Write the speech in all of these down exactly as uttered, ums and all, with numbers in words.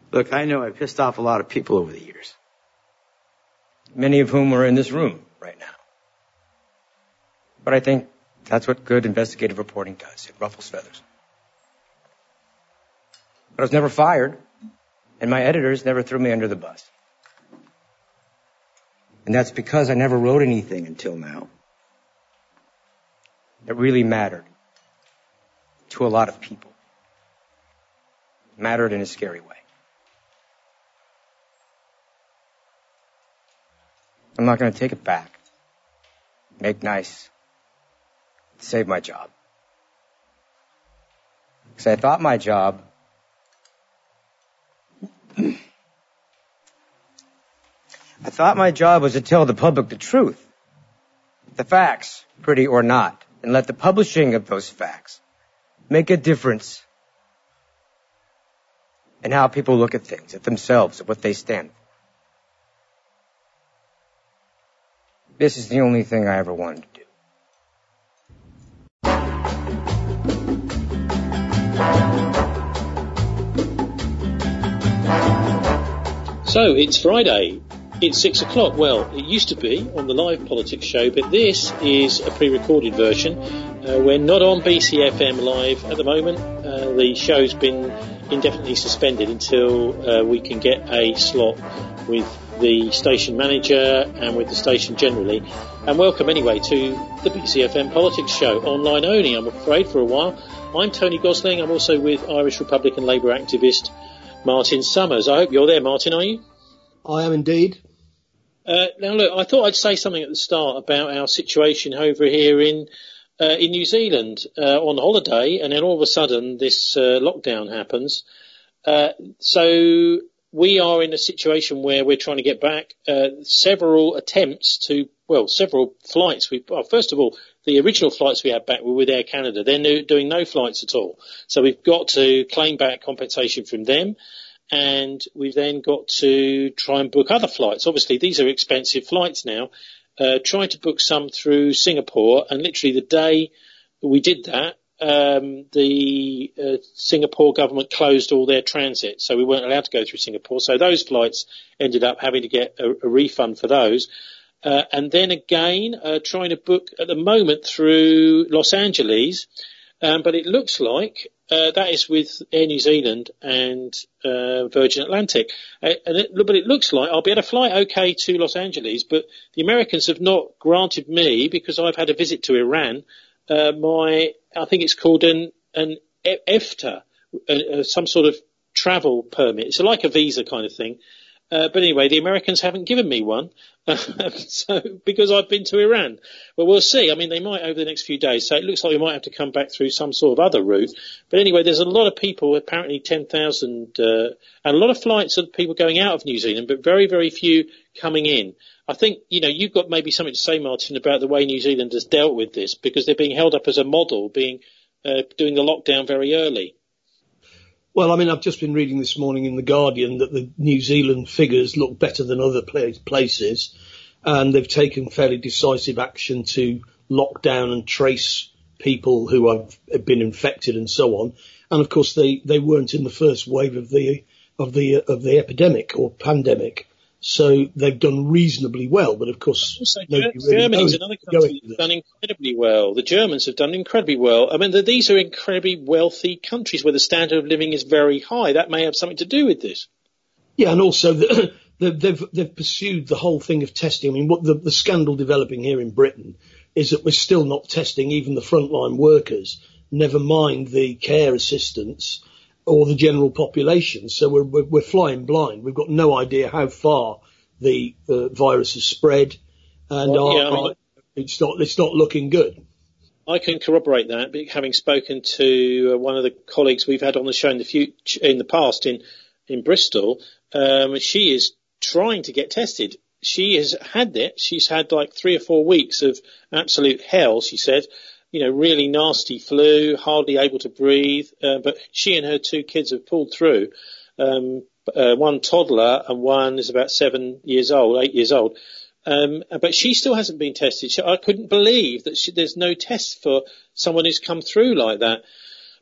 Look, I know I pissed off a lot of people over the years. Many of whom are in this room right now. But I think that's what good investigative reporting does. It ruffles feathers. But I was never fired, and my editors never threw me under the bus. And that's because I never wrote anything until now that really mattered to a lot of people. Mattered in a scary way. I'm not going to take it back. Make nice. Save my job. Because I thought my job I thought my job was to tell the public the truth. The facts, pretty or not. And let the publishing of those facts make a difference in how people look at things, at themselves, at what they stand for. This is the only thing I ever wanted to do. So, it's Friday. It's six o'clock. Well, it used to be on the live politics show, but this is a pre-recorded version. Uh, we're not on B C F M live at the moment. Uh, the show's been indefinitely suspended until uh, we can get a slot with the station manager and with the station generally. And welcome anyway to the B C F M politics show, online only, I'm afraid, for a while. I'm Tony Gosling. I'm also with Irish Republican Labour activist Martin Summers. I hope you're there, Martin, are you? I am indeed. Uh, now, look, I thought I'd say something at the start about our situation over here in uh, in New Zealand uh, on holiday, and then all of a sudden this uh, lockdown happens. Uh, so we are in a situation where we're trying to get back. Uh, several attempts to, well, several flights. We, well, first of all, the original flights we had back were with Air Canada. They're no, doing no flights at all. So we've got to claim back compensation from them. And we've then got to try and book other flights. Obviously, these are expensive flights now. Uh, trying to book some through Singapore, and literally the day we did that, um, the uh, Singapore government closed all their transit, so we weren't allowed to go through Singapore. So those flights ended up having to get a, a refund for those. Uh, and then again, uh, trying to book at the moment through Los Angeles, um, but it looks like Uh, that is with Air New Zealand and uh, Virgin Atlantic. Uh, and it, but it looks like I'll be able to fly okay to Los Angeles, but the Americans have not granted me, because I've had a visit to Iran, uh, my, I think it's called an, an E F T A, uh, uh, some sort of travel permit. It's like a visa kind of thing. Uh, but anyway, the Americans haven't given me one, so because I've been to Iran. But we'll see. I mean, they might over the next few days. So it looks like we might have to come back through some sort of other route. But anyway, there's a lot of people, apparently ten thousand, uh, and a lot of flights of people going out of New Zealand, but very, very few coming in. I think, you know, you've got maybe something to say, Martin, about the way New Zealand has dealt with this, because they're being held up as a model, being uh, doing the lockdown very early. Well, I mean, I've just been reading this morning in The Guardian that the New Zealand figures look better than other places, and they've taken fairly decisive action to lock down and trace people who have been infected and so on. And of course, they, they weren't in the first wave of the of the of the epidemic or pandemic, so they've done reasonably well. But of course, also, Germany really is another country that's done incredibly well. The Germans have done incredibly well. I mean, the, these are incredibly wealthy countries where the standard of living is very high. That may have something to do with this. Yeah, and also the, the, they've they've pursued the whole thing of testing. I mean, what the, the scandal developing here in Britain is that we're still not testing even the frontline workers, never mind the care assistants or the general population. So we're, we're, we're flying blind. We've got no idea how far the uh, virus has spread, and well, yeah, our, I mean, our, it's not it's not looking good. I can corroborate that, having spoken to uh, one of the colleagues we've had on the show in the future, in the past in in Bristol. Um, she is trying to get tested. She has had it. She's had like three or four weeks of absolute hell, she said. You know, really nasty flu, hardly able to breathe. Uh, but she and her two kids have pulled through. Um, uh, one toddler and one is about seven years old, eight years old. Um, but she still hasn't been tested. She, I couldn't believe that she, there's no test for someone who's come through like that.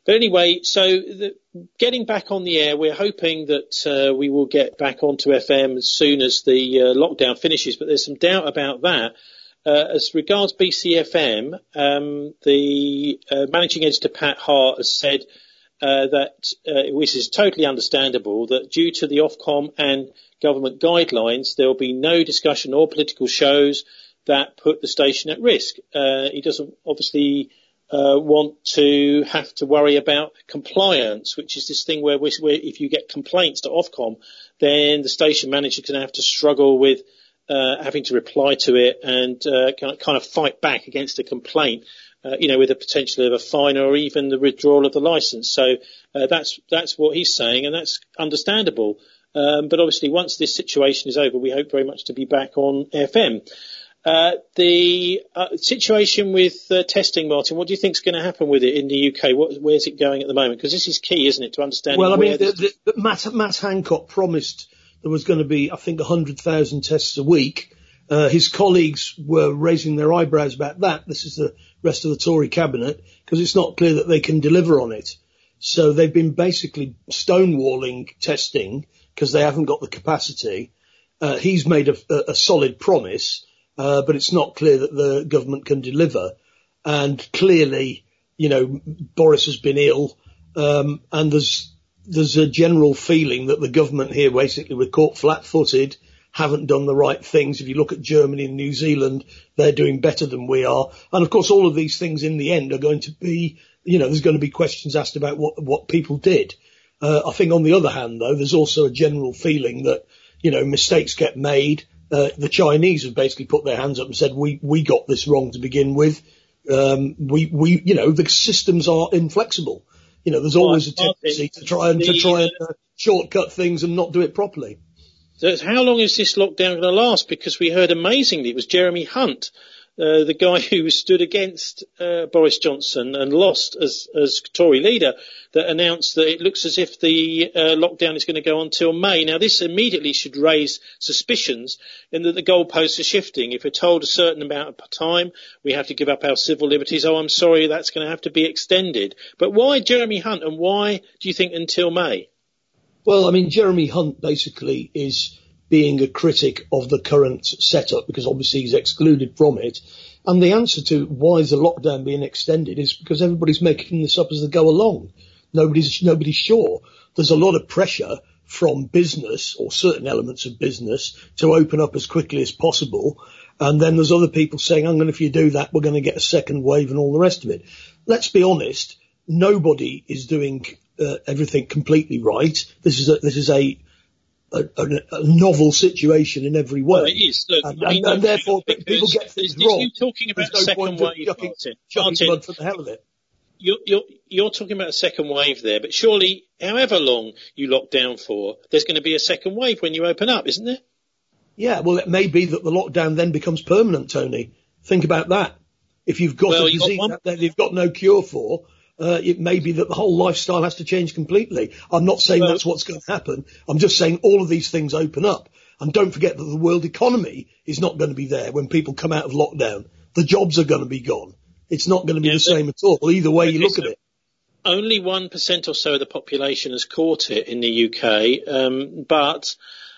But anyway, so the, getting back on the air, we're hoping that uh, we will get back onto F M as soon as the uh, lockdown finishes. But there's some doubt about that. Uh, as regards B C F M, um, the uh, managing editor Pat Hart has said uh, that, uh, which is totally understandable, that due to the Ofcom and government guidelines, there will be no discussion or political shows that put the station at risk. Uh, he doesn't obviously uh, want to have to worry about compliance, which is this thing where, we, where if you get complaints to Ofcom, then the station manager can have to struggle with uh, having to reply to it and uh, kind of fight back against a complaint, uh, you know, with the potential of a fine or even the withdrawal of the licence. So uh, that's that's what he's saying, and that's understandable. Um, but obviously, once this situation is over, we hope very much to be back on F M. Uh, the uh, situation with uh, testing, Martin, what do you think is going to happen with it in the U K? What, where's it going at the moment? Because this is key, isn't it, to understanding well, I where mean, this... the, the, Matt, Matt Hancock promised there was going to be, I think, one hundred thousand tests a week. Uh, his colleagues were raising their eyebrows about that. This is the rest of the Tory cabinet, because it's not clear that they can deliver on it. So they've been basically stonewalling testing because they haven't got the capacity. Uh, he's made a, a, a solid promise. Uh, but it's not clear that the government can deliver. And clearly, you know, Boris has been ill, um, and there's, there's a general feeling that the government here basically were caught flat-footed, haven't done the right things. If you look at Germany and New Zealand, they're doing better than we are. And of course, all of these things in the end are going to be, you know, there's going to be questions asked about what, what people did. Uh, I think on the other hand, though, there's also a general feeling that, you know, mistakes get made. Uh, the Chinese have basically put their hands up and said, we, we got this wrong to begin with. Um, we, we, you know, the systems are inflexible. You know, there's always a tendency to try and, to try and uh, shortcut things and not do it properly. So how long is this lockdown going to last? Because we heard amazingly it was Jeremy Hunt, uh, the guy who stood against uh, Boris Johnson and lost as, as Tory leader, that announced that it looks as if the uh, lockdown is going to go on till May. Now, this immediately should raise suspicions in that the goalposts are shifting. If we're told a certain amount of time, we have to give up our civil liberties. Oh, I'm sorry, that's going to have to be extended. But why Jeremy Hunt, and why do you think until May? Well, I mean, Jeremy Hunt basically is being a critic of the current setup because obviously he's excluded from it. And the answer to why is the lockdown being extended is because everybody's making this up as they go along. Nobody's, nobody's sure. There's a lot of pressure from business or certain elements of business to open up as quickly as possible. And then there's other people saying, hang on, if you do that, we're going to get a second wave and all the rest of it. Let's be honest. Nobody is doing uh, everything completely right. This is a, this is a, a, a, a novel situation in every way. Well, it is. Look, and, I mean, and, and therefore people get things this, wrong. You're talking about There's a no second point wave, chucking, Martin. chucking Martin, mud for the hell of it. You're, you're, you're talking about a second wave there, but surely, however long you lock down for, there's going to be a second wave when you open up, isn't there? Yeah, well, it may be that the lockdown then becomes permanent, Tony. Think about that. If you've got well, a disease got that you've got no cure for, uh, it may be that the whole lifestyle has to change completely. I'm not saying well, that's what's going to happen. I'm just saying all of these things open up. And don't forget that the world economy is not going to be there when people come out of lockdown. The jobs are going to be gone. It's not going to be yeah, the same at all, either way you look so at it. Only one percent or so of the population has caught it in the U K, um, but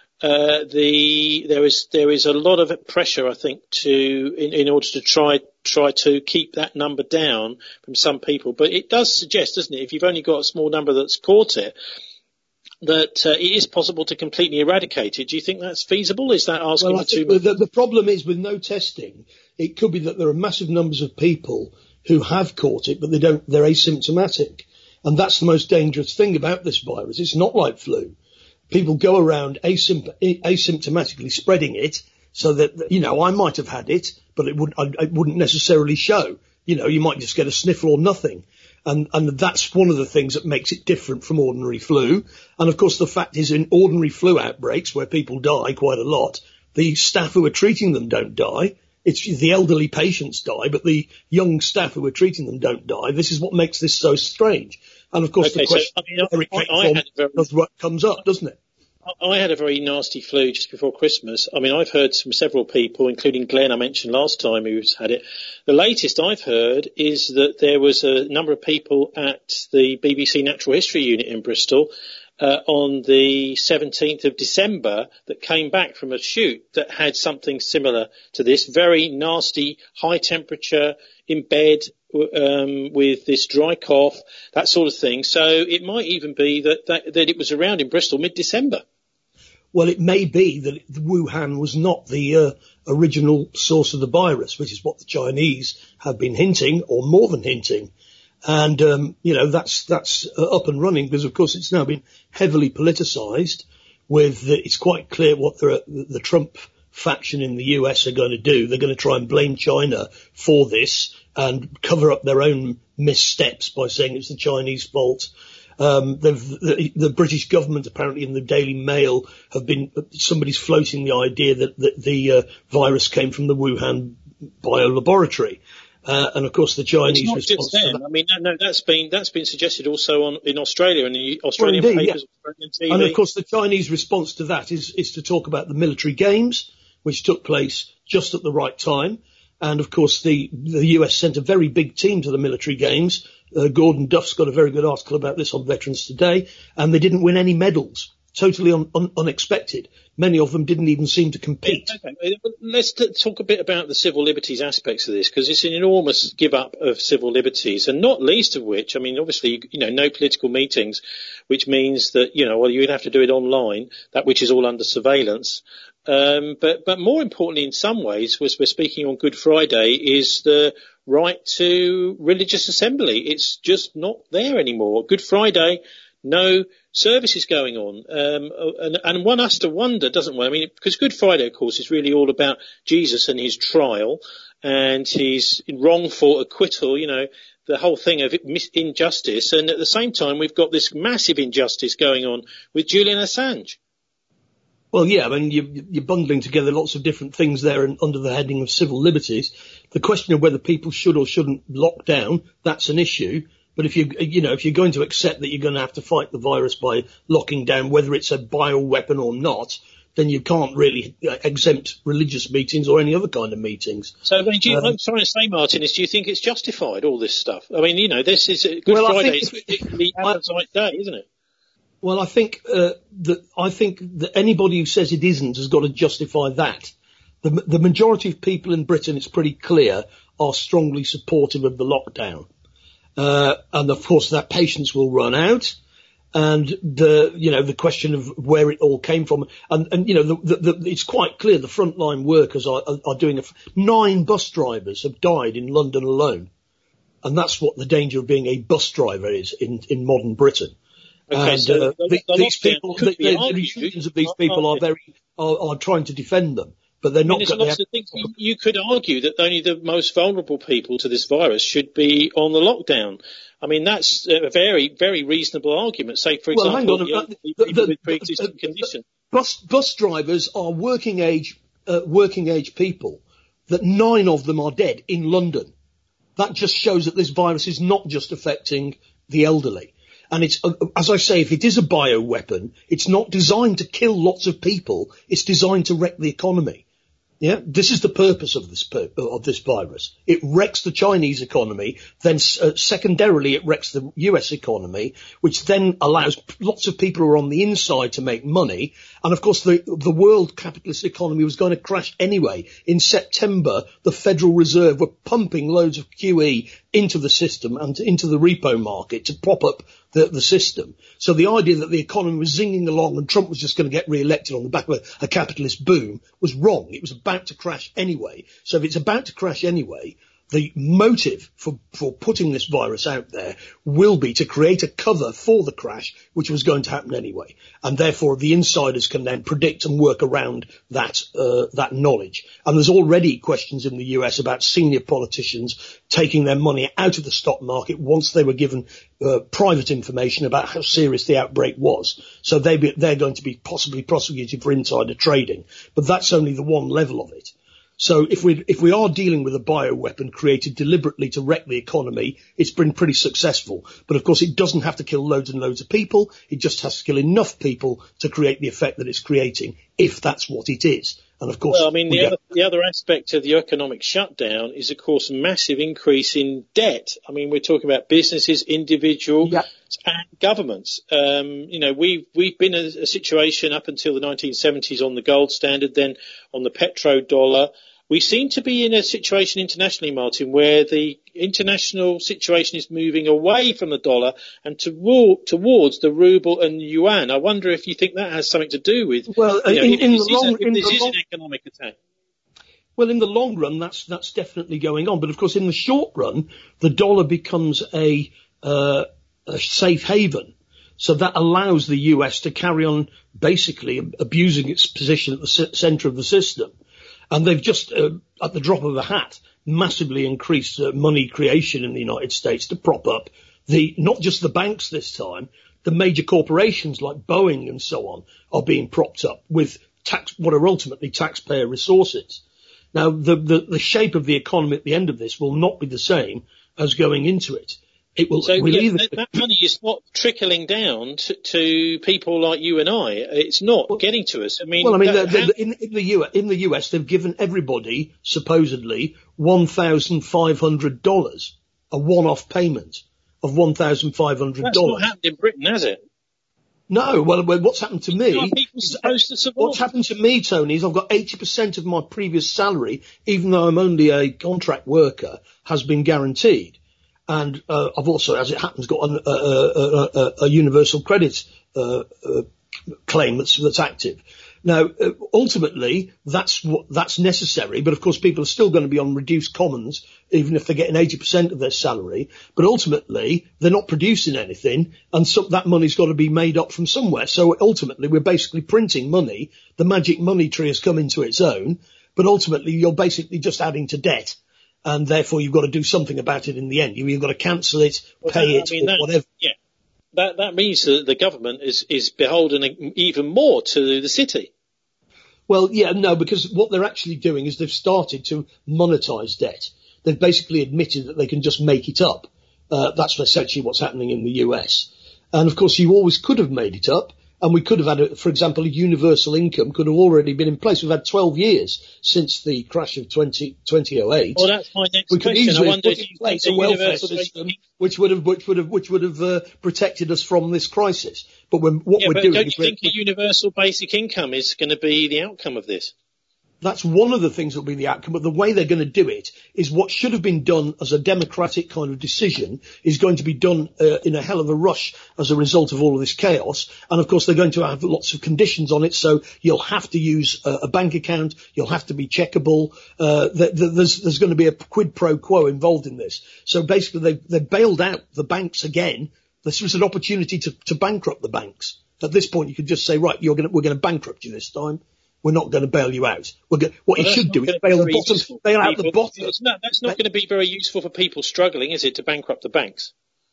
uh, the there is there is a lot of pressure, I think, to in, in order to try try to keep that number down from some people. But it does suggest, doesn't it, if you've only got a small number that's caught it, that uh, it is possible to completely eradicate it. Do you think that's feasible? Is that asking well, for too much? The, the problem is with no testing, it could be that there are massive numbers of people who have caught it, but they don't, they're asymptomatic. And that's the most dangerous thing about this virus. It's not like flu. People go around asympt- asymptomatically spreading it so that, you know, I might have had it, but it, would, I, it wouldn't necessarily show. You know, you might just get a sniffle or nothing. And, and that's one of the things that makes it different from ordinary flu. And of course, the fact is in ordinary flu outbreaks where people die quite a lot, the staff who are treating them don't die. It's the elderly patients die, but the young staff who are treating them don't die. This is what makes this so strange. And of course, okay, the question so, I mean, where it came from very... does what comes up, doesn't it? I had a very nasty flu just before Christmas. I mean, I've heard from several people, including Glenn I mentioned last time, who's had it. The latest I've heard is that there was a number of people at the B B C Natural History Unit in Bristol uh, on the seventeenth of December that came back from a shoot that had something similar to this, very nasty, high temperature, in bed, um, with this dry cough, that sort of thing. So it might even be that, that, that it was around in Bristol mid-December. Well, it may be that Wuhan was not the uh, original source of the virus, which is what the Chinese have been hinting, or more than hinting. And, um, you know, that's that's uh, up and running because, of course, it's now been heavily politicized with the, it's quite clear what the, the Trump faction in the U S are going to do. They're going to try and blame China for this and cover up their own missteps by saying it's the Chinese fault. Um, the, the British government, apparently in the Daily Mail, have been, somebody's floating the idea that, that the uh, virus came from the Wuhan biolaboratory. Uh, and of course the Chinese it's not response just them. to that. I mean, no, no, that's been, that's been suggested also on, in Australia and the Australian well, indeed, papers, yeah. Australian T V. And of course the Chinese response to that is, is to talk about the military games, which took place just at the right time. And of course the, the U S sent a very big team to the military games. Uh, Gordon Duff's got a very good article about this on Veterans Today, and they didn't win any medals. Totally un- un- unexpected. Many of them didn't even seem to compete. Okay. Let's t- talk a bit about the civil liberties aspects of this, because it's an enormous give up of civil liberties, and not least of which, I mean, obviously, you know, no political meetings, which means that, you know, well, you'd have to do it online, that which is all under surveillance. Um, but, but more importantly, in some ways, was we're speaking on Good Friday, is the right to religious assembly. It's just not there anymore. Good Friday, no services going on. Um, and, and one has to wonder, doesn't one? I mean, because Good Friday, of course, is really all about Jesus and his trial and his wrongful acquittal, you know, the whole thing of injustice. And at the same time, we've got this massive injustice going on with Julian Assange. Well, yeah, I mean, you, you're bundling together lots of different things there and under the heading of civil liberties. The question of whether people should or shouldn't lock down, that's an issue. But if you, you know, if you're going to accept that you're going to have to fight the virus by locking down, whether it's a bioweapon or not, then you can't really exempt religious meetings or any other kind of meetings. So, I mean, do you, um, I'm trying to say, Martin, is do you think it's justified, all this stuff? I mean, you know, this is Good well, Friday. It's the Amazonite day, isn't it? Well, I think uh, that I think that anybody who says it isn't has got to justify that. The, the majority of people in Britain, it's pretty clear, are strongly supportive of the lockdown, uh, and of course that patience will run out, and the you know the question of where it all came from, and and you know the, the, the, it's quite clear the frontline workers are, are, are doing a nine bus drivers have died in London alone, and that's what the danger of being a bus driver is in in modern Britain. Okay, and so uh, the, the, the these people, the, the, argued, the institutions of these people are very are, are trying to defend them, but they're I mean, not. there's lots of things. You, you could argue that only the most vulnerable people to this virus should be on the lockdown. I mean, that's a very, very reasonable argument. Say, for well, example, hang on, the, the, people the, with pre-existing the, conditions. Bus bus drivers are working age uh, working age people. That nine of them are dead in London. That just shows that this virus is not just affecting the elderly. And it's, as I say, if it is a bioweapon, it's not designed to kill lots of people. It's designed to wreck the economy. Yeah, this is the purpose of this of this virus. It wrecks the Chinese economy, then uh, secondarily it wrecks the U S economy, which then allows lots of people who are on the inside to make money. And of course, the the world capitalist economy was going to crash anyway. In September, the Federal Reserve were pumping loads of Q E into the system and into the repo market to prop up the, the system. So the idea that the economy was zinging along and Trump was just going to get re-elected on the back of a, a capitalist boom was wrong. It was about to crash anyway. So if it's about to crash anyway, the motive for, for putting this virus out there will be to create a cover for the crash, which was going to happen anyway. And therefore the insiders can then predict and work around that, uh, that knowledge. And there's already questions in the U S about senior politicians taking their money out of the stock market once they were given uh, private information about how serious the outbreak was. So they be, they're going to be possibly prosecuted for insider trading. But that's only the one level of it. So if we if we are dealing with a bioweapon created deliberately to wreck the economy, it's been pretty successful. But of course, it doesn't have to kill loads and loads of people. It just has to kill enough people to create the effect that it's creating, if that's what it is. And of course, well, I mean, the get- other, the other aspect of the economic shutdown is, of course, a massive increase in debt. I mean, we're talking about businesses, individuals, Yeah. and governments. Um, you know, we've we've been in a situation up until the nineteen seventies on the gold standard, then on the petrodollar. We seem to be in a situation internationally, Martin, where the international situation is moving away from the dollar and to, towards the ruble and yuan. I wonder if you think that has something to do with, well, you know, in, if in this, the is, long, a, if in this the is long, an economic attack. well, in the long run, that's that's definitely going on. But of course, in the short run, the dollar becomes a, uh, a safe haven. So that allows the U S to carry on basically abusing its position at the c- centre of the system. And they've just, uh, at the drop of a hat, massively increased uh, money creation in the United States to prop up the, not just the banks this time, the major corporations like Boeing and so on are being propped up with tax, what are ultimately taxpayer resources. Now, the, the, the shape of the economy at the end of this will not be the same as going into it. It will, So will yeah, either, that, that money is not trickling down to, to people like you and I. It's not well, getting to us. I mean, well, I mean, that, the, the, how, in, in the U S, in the U S, they've given everybody supposedly one thousand five hundred dollars, a one-off payment of one thousand five hundred dollars. That's not happened in Britain, has it? No, well, what's happened to me? How are people supposed to survive? What's happened to me, Tony, is I've got eighty percent of my previous salary, even though I'm only a contract worker, has been guaranteed. And uh, I've also, as it happens, got an, a, a, a, a universal credit uh, uh, claim that's, that's active. Now, uh, ultimately, that's what that's necessary. But of course, people are still going to be on reduced commons, even if they're getting eighty percent of their salary. But ultimately, they're not producing anything, and so that money's got to be made up from somewhere. So ultimately, we're basically printing money. The magic money tree has come into its own, but ultimately, you're basically just adding to debt. And therefore, you've got to do something about it in the end. You've got to cancel it, well, pay that, it, I mean, or that, whatever. Yeah, that that means that the government is is beholden even more to the city. Well, yeah, no, because what they're actually doing is they've started to monetize debt. They've basically admitted that they can just make it up. Uh, that's essentially what's happening in the U S. And of course, you always could have made it up. And we could have had, a, for example, a universal income could have already been in place. We've had twelve years since the crash of twenty oh eight. Well, that's my next we could question. easily I wonder put if in place a welfare system which would have, which would have, which would have uh, protected us from this crisis. But when, what yeah, we're but doing don't is you think a universal basic income is going to be the outcome of this? That's one of the things that will be the outcome, but the way they're going to do it is what should have been done as a democratic kind of decision is going to be done uh, in a hell of a rush as a result of all of this chaos. And of course, they're going to have lots of conditions on it. So you'll have to use a, a bank account. You'll have to be checkable. Uh, th- th- there's, there's going to be a quid pro quo involved in this. So basically, they they bailed out the banks again. This was an opportunity to, to bankrupt the banks. At this point, you could just say, right, you're going to, we're going to bankrupt you this time. We're not going to bail you out. We're going, what well, you should do is bail the bottom, bail out the bottom. It's not, that's not going to be very useful for people struggling, is it, to bankrupt the banks?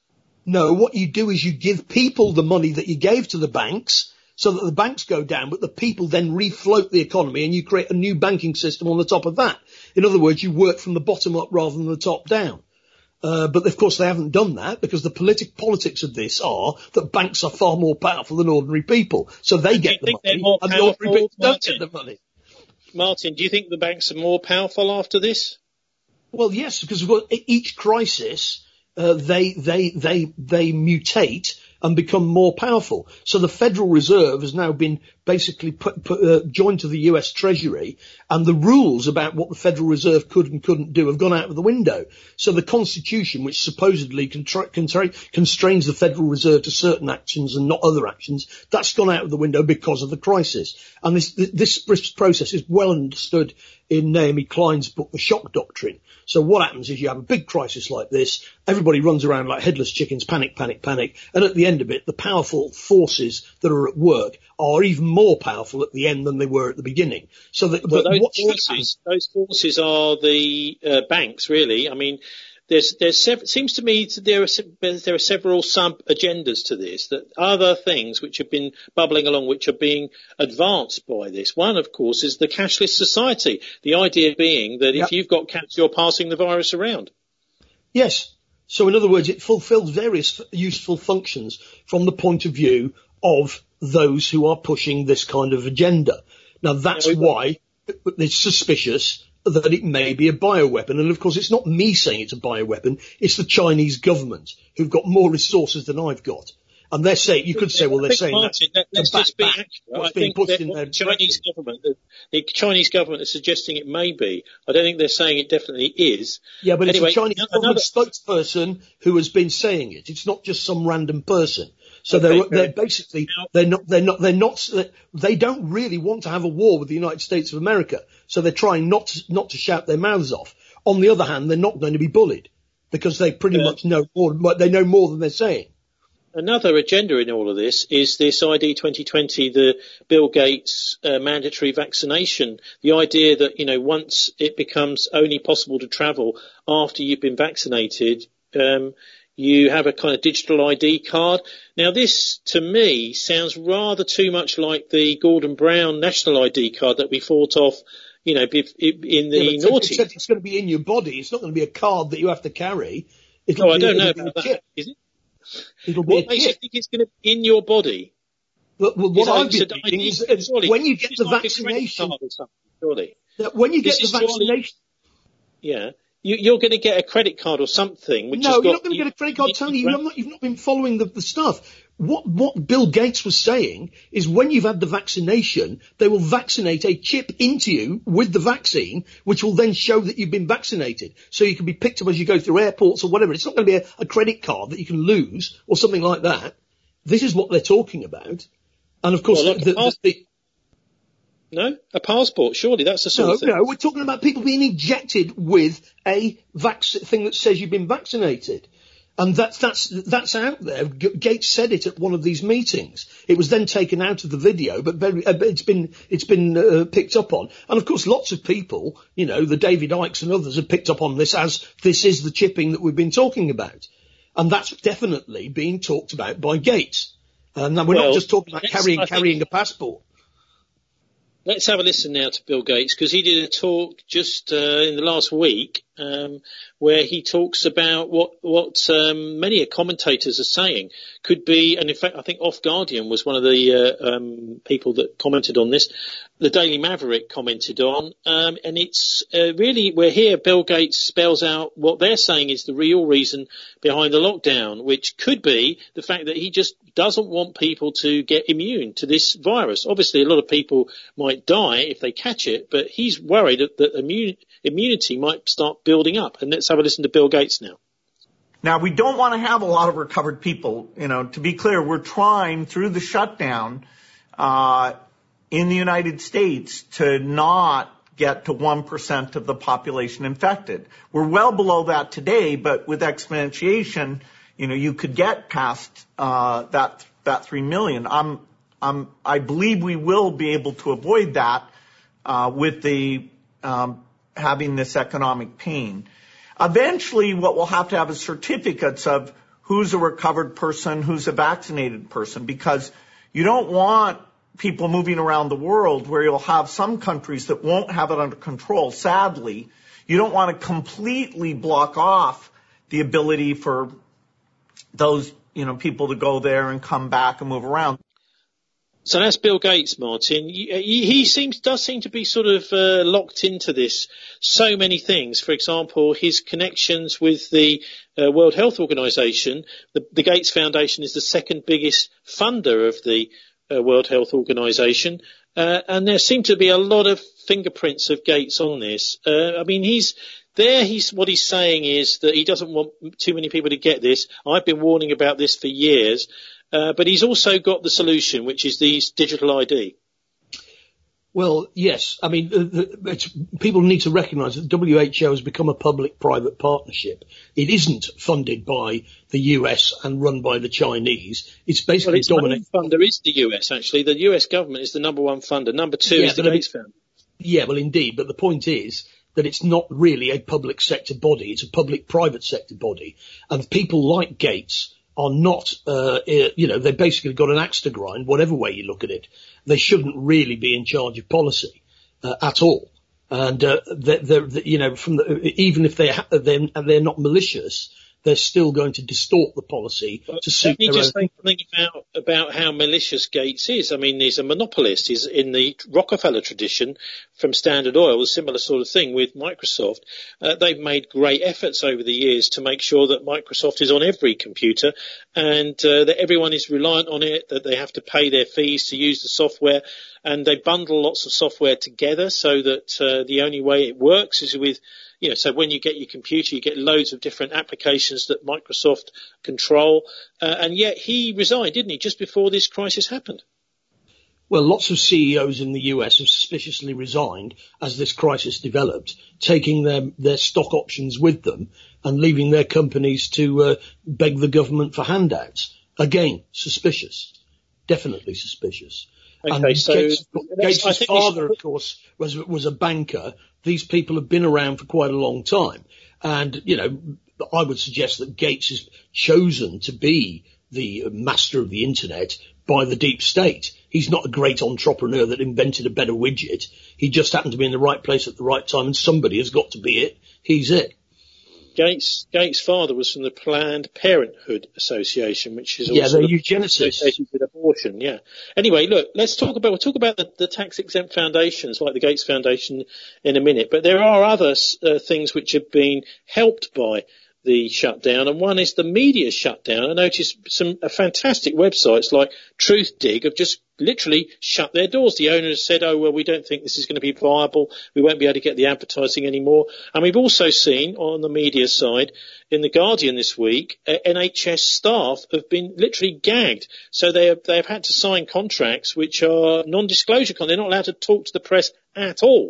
No, what you do is you give people the money that you gave to the banks so that the banks go down, but the people then refloat the economy and you create a new banking system on the top of that. In other words, you work from the bottom up rather than the top down. Uh, but of course they haven't done that because the politic politics of this are that banks are far more powerful than ordinary people. So they get the money and the ordinary people don't get the money. Martin, do you think the banks are more powerful after this? Well, yes, because each crisis, uh, they, they, they, they mutate and become more powerful. So the Federal Reserve has now been basically put, put, uh, joined to the U S Treasury, and the rules about what the Federal Reserve could and couldn't do have gone out of the window. So the Constitution, which supposedly contra- contra- constrains the Federal Reserve to certain actions and not other actions, that's gone out of the window because of the crisis. And this, this, this process is well understood in Naomi Klein's book, The Shock Doctrine. So what happens is you have a big crisis like this, everybody runs around like headless chickens, panic, panic, panic, and at the end of it, the powerful forces that are at work are even more powerful at the end than they were at the beginning. So that, but that those what forces, those forces are the uh, banks, really. I mean, there's there's sev- seems to me that there are there are several sub agendas to this, that other things which have been bubbling along, which are being advanced by this. One, of course, is the cashless society. The idea being that Yep. if you've got cash, you're passing the virus around. Yes. So in other words, it fulfills various f- useful functions from the point of view of those who are pushing this kind of agenda. Now that's Yeah, we- why it's suspicious that it may be a bioweapon. And of course, it's not me saying it's a bioweapon. It's the Chinese government who've got more resources than I've got. And they're saying, you could say, well, I they're think, saying Martin, that. let, us back, just be back, accurate. what's I being think pushed that in what their the Chinese government, the, the Chinese government is suggesting it may be. I don't think they're saying it definitely is. Yeah, but Anyway, it's a Chinese another- government spokesperson who has been saying it. It's not just some random person. So Okay, they're, very they're good. basically, Now- they're not, they're not, they're not, they don't really want to have a war with the United States of America. So they're trying not to, not to shout their mouths off. On the other hand, they're not going to be bullied because they pretty Yeah. much know more, they know more than they're saying. Another agenda in all of this is this I D twenty twenty, the Bill Gates uh, mandatory vaccination. The idea that, you know, once it becomes only possible to travel after you've been vaccinated, um, you have a kind of digital I D card. Now, this, to me, sounds rather too much like the Gordon Brown national I D card that we fought off, you know, bef- in the Yeah, but naughty. except it's going to be in your body. It's not going to be a card that you have to carry. It'll Oh, I be, don't know it'll be about a chip. that. Is it? It'll be What a makes you chip. think it's going to be in your body? But, well, Is what that- I've been so reading I D is that surely when you get it's the like a credit vaccination, card or something, surely. that when you get This the is surely- vaccination, Yeah. You, you're going to get a credit card or something. Which no, has you're got, not going to get a credit card, Tony. You've not, you've not been following the, the stuff. What, what Bill Gates was saying is when you've had the vaccination, they will vaccinate a chip into you with the vaccine, which will then show that you've been vaccinated. So you can be picked up as you go through airports or whatever. It's not going to be a, a credit card that you can lose or something like that. This is what they're talking about. And of course, Well, like the, a the, pass- the, No? A passport, surely that's the sort no, of thing. no, we're talking about people being injected with a vac- thing that says you've been vaccinated. And that's, that's, that's out there. G- Gates said it at one of these meetings. It was then taken out of the video, but very, uh, it's been, it's been uh, picked up on. And of course, lots of people, you know, the David Icks and others have picked up on this as this is the chipping that we've been talking about. And that's definitely being talked about by Gates. And we're Well, not just talking about let's- carrying, I think- carrying a passport. Let's have a listen now to Bill Gates, because he did a talk just uh, in the last week um, where he talks about what what um, many commentators are saying could be, and in fact I think Off Guardian was one of the uh, um, people that commented on this. The Daily Maverick commented on, um, and it's uh, really where here Bill Gates spells out what they're saying is the real reason behind the lockdown, which could be the fact that he just doesn't want people to get immune to this virus. Obviously, a lot of people might die if they catch it, but he's worried that, that immune, immunity might start building up. And let's have a listen to Bill Gates now. Now, we don't want to have a lot of recovered people. You know, to be clear, we're trying through the shutdown uh in the United States to not get to one percent of the population infected. We're well below that today, but with exponentiation, you know, you could get past uh that that three million. I'm I'm I believe we will be able to avoid that uh with the um having this economic pain. Eventually, what we'll have to have is certificates of who's a recovered person, who's a vaccinated person, because you don't want people moving around the world where you'll have some countries that won't have it under control. Sadly, you don't want to completely block off the ability for those, you know, people to go there and come back and move around. So that's Bill Gates, Martin. He, he seems does seem to be sort of uh, locked into this. So many things. For example, his connections with the uh, World Health Organization. The, the Gates Foundation is the second biggest funder of the uh, World Health Organization, uh, and there seem to be a lot of fingerprints of Gates on this. Uh, I mean, he's there. He's what he's saying is that he doesn't want too many people to get this. I've been warning about this for years. Uh, but he's also got the solution, which is these digital I D. Well, yes. I mean, uh, it's, people need to recognise that the W H O has become a public-private partnership. It isn't funded by the U S and run by the Chinese. It's basically Well, its dominated. main funder is the U S, actually. The U S government is the number one funder. Number two Yeah, is the but I mean- Gates Foundation. Yeah, well, indeed. But the point is that it's not really a public sector body. It's a public-private sector body. And people like Gates are not, uh, you know, they've basically got an axe to grind, whatever way you look at it. They shouldn't really be in charge of policy uh, at all. And, uh, they're, they're, you know, from the, even if they're, they're, they're not malicious, they're still going to distort the policy well, to suit their own. Let me just say something about, about how malicious Gates is. I mean, he's a monopolist. He's in the Rockefeller tradition from Standard Oil, a similar sort of thing with Microsoft. Uh, they've made great efforts over the years to make sure that Microsoft is on every computer and uh, that everyone is reliant on it, that they have to pay their fees to use the software. And they bundle lots of software together so that uh, the only way it works is with, you know, so when you get your computer, you get loads of different applications that Microsoft control. Uh, and yet he resigned, didn't he, just before this crisis happened? Well, lots of C E Os in the U S have suspiciously resigned as this crisis developed, taking their, their stock options with them and leaving their companies to uh, beg the government for handouts. Again, suspicious. Definitely suspicious. Okay, and so Gates, Gates' father, should... of course, was was a banker. These people have been around for quite a long time. And, you know, I would suggest that Gates is chosen to be the master of the internet by the deep state. He's not a great entrepreneur that invented a better widget. He just happened to be in the right place at the right time, and somebody has got to be it. He's it. Gates Gates' father was from the Planned Parenthood Association, which is yeah, also the eugenicists associated with abortion. Yeah. Anyway, look, let's talk about we'll talk about the, the tax exempt foundations like the Gates Foundation in a minute. But there are other uh, things which have been helped by the shutdown, and one is the media shutdown. I noticed some uh, fantastic websites like Truthdig have just literally shut their doors. The owner has said, oh, well, we don't think this is going to be viable. We won't be able to get the advertising anymore. And we've also seen on the media side, in The Guardian this week, uh, N H S staff have been literally gagged. So they have, they have had to sign contracts which are non-disclosure contracts. They're not allowed to talk to the press at all.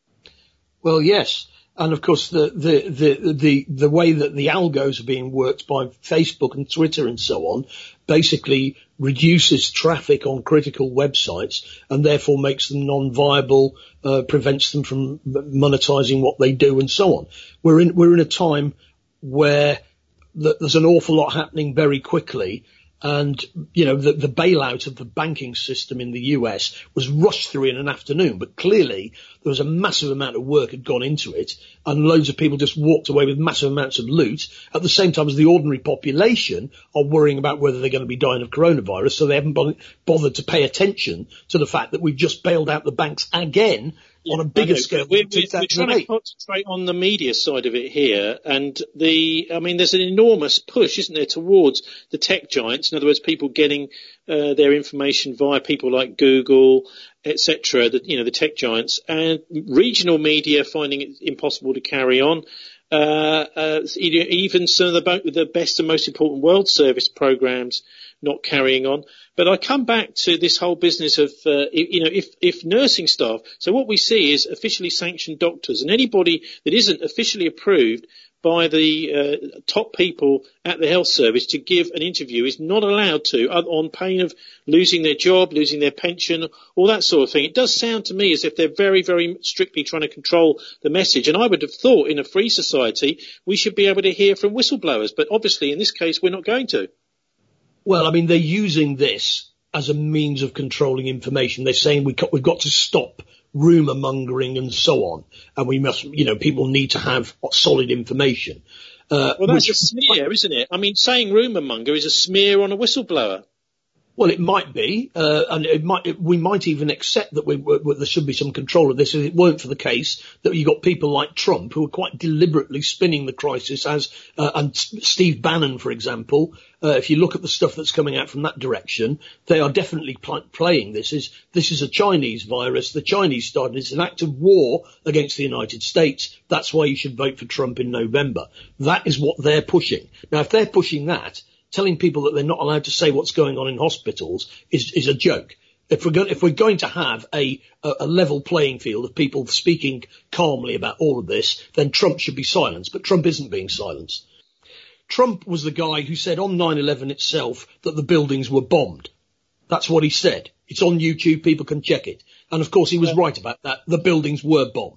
Well, yes. And of course, the, the, the, the, the way that the algos are being worked by Facebook and Twitter and so on basically reduces traffic on critical websites and therefore makes them non-viable, uh, prevents them from monetizing what they do and so on. We're in, we're in a time where the, there's an awful lot happening very quickly. And, you know, the, the bailout of the banking system in the U S was rushed through in an afternoon, but clearly there was a massive amount of work had gone into it and loads of people just walked away with massive amounts of loot at the same time as the ordinary population are worrying about whether they're going to be dying of coronavirus. So they haven't bothered to pay attention to the fact that we've just bailed out the banks again. Yeah, on a bigger scale. We're, we're, we're trying to concentrate on the media side of it here. And the, I mean, there's an enormous push, isn't there, towards the tech giants. In other words, people getting uh, their information via people like Google, et cetera, the, you know, the tech giants, and regional media finding it impossible to carry on. Uh, uh, even some of the, the best and most important World Service programs not carrying on. But I come back to this whole business of, uh, you know, if, if nursing staff, so what we see is officially sanctioned doctors, and anybody that isn't officially approved by the uh, top people at the health service to give an interview is not allowed to, on pain of losing their job, losing their pension, all that sort of thing. It does sound to me as if they're very, very strictly trying to control the message. And I would have thought in a free society we should be able to hear from whistleblowers. But obviously in this case we're not going to. Well, I mean, they're using this as a means of controlling information. They're saying we we've got to stop rumour mongering and so on. And we must, you know, people need to have solid information. Uh, well, that's which, a smear, isn't it? I mean, saying rumour monger is a smear on a whistleblower. Well, it might be, uh, and it might, it, we might even accept that we, we, there should be some control of this if it weren't for the case that you got people like Trump who are quite deliberately spinning the crisis as, uh, and Steve Bannon, for example, uh, if you look at the stuff that's coming out from that direction, they are definitely pl- playing this as, this is a Chinese virus, the Chinese started, it's an act of war against the United States, that's why you should vote for Trump in November. That is what they're pushing. Now, if they're pushing that, telling people that they're not allowed to say what's going on in hospitals is, is a joke. If we're going, if we're going to have a, a, a level playing field of people speaking calmly about all of this, then Trump should be silenced. But Trump isn't being silenced. Trump was the guy who said on nine eleven itself that the buildings were bombed. That's what he said. It's on YouTube. People can check it. And of course he was right about that. The buildings were bombed.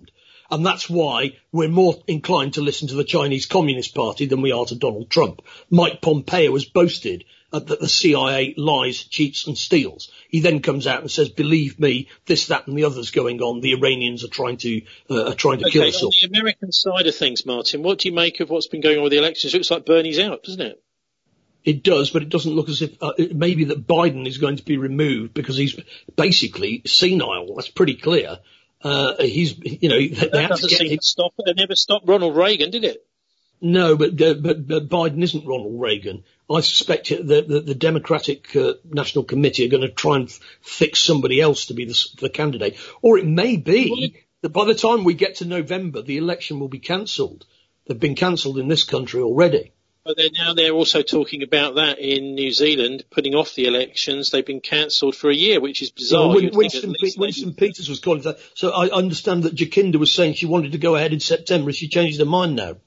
And that's why we're more inclined to listen to the Chinese Communist Party than we are to Donald Trump. Mike Pompeo has boasted uh, that the C I A lies, cheats and steals. He then comes out and says, believe me, this, that and the other's going on. The Iranians are trying to uh, are trying to okay, kill us all. On the American side of things, Martin, what do you make of what's been going on with the elections? It looks like Bernie's out, doesn't it? It does, but it doesn't look as if uh, it may be that Biden is going to be removed because he's basically senile. That's pretty clear. Uh, he's, you know, they that have doesn't to get seem him. to stop. It never stopped Ronald Reagan, did it? No, but, uh, but but Biden isn't Ronald Reagan. I suspect that the, the Democratic uh, National Committee are going to try and f- fix somebody else to be the, the candidate, or it may be that by the time we get to November, the election will be cancelled. They've been cancelled in this country already. But they're now they're also talking about that in New Zealand, putting off the elections. They've been cancelled for a year, which is bizarre. Well, Winston, Pe- Winston they... Peters was calling that. So I understand that Jacinda was saying she wanted to go ahead in September. She changed her mind now.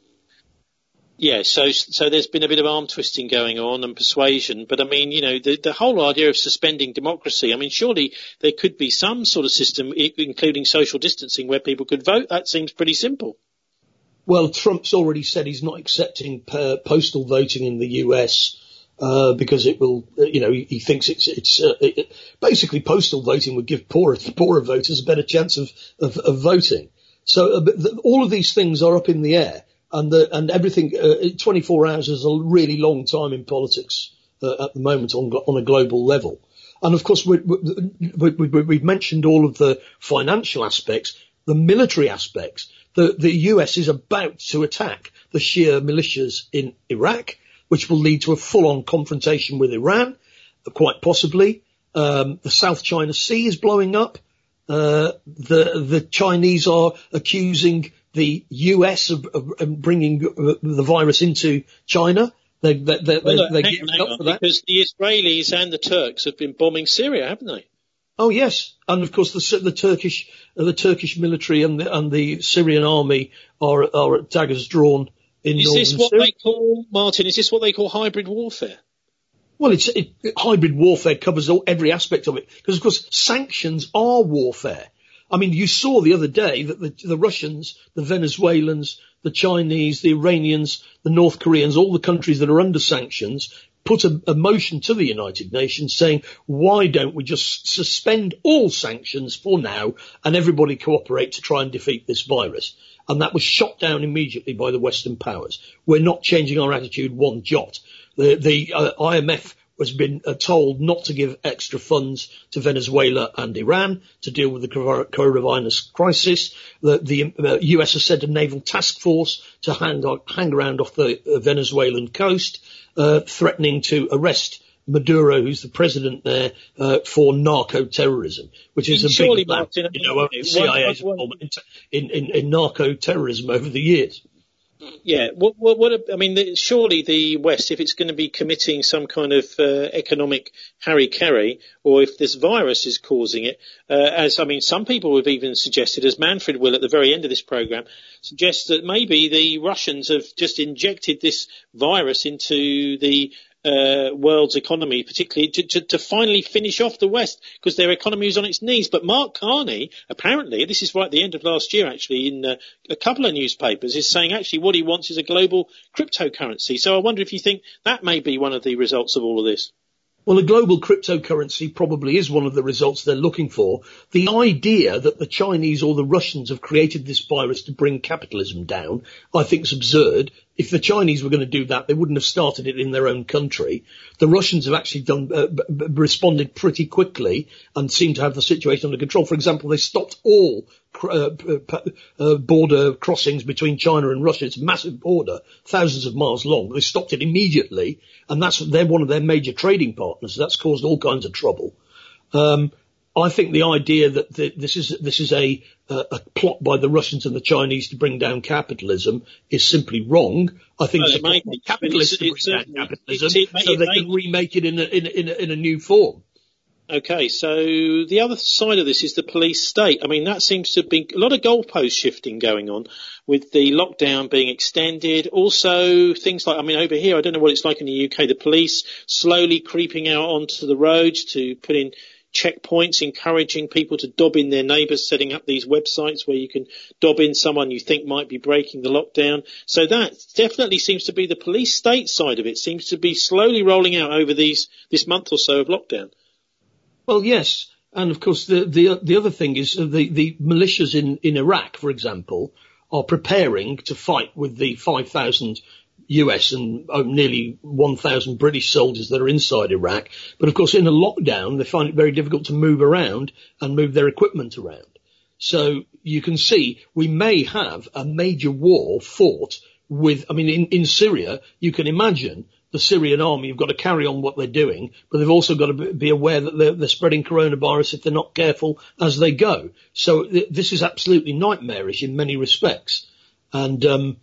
Yeah, so so there's been a bit of arm twisting going on and persuasion. But I mean, you know, the, the whole idea of suspending democracy, I mean, surely there could be some sort of system, including social distancing, where people could vote. That seems pretty simple. Well, Trump's already said he's not accepting per postal voting in the U S uh, because it will, you know, he, he thinks it's it's uh, it, basically postal voting would give poorer poorer voters a better chance of of, of voting. So uh, the, all of these things are up in the air, and the, and everything. Uh, twenty-four hours is a really long time in politics uh, at the moment on on a global level. And of course, we, we, we, we've mentioned all of the financial aspects, the military aspects. The, the U S is about to attack the Shia militias in Iraq, which will lead to a full-on confrontation with Iran, quite possibly. Um, the South China Sea is blowing up. Uh, the, the Chinese are accusing the U S of, of, of bringing the virus into China. They, they, they, well, look, they're hang gearing on, up hang for on, that. Because the Israelis and the Turks have been bombing Syria, haven't they? Oh yes, and of course the, the Turkish, uh, the Turkish military and the, and the Syrian army are are at daggers drawn in is northern this what Syria. they call, Martin? Is this what they call hybrid warfare? Well, it's it, hybrid warfare covers all, every aspect of it because of course sanctions are warfare. I mean, you saw the other day that the, the Russians, the Venezuelans, the Chinese, the Iranians, the North Koreans, all the countries that are under sanctions, put a, a motion to the United Nations saying, why don't we just suspend all sanctions for now and everybody cooperate to try and defeat this virus? And that was shot down immediately by the Western powers. We're not changing our attitude one jot. The, the uh, I M F has been uh, told not to give extra funds to Venezuela and Iran to deal with the coronavirus crisis. The, the uh, U S has sent a naval task force to hang, hang around off the uh, Venezuelan coast, uh, threatening to arrest Maduro, who's the president there, uh, for narco-terrorism, which is a Surely, big, Martin, you know, C I A's involvement in, in, in narco-terrorism over the years. Yeah, what, what, what, I mean, the, surely the West, if it's going to be committing some kind of uh, economic harry-carry, or if this virus is causing it, uh, as, I mean, some people have even suggested, as Manfred will at the very end of this programme, suggests that maybe the Russians have just injected this virus into the Uh, world's economy, particularly to, to, to finally finish off the West, because their economy is on its knees. But Mark Carney, apparently, this is right at the end of last year, actually, in uh, a couple of newspapers, is saying actually what he wants is a global cryptocurrency. So I wonder if you think that may be one of the results of all of this. Well, a global cryptocurrency probably is one of the results they're looking for. The idea that the Chinese or the Russians have created this virus to bring capitalism down, I think is absurd. If the Chinese were going to do that, they wouldn't have started it in their own country. The Russians have actually done uh, b- b- responded pretty quickly and seem to have the situation under control. For example, they stopped all uh, uh, border crossings between China and Russia. It's a massive border, thousands of miles long. They stopped it immediately, and that's they're one of their major trading partners. That's caused all kinds of trouble. Um, I think the idea that the, this is this is a, uh, a plot by the Russians and the Chinese to bring down capitalism is simply wrong. I think well, it's a plot by capitalists to bring down capitalism it, it, so it, they it, can remake it in a, in, a, in, a, in a new form. Okay, so the other side of this is the police state. I mean, that seems to be a lot of goalpost shifting going on with the lockdown being extended. Also, things like, I mean, over here, I don't know what it's like in the U K, the police slowly creeping out onto the roads to put in checkpoints encouraging people to dob in their neighbours, setting up these websites where you can dob in someone you think might be breaking the lockdown. So that definitely seems to be the police state side of it, seems to be slowly rolling out over these this month or so of lockdown. Well, yes. And of course, the, the, the other thing is the, the militias in, in Iraq, for example, are preparing to fight with the five thousand U S and oh, nearly one thousand British soldiers that are inside Iraq. But of course, in a lockdown, they find it very difficult to move around and move their equipment around. So you can see we may have a major war fought with, I mean, in, in Syria, you can imagine the Syrian army have got to carry on what they're doing, but they've also got to be aware that they're, they're spreading coronavirus if they're not careful as they go. So th- this is absolutely nightmarish in many respects. And, um,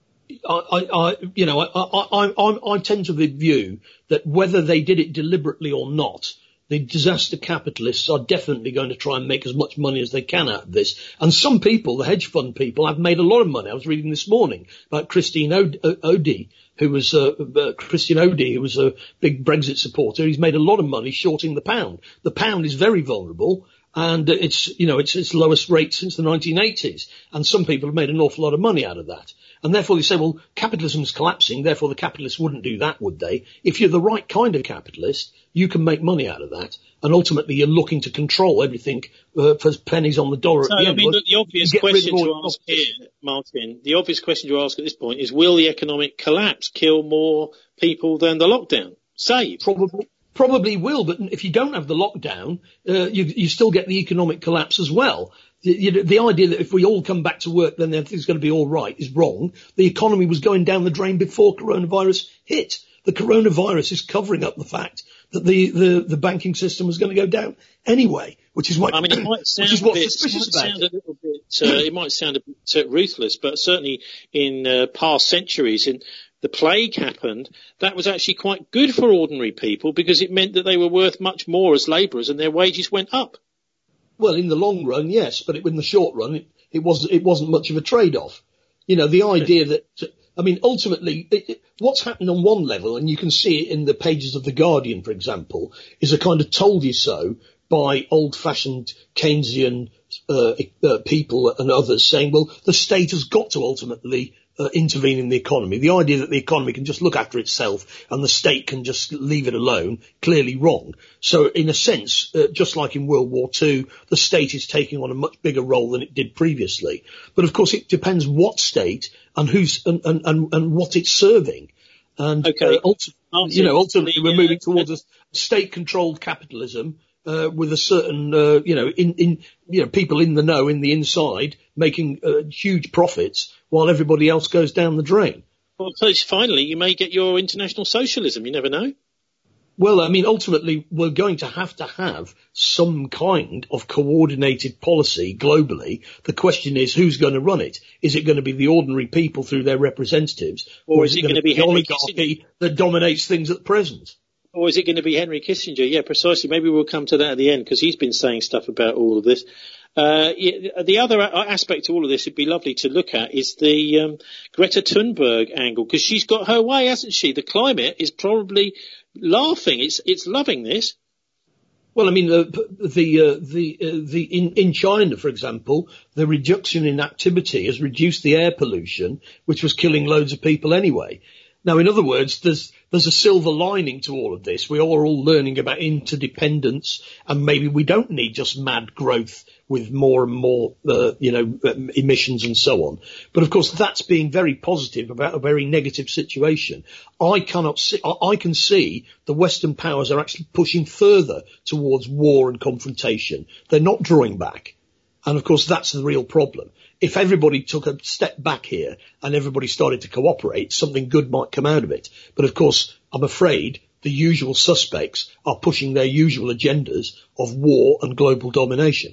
I, I, I you know, I, I, I, I tend to the view that whether they did it deliberately or not, the disaster capitalists are definitely going to try and make as much money as they can out of this. And some people, the hedge fund people, have made a lot of money. I was reading this morning about Christine O'Dea, who was uh, uh, Christian O'Dea, who was a big Brexit supporter. He's made a lot of money shorting the pound. The pound is very vulnerable, and it's, you know, it's its lowest rate since the nineteen eighties. And some people have made an awful lot of money out of that. And therefore they say, well, capitalism is collapsing, therefore the capitalists wouldn't do that, would they? If you're the right kind of capitalist, you can make money out of that. And ultimately you're looking to control everything uh, for pennies on the dollar so, at the I end. mean, look, the obvious question to ask here, Martin, the obvious question to ask at this point is, will the economic collapse kill more people than the lockdown? Save. Probably. Probably will, but if you don't have the lockdown, uh, you, you still get the economic collapse as well. The, you know, the idea that if we all come back to work, then everything's going to be all right is wrong. The economy was going down the drain before coronavirus hit. The coronavirus is covering up the fact that the, the, the banking system was going to go down anyway, which is what, I mean, it might sound which is what's a bit, suspicious it might about sound it. a little bit, uh, it might sound a bit uh, ruthless, but certainly in uh, past centuries, in the plague happened, that was actually quite good for ordinary people because it meant that they were worth much more as labourers and their wages went up. Well, in the long run, yes, but in the short run, it, it wasn't, it wasn't much of a trade-off. You know, the idea that, I mean, ultimately, it, it, what's happened on one level, and you can see it in the pages of The Guardian, for example, is a kind of told you so by old-fashioned Keynesian uh, uh, people and others saying, well, the state has got to ultimately Uh, intervene in the economy. The idea that the economy can just look after itself and the state can just leave it alone, clearly wrong. So in a sense, uh, just like in World War Two, the state is taking on a much bigger role than it did previously. But of course, it depends what state and who's and, and, and, and what it's serving. And okay. uh, ultimately, you know, ultimately we're moving towards a state-controlled capitalism. Uh, with a certain, uh, you know, in, in, you know, people in the know, in the inside, making uh, huge profits while everybody else goes down the drain. Well, so finally, you may get your international socialism. You never know. Well, I mean, ultimately, we're going to have to have some kind of coordinated policy globally. The question is, who's going to run it? Is it going to be the ordinary people through their representatives, or, or is it going to be the Henry oligarchy Kissinger that dominates things at present? Or is it going to be Henry Kissinger? Yeah, precisely. Maybe we'll come to that at the end because he's been saying stuff about all of this. Uh, the other aspect to all of this would be lovely to look at is the um, Greta Thunberg angle because she's got her way, hasn't she? The climate is probably laughing. It's it's loving this. Well, I mean, the the uh, the uh, the in in China, for example, the reduction in activity has reduced the air pollution, which was killing loads of people anyway. Now, in other words, there's there's a silver lining to all of this. We are all learning about interdependence, and maybe we don't need just mad growth with more and more, uh, you know, emissions and so on. But of course, that's being very positive about a very negative situation. I cannot see, I can see the Western powers are actually pushing further towards war and confrontation. They're not drawing back. And of course, that's the real problem. If everybody took a step back here and everybody started to cooperate, something good might come out of it. But of course, I'm afraid the usual suspects are pushing their usual agendas of war and global domination.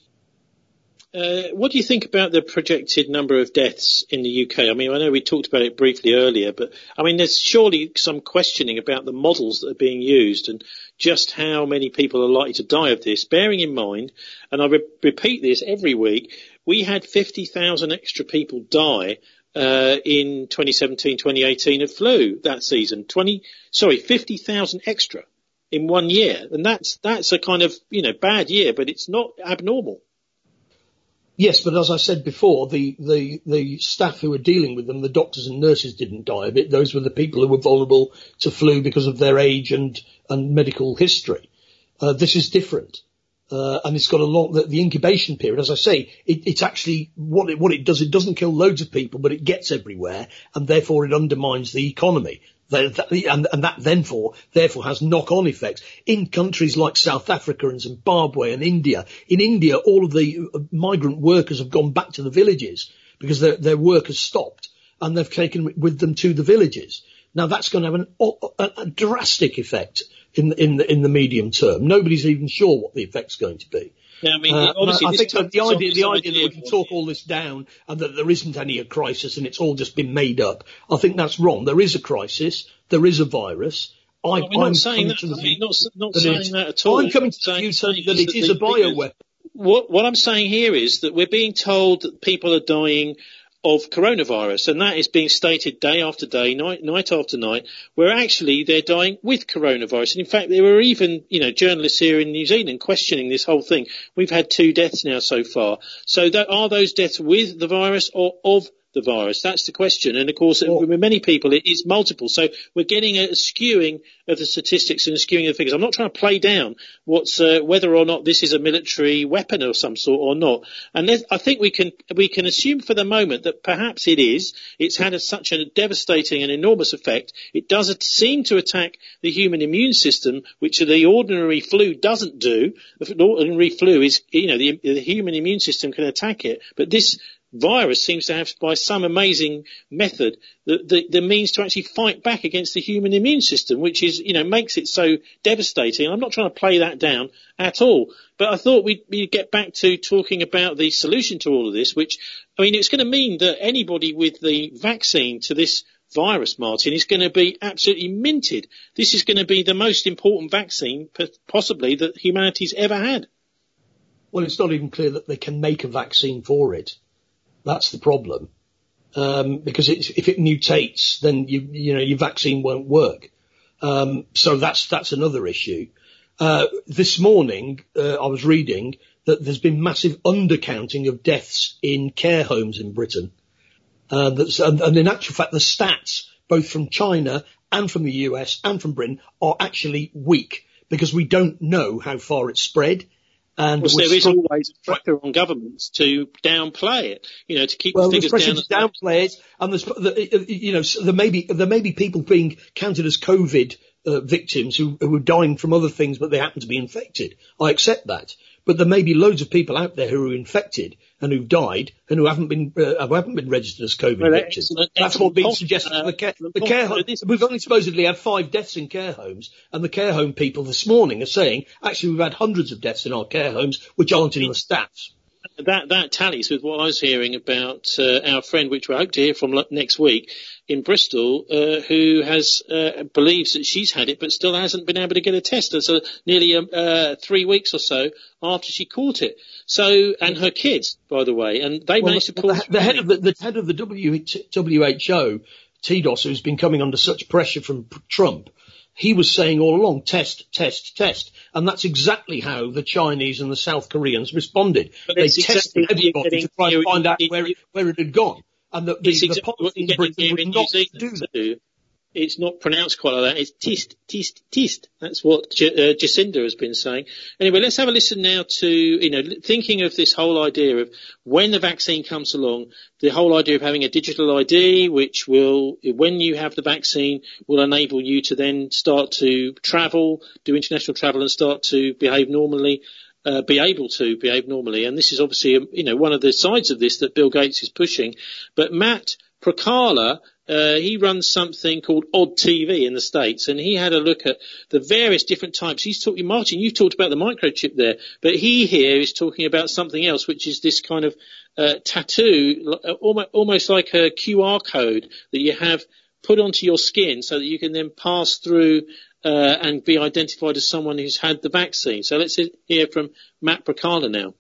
Uh, what do you think about the projected number of deaths in the U K? I mean, I know we talked about it briefly earlier, but I mean, there's surely some questioning about the models that are being used and just how many people are likely to die of this, bearing in mind, and I re- repeat this every week, we had fifty thousand extra people die uh, in twenty seventeen twenty eighteen of flu that season. twenty, sorry, fifty thousand extra. in one year. And that's, that's a kind of, you know, bad year, but it's not abnormal. Yes, but as I said before, the, the, the staff who were dealing with them, the doctors and nurses didn't die of it. Those were the people who were vulnerable to flu because of their age and, and medical history. Uh, this is different. Uh, and it's got a long, the, the incubation period, as I say, it, it's actually, what it, what it does, it doesn't kill loads of people, but it gets everywhere, and therefore it undermines the economy. That, that, and, and that therefore, therefore has knock-on effects. In countries like South Africa and Zimbabwe and India, in India, all of the migrant workers have gone back to the villages because their, their work has stopped, and they've taken with them to the villages. Now that's going to have an, a, a drastic effect in, in the, in the medium term. Nobody's even sure what the effect's going to be. Yeah, I mean, uh, obviously, I think that the idea, the idea that we can talk yeah. all this down and that there isn't any crisis and it's all just been made up, I think that's wrong. There is a crisis. There is a virus. I, no, we're I'm not saying that. to the I mean, not, not that saying that at all. I'm coming to saying, the view that saying it is a bioweapon. What, what I'm saying here is that we're being told that people are dying of coronavirus, and that is being stated day after day, night, night after night, where actually they're dying with coronavirus. And in fact, there were even, you know, journalists here in New Zealand questioning this whole thing. We've had two deaths now so far. So that, are those deaths with the virus or of the virus? That's the question. And of course, well, with many people, it is multiple. So we're getting a skewing of the statistics and a skewing of the figures. I'm not trying to play down what's, uh, whether or not this is a military weapon of some sort or not. And I think we can, we can assume for the moment that perhaps it is. It's had a, such a devastating and enormous effect. It does seem to attack the human immune system, which the ordinary flu doesn't do. The ordinary flu is, you know, the, the human immune system can attack it. But this virus seems to have, by some amazing method, the, the, the means to actually fight back against the human immune system, which is, you know, makes it so devastating. I'm not trying to play that down at all, but I thought we'd, we'd get back to talking about the solution to all of this, which, I mean, it's going to mean that anybody with the vaccine to this virus, Martin, is going to be absolutely minted. This is going to be the most important vaccine possibly that humanity's ever had. Well, it's not even clear that they can make a vaccine for it. That's the problem, um, because it's, if it mutates, then you, you know, your vaccine won't work. Um, so that's that's another issue. Uh, this morning, uh, I was reading that there's been massive undercounting of deaths in care homes in Britain, uh, that's, and, and in actual fact, the stats both from China and from the U S and from Britain are actually weak because we don't know how far it's spread. And well, there is always a pressure on governments to downplay it, you know, to keep well, the figures there's down. pressure to downplay it, and there's, the, you know, there may be there may be people being counted as COVID uh, victims who, who are dying from other things, but they happen to be infected. I accept that, but there may be loads of people out there who are infected and who've died and who haven't been uh, who haven't been registered as COVID well, victims. That's, that's what being suggested. Uh, the care, the care home, we've only supposedly had five deaths in care homes, and the care home people this morning are saying actually we've had hundreds of deaths in our care homes, which aren't in the stats. That that tallies with what I was hearing about uh, our friend, which we hope to hear from next week in Bristol, uh, who has uh, believes that she's had it, but still hasn't been able to get a test. So nearly um, uh, three weeks or so after she caught it. So, and her kids, by the way, and they well, managed to pull. The, the head of the, the head of the W H O, Tedros, who's been coming under such pressure from Trump. He was saying all along, test, test, test. And that's exactly how the Chinese and the South Koreans responded. But they tested everybody getting, to try and find out it, where it, where it had gone. And the, the, exactly the policy in Britain would not do that. Too. It's not pronounced quite like that. It's tist, tist, tist. That's what J- uh, Jacinda has been saying. Anyway, let's have a listen now to, you know, thinking of this whole idea of when the vaccine comes along, the whole idea of having a digital I D, which will, when you have the vaccine, will enable you to then start to travel, do international travel and start to behave normally. Uh, be able to behave normally. And this is obviously, you know, one of the sides of this that Bill Gates is pushing. But Matt Procala, uh, he runs something called Odd T V in the States, and he had a look at the various different types. He's talking, Martin, you've talked about the microchip there, but he here is talking about something else, which is this kind of uh, tattoo, almost, almost like a Q R code that you have put onto your skin so that you can then pass through Uh, and be identified as someone who's had the vaccine. So let's hear from Matt Procala now.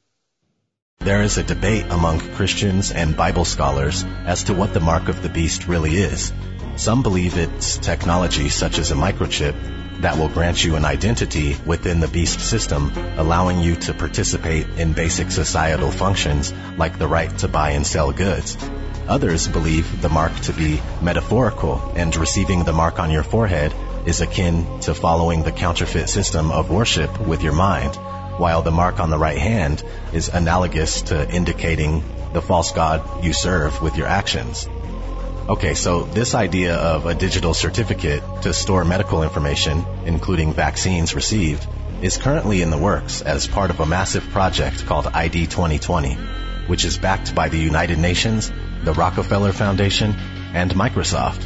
There is a debate among Christians and Bible scholars as to what the mark of the beast really is. Some believe it's technology such as a microchip, that will grant you an identity within the beast system, allowing you to participate in basic societal functions like the right to buy and sell goods. Others believe the mark to be metaphorical, and receiving the mark on your forehead is akin to following the counterfeit system of worship with your mind, while the mark on the right hand is analogous to indicating the false god you serve with your actions. Okay, so this idea of a digital certificate to store medical information, including vaccines received, is currently in the works as part of a massive project called I D twenty twenty, which is backed by the United Nations, the Rockefeller Foundation, and Microsoft.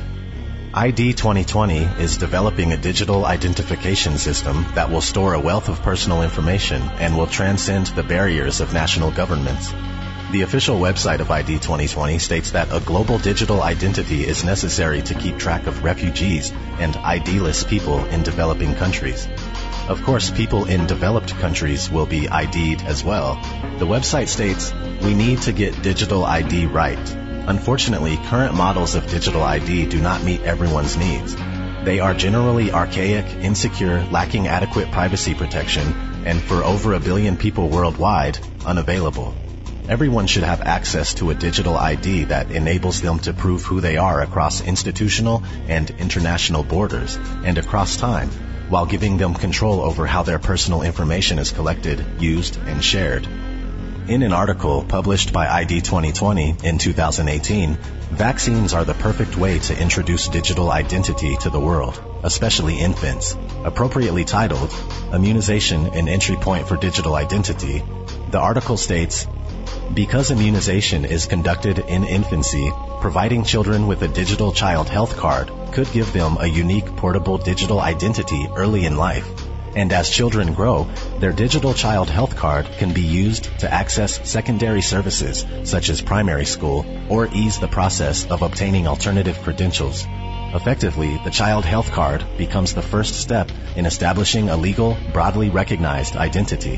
I D twenty twenty is developing a digital identification system that will store a wealth of personal information and will transcend the barriers of national governments. The official website of I D twenty twenty states that a global digital identity is necessary to keep track of refugees and I D-less people in developing countries. Of course, people in developed countries will be I D'd as well. The website states, "We need to get digital I D right. Unfortunately, current models of digital I D do not meet everyone's needs. They are generally archaic, insecure, lacking adequate privacy protection, and for over a billion people worldwide, unavailable. Everyone should have access to a digital I D that enables them to prove who they are across institutional and international borders and across time, while giving them control over how their personal information is collected, used, and shared." In an article published by I D twenty twenty in two thousand eighteen, vaccines are the perfect way to introduce digital identity to the world, especially infants. Appropriately titled, "Immunization, an Entry Point for Digital Identity," the article states, "Because immunization is conducted in infancy, providing children with a digital child health card could give them a unique portable digital identity early in life. And as children grow, their digital child health card can be used to access secondary services such as primary school or ease the process of obtaining alternative credentials. Effectively, the child health card becomes the first step in establishing a legal, broadly recognized identity."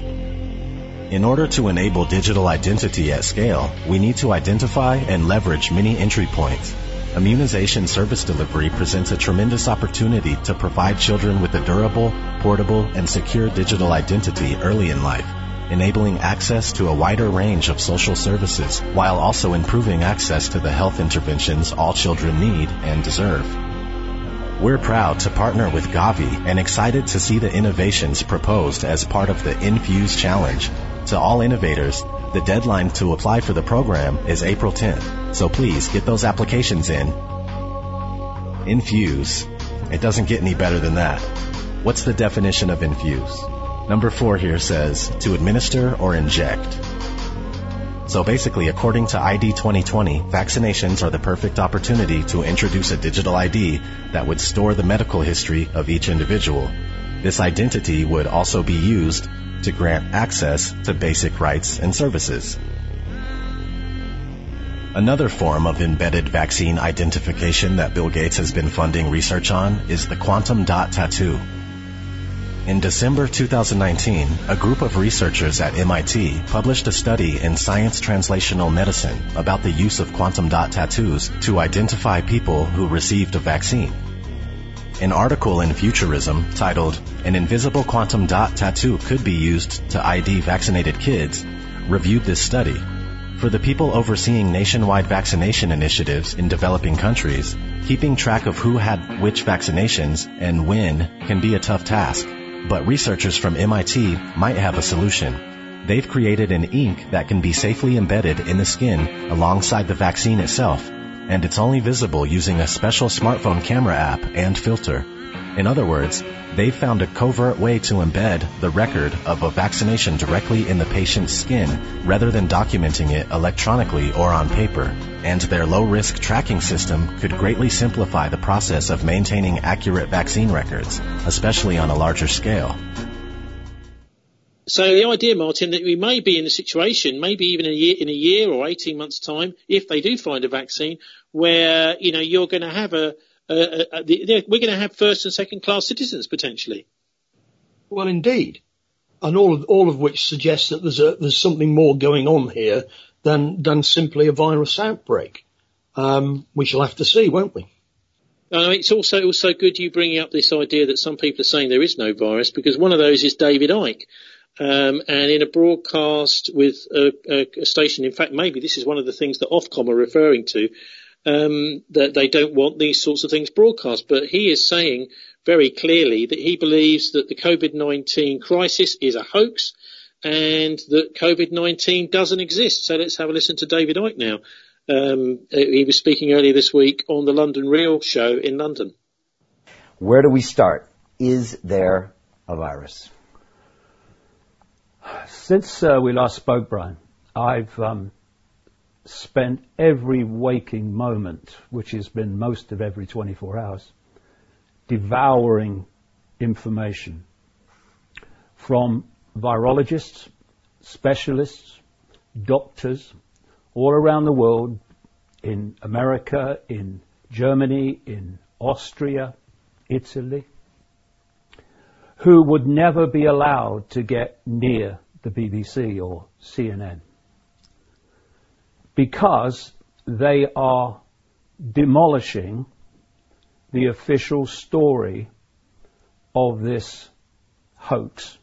In order to enable digital identity at scale, we need to identify and leverage many entry points. Immunization service delivery presents a tremendous opportunity to provide children with a durable, portable, and secure digital identity early in life, enabling access to a wider range of social services, while also improving access to the health interventions all children need and deserve. We're proud to partner with Gavi and excited to see the innovations proposed as part of the Infuse Challenge. To all innovators, the deadline to apply for the program is April tenth, so please get those applications in. Infuse. It doesn't get any better than that. What's the definition of infuse? Number four here says, to administer or inject. So basically, according to I D twenty twenty, vaccinations are the perfect opportunity to introduce a digital I D that would store the medical history of each individual. This identity would also be used to grant access to basic rights and services. Another form of embedded vaccine identification that Bill Gates has been funding research on is the quantum dot tattoo. In December two thousand nineteen, a group of researchers at M I T published a study in Science Translational Medicine about the use of quantum dot tattoos to identify people who received a vaccine. An article in Futurism titled, "An Invisible Quantum Dot Tattoo Could Be Used to I D Vaccinated Kids," reviewed this study. For the people overseeing nationwide vaccination initiatives in developing countries, keeping track of who had which vaccinations and when can be a tough task. But researchers from M I T might have a solution. They've created an ink that can be safely embedded in the skin alongside the vaccine itself, and it's only visible using a special smartphone camera app and filter. In other words, they've found a covert way to embed the record of a vaccination directly in the patient's skin rather than documenting it electronically or on paper, and their low-risk tracking system could greatly simplify the process of maintaining accurate vaccine records, especially on a larger scale. So the idea, Martin, that we may be in a situation, maybe even a year, in a year or eighteen months' time, if they do find a vaccine, where, you know, you're going to have a, a, a, a the, we're going to have first and second class citizens potentially. Well, indeed, and all of all of which suggests that there's a, there's something more going on here than than simply a virus outbreak. Um, we shall have to see, won't we? Uh, it's also also good you bringing up this idea that some people are saying there is no virus, because one of those is David Icke. Um, and in a broadcast with a, a, a station, in fact, maybe this is one of the things that Ofcom are referring to, um, that they don't want these sorts of things broadcast. But he is saying very clearly that he believes that the COVID nineteen crisis is a hoax and that COVID nineteen doesn't exist. So let's have a listen to David Icke now. Um, he was speaking earlier this week on the London Real show in London. Where do we start? Is there a virus? Since uh, we last spoke, Brian, I've um, spent every waking moment, which has been most of every twenty-four hours, devouring information from virologists, specialists, doctors, all around the world, in America, in Germany, in Austria, Italy, who would never be allowed to get near the B B C or C N N because they are demolishing the official story of this hoax.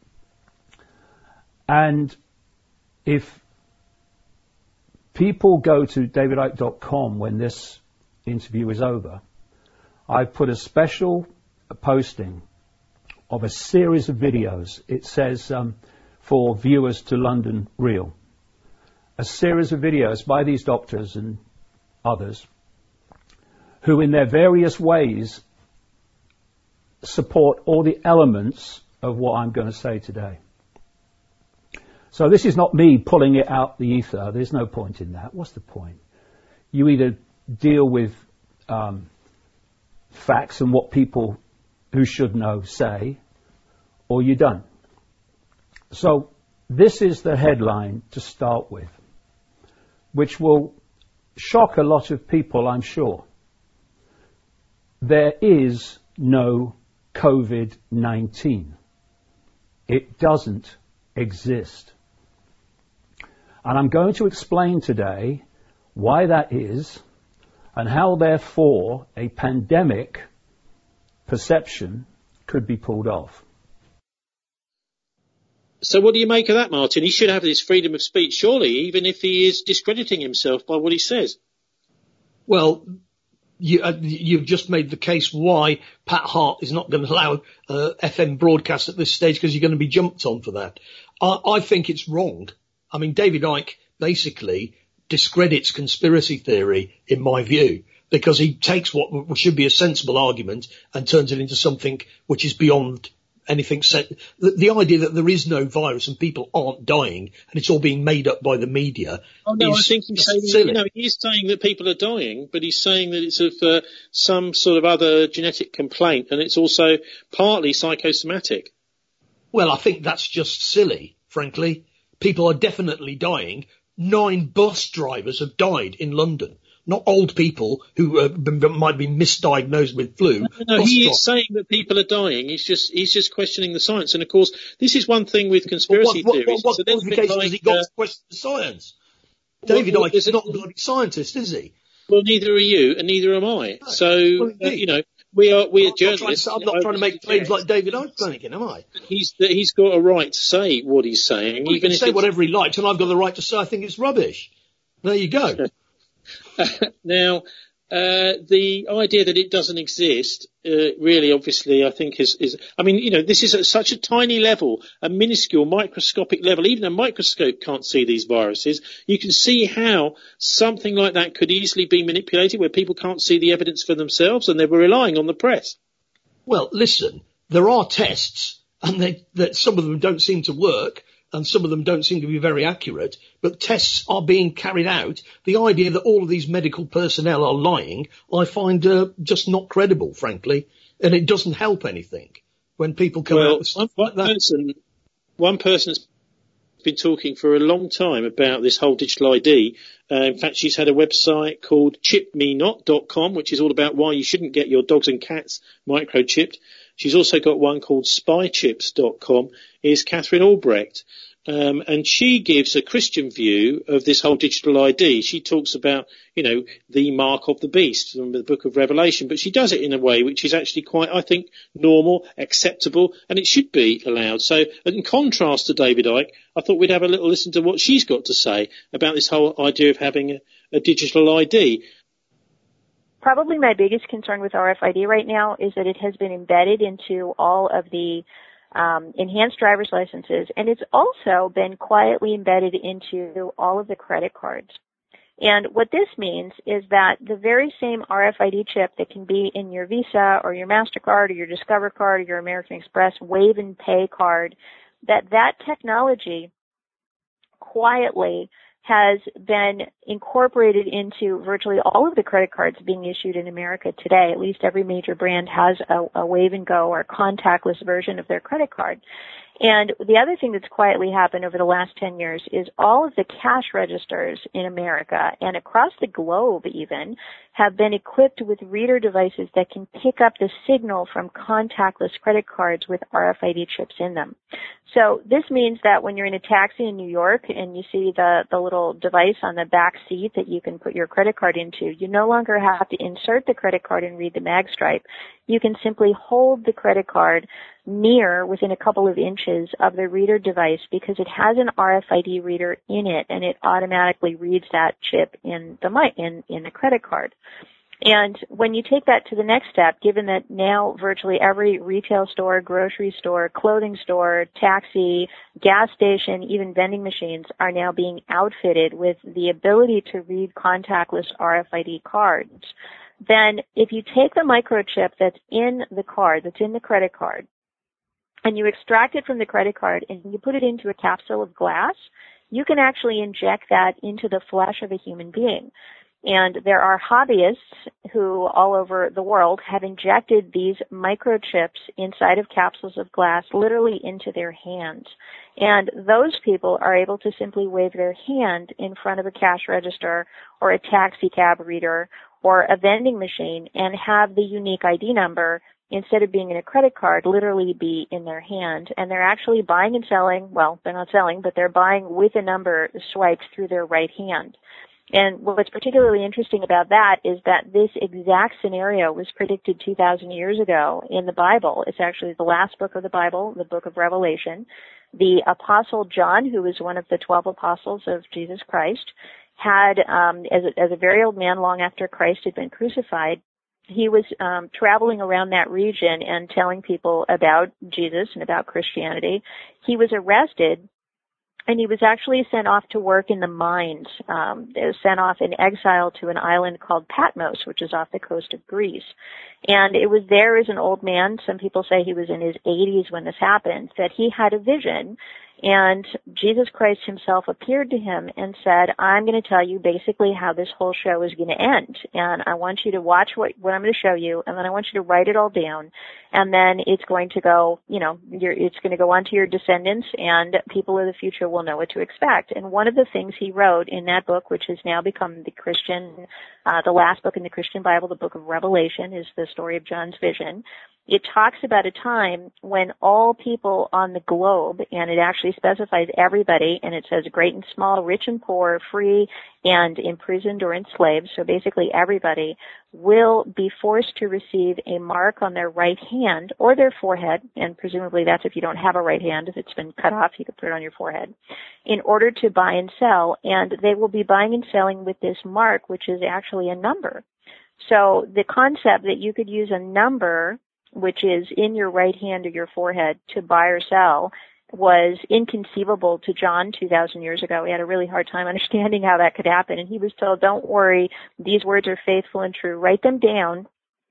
And if people go to david icke dot com when this interview is over, I put a special posting of a series of videos. It says um, for viewers to London Real. A series of videos by these doctors and others who in their various ways support all the elements of what I'm going to say today. So this is not me pulling it out the ether. There's no point in that. What's the point? You either deal with um, facts and what people who should know say, or you don't. So this is the headline to start with, which will shock a lot of people, I'm sure. There is no COVID nineteen. It doesn't exist. And I'm going to explain today why that is and how, therefore, a pandemic perception could be pulled off. So what do you make of that, Martin? He should have his freedom of speech, surely, even if he is discrediting himself by what he says. Well, you, uh, you've just made the case why Pat Hart is not going to allow uh, F M broadcast at this stage, because you're going to be jumped on for that. I, I think it's wrong. I mean, David Icke basically discredits conspiracy theory, in my view, because he takes what should be a sensible argument and turns it into something which is beyond anything set. The, the idea that there is no virus and people aren't dying and it's all being made up by the media. Oh no, is, I think he's saying, silly. you know, he's saying that people are dying, but he's saying that it's of uh, some sort of other genetic complaint, and it's also partly psychosomatic. Well, I think that's just silly, frankly. People are definitely dying. Nine bus drivers have died in London. Not old people who uh, b- b- might be misdiagnosed with flu. No, no, no he is saying that people are dying. He's just he's just questioning the science. And of course, this is one thing with conspiracy well, what, theories. What, what, what qualifications like, has he got uh, to question the science? David well, Icke is not a bloody scientist, is he? Well, neither are you, and neither am I. No. So well, uh, you know, we are we are I'm journalists. Not to, I'm not trying to make claims like David Icke, thinking, am I? He's he's got a right to say what he's saying. Well, even he can if say it's... whatever he likes, and I've got the right to say I think it's rubbish. There you go. Now, uh, the idea that it doesn't exist, uh, really, obviously, I think is, is, I mean, you know, this is at such a tiny level, a minuscule, microscopic level. Even a microscope can't see these viruses. You can see how something like that could easily be manipulated, where people can't see the evidence for themselves and they were relying on the press. Well, listen, there are tests, and they, that some of them don't seem to work, and some of them don't seem to be very accurate, but tests are being carried out. The idea that all of these medical personnel are lying, I find uh, just not credible, frankly, and it doesn't help anything when people come well, out with stuff one, like that. Person, one person's been talking for a long time about this whole digital I D. Uh, in fact, she's had a website called chip me not dot com, which is all about why you shouldn't get your dogs and cats microchipped. She's also got one called spy chips dot com, is Catherine Albrecht. Um, and she gives a Christian view of this whole digital I D. She talks about, you know, the mark of the beast from the book of Revelation, but she does it in a way which is actually quite, I think, normal, acceptable, and it should be allowed. So in contrast to David Icke, I thought we'd have a little listen to what she's got to say about this whole idea of having a, a digital I D. Probably my biggest concern with R F I D right now is that it has been embedded into all of the Um, enhanced driver's licenses, and it's also been quietly embedded into all of the credit cards. And what this means is that the very same R F I D chip that can be in your Visa or your MasterCard or your Discover card or your American Express Wave and Pay card, that that technology quietly has been incorporated into virtually all of the credit cards being issued in America today. At least every major brand has a, a Wave and Go or contactless version of their credit card. And the other thing that's quietly happened over the last ten years is all of the cash registers in America and across the globe even have been equipped with reader devices that can pick up the signal from contactless credit cards with R F I D chips in them. So this means that when you're in a taxi in New York and you see the, the little device on the back seat that you can put your credit card into, you no longer have to insert the credit card and read the mag stripe. You can simply hold the credit card near within a couple of inches of the reader device because it has an R F I D reader in it and it automatically reads that chip in the in, in the credit card. And when you take that to the next step, given that now virtually every retail store, grocery store, clothing store, taxi, gas station, even vending machines are now being outfitted with the ability to read contactless R F I D cards, then if you take the microchip that's in the card, that's in the credit card, and you extract it from the credit card and you put it into a capsule of glass, you can actually inject that into the flesh of a human being. And there are hobbyists who all over the world have injected these microchips inside of capsules of glass literally into their hands. And those people are able to simply wave their hand in front of a cash register or a taxi cab reader or a vending machine and have the unique I D number, instead of being in a credit card, literally be in their hand. And they're actually buying and selling, well, they're not selling, but they're buying with a number swiped through their right hand. And what's particularly interesting about that is that this exact scenario was predicted two thousand years ago in the Bible. It's actually the last book of the Bible, the book of Revelation. The Apostle John, who was one of the twelve apostles of Jesus Christ, had, um, as a, as a very old man long after Christ had been crucified, he was um, traveling around that region and telling people about Jesus and about Christianity. He was arrested, and he was actually sent off to work in the mines. Um, they were sent off in exile to an island called Patmos, which is off the coast of Greece. And it was there as an old man, some people say he was in his eighties when this happened, that he had a vision. And Jesus Christ himself appeared to him and said, I'm going to tell you basically how this whole show is going to end. And I want you to watch what, what I'm going to show you, and then I want you to write it all down. And then it's going to go, you know, you're, it's going to go on to your descendants, and people of the future will know what to expect. And one of the things he wrote in that book, which has now become the Christian, uh, the last book in the Christian Bible, the book of Revelation, is the story of John's vision. It talks about a time when all people on the globe, and it actually specifies everybody, and it says great and small, rich and poor, free and imprisoned or enslaved, so basically everybody, will be forced to receive a mark on their right hand or their forehead, and presumably that's if you don't have a right hand. If it's been cut off, you could put it on your forehead, in order to buy and sell, and they will be buying and selling with this mark, which is actually a number. So the concept that you could use a number, which is in your right hand or your forehead, to buy or sell, was inconceivable to John two thousand years ago. He had a really hard time understanding how that could happen, and he was told, don't worry, these words are faithful and true. Write them down,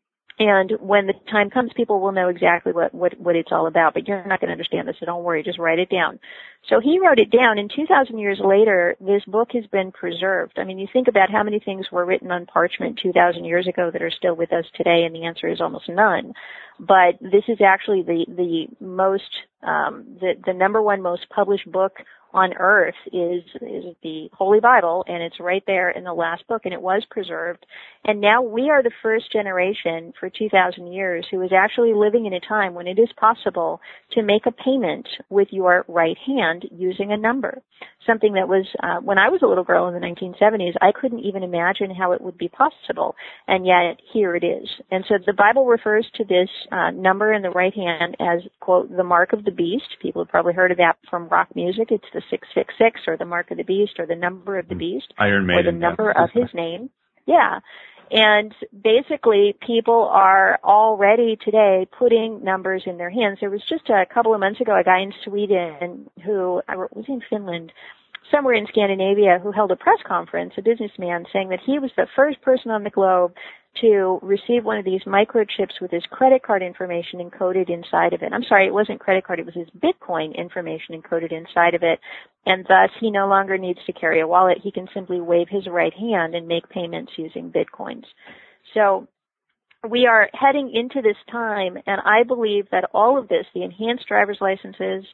and when the time comes, people will know exactly what, what, what it's all about, but you're not going to understand this, so don't worry, just write it down. So he wrote it down, and two thousand years later, this book has been preserved. I mean, you think about how many things were written on parchment two thousand years ago that are still with us today, and the answer is almost none. But this is actually the, the most, um, the, the number one most published book on earth is is the Holy Bible, and it's right there in the last book, and it was preserved. And now we are the first generation for two thousand years who is actually living in a time when it is possible to make a payment with your right hand using a number. Something that was, uh, when I was a little girl in the nineteen seventies, I couldn't even imagine how it would be possible, and yet here it is. And so the Bible refers to this uh, number in the right hand as, quote, the mark of the beast. People have probably heard of that from rock music. It's the six six six, or the mark of the beast, or the number of the beast, Iron Maiden, or the number yeah. of his name. Yeah. And basically, people are already today putting numbers in their hands. There was just a couple of months ago a guy in Sweden who, I was in Finland, somewhere in Scandinavia, who held a press conference, a businessman, saying that he was the first person on the globe to receive one of these microchips with his credit card information encoded inside of it. I'm sorry, it wasn't credit card, it was his Bitcoin information encoded inside of it. And thus, he no longer needs to carry a wallet. He can simply wave his right hand and make payments using Bitcoins. So we are heading into this time, and I believe that all of this, the enhanced driver's licenses,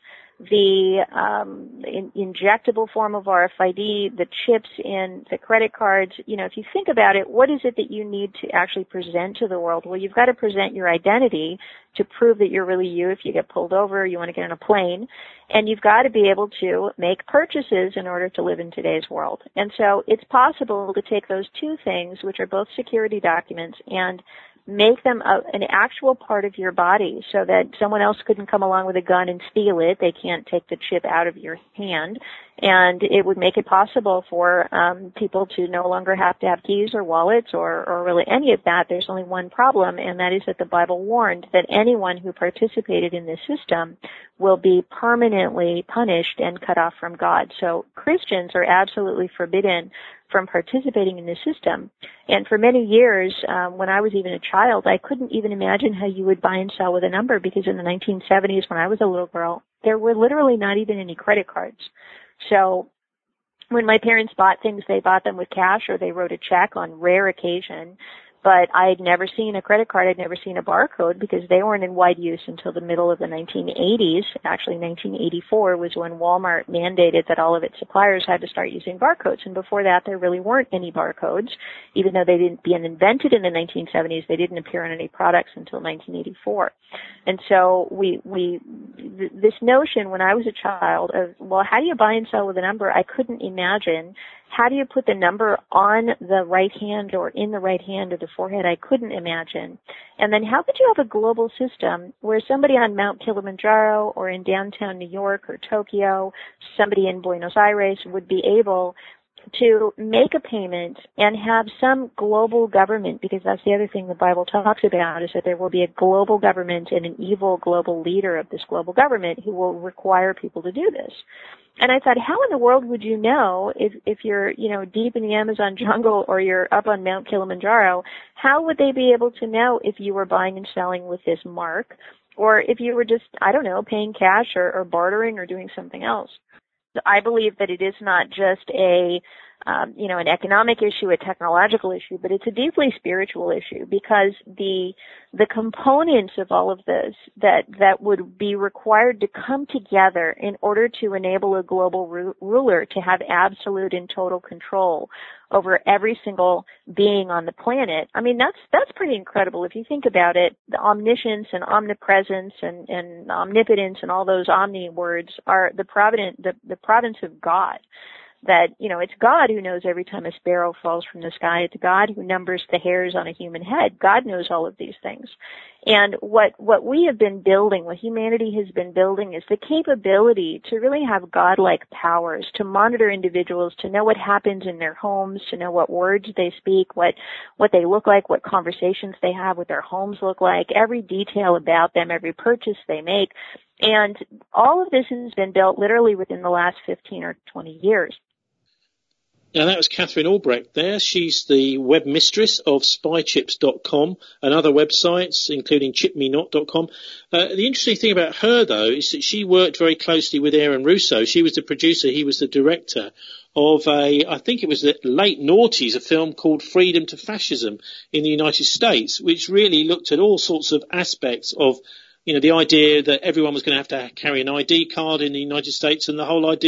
the um, in, injectable form of R F I D, the chips in the credit cards, you know, if you think about it, what is it that you need to actually present to the world? Well, you've got to present your identity to prove that you're really you if you get pulled over, you want to get on a plane, and you've got to be able to make purchases in order to live in today's world. And so it's possible to take those two things, which are both security documents, and make them a, an actual part of your body so that someone else couldn't come along with a gun and steal it. They can't take the chip out of your hand. And it would make it possible for um, people to no longer have to have keys or wallets or, or really any of that. There's only one problem, and that is that the Bible warned that anyone who participated in this system will be permanently punished and cut off from God. So Christians are absolutely forbidden from participating in this system. And for many years, um, when I was even a child, I couldn't even imagine how you would buy and sell with a number, because in the nineteen seventies, when I was a little girl, there were literally not even any credit cards. So when my parents bought things, they bought them with cash or they wrote a check on rare occasion. But I'd never seen a credit card. I'd never seen a barcode because they weren't in wide use until the middle of the nineteen eighties. Actually, nineteen eighty-four was when Walmart mandated that all of its suppliers had to start using barcodes. And before that, there really weren't any barcodes. Even though they didn't be invented in the nineteen seventies, they didn't appear on any products until nineteen eighty-four. And so we, we, th- this notion when I was a child of, well, how do you buy and sell with a number? I couldn't imagine. How do you put the number on the right hand or in the right hand or the forehead? I couldn't imagine. And then how could you have a global system where somebody on Mount Kilimanjaro or in downtown New York or Tokyo, somebody in Buenos Aires would be able to make a payment and have some global government, because that's the other thing the Bible talks about, is that there will be a global government and an evil global leader of this global government who will require people to do this. And I thought, how in the world would you know if, if you're, you know, deep in the Amazon jungle or you're up on Mount Kilimanjaro, how would they be able to know if you were buying and selling with this mark, or if you were just, I don't know, paying cash or, or bartering or doing something else? I believe that it is not just a, um, you know, an economic issue, a technological issue, but it's a deeply spiritual issue, because the the components of all of this that that would be required to come together in order to enable a global ru- ruler to have absolute and total control over every single being on the planet. I mean, that's that's pretty incredible if you think about it. The omniscience and omnipresence and, and omnipotence and all those omni words are the provident the, the province of God. That, you know, it's God who knows every time a sparrow falls from the sky. It's God who numbers the hairs on a human head. God knows all of these things. And what, what we have been building, what humanity has been building, is the capability to really have godlike powers, to monitor individuals, to know what happens in their homes, to know what words they speak, what, what they look like, what conversations they have, what their homes look like, every detail about them, every purchase they make. And all of this has been built literally within the last fifteen or twenty years. Now, that was Catherine Albrecht there. She's the web mistress of spy chips dot com and other websites, including chip me not dot com. Uh, the interesting thing about her, though, is that she worked very closely with Aaron Russo. She was the producer, he was the director of a, I think it was the late noughties, a film called Freedom to Fascism in the United States, which really looked at all sorts of aspects of, you know, the idea that everyone was going to have to carry an I D card in the United States, and the whole idea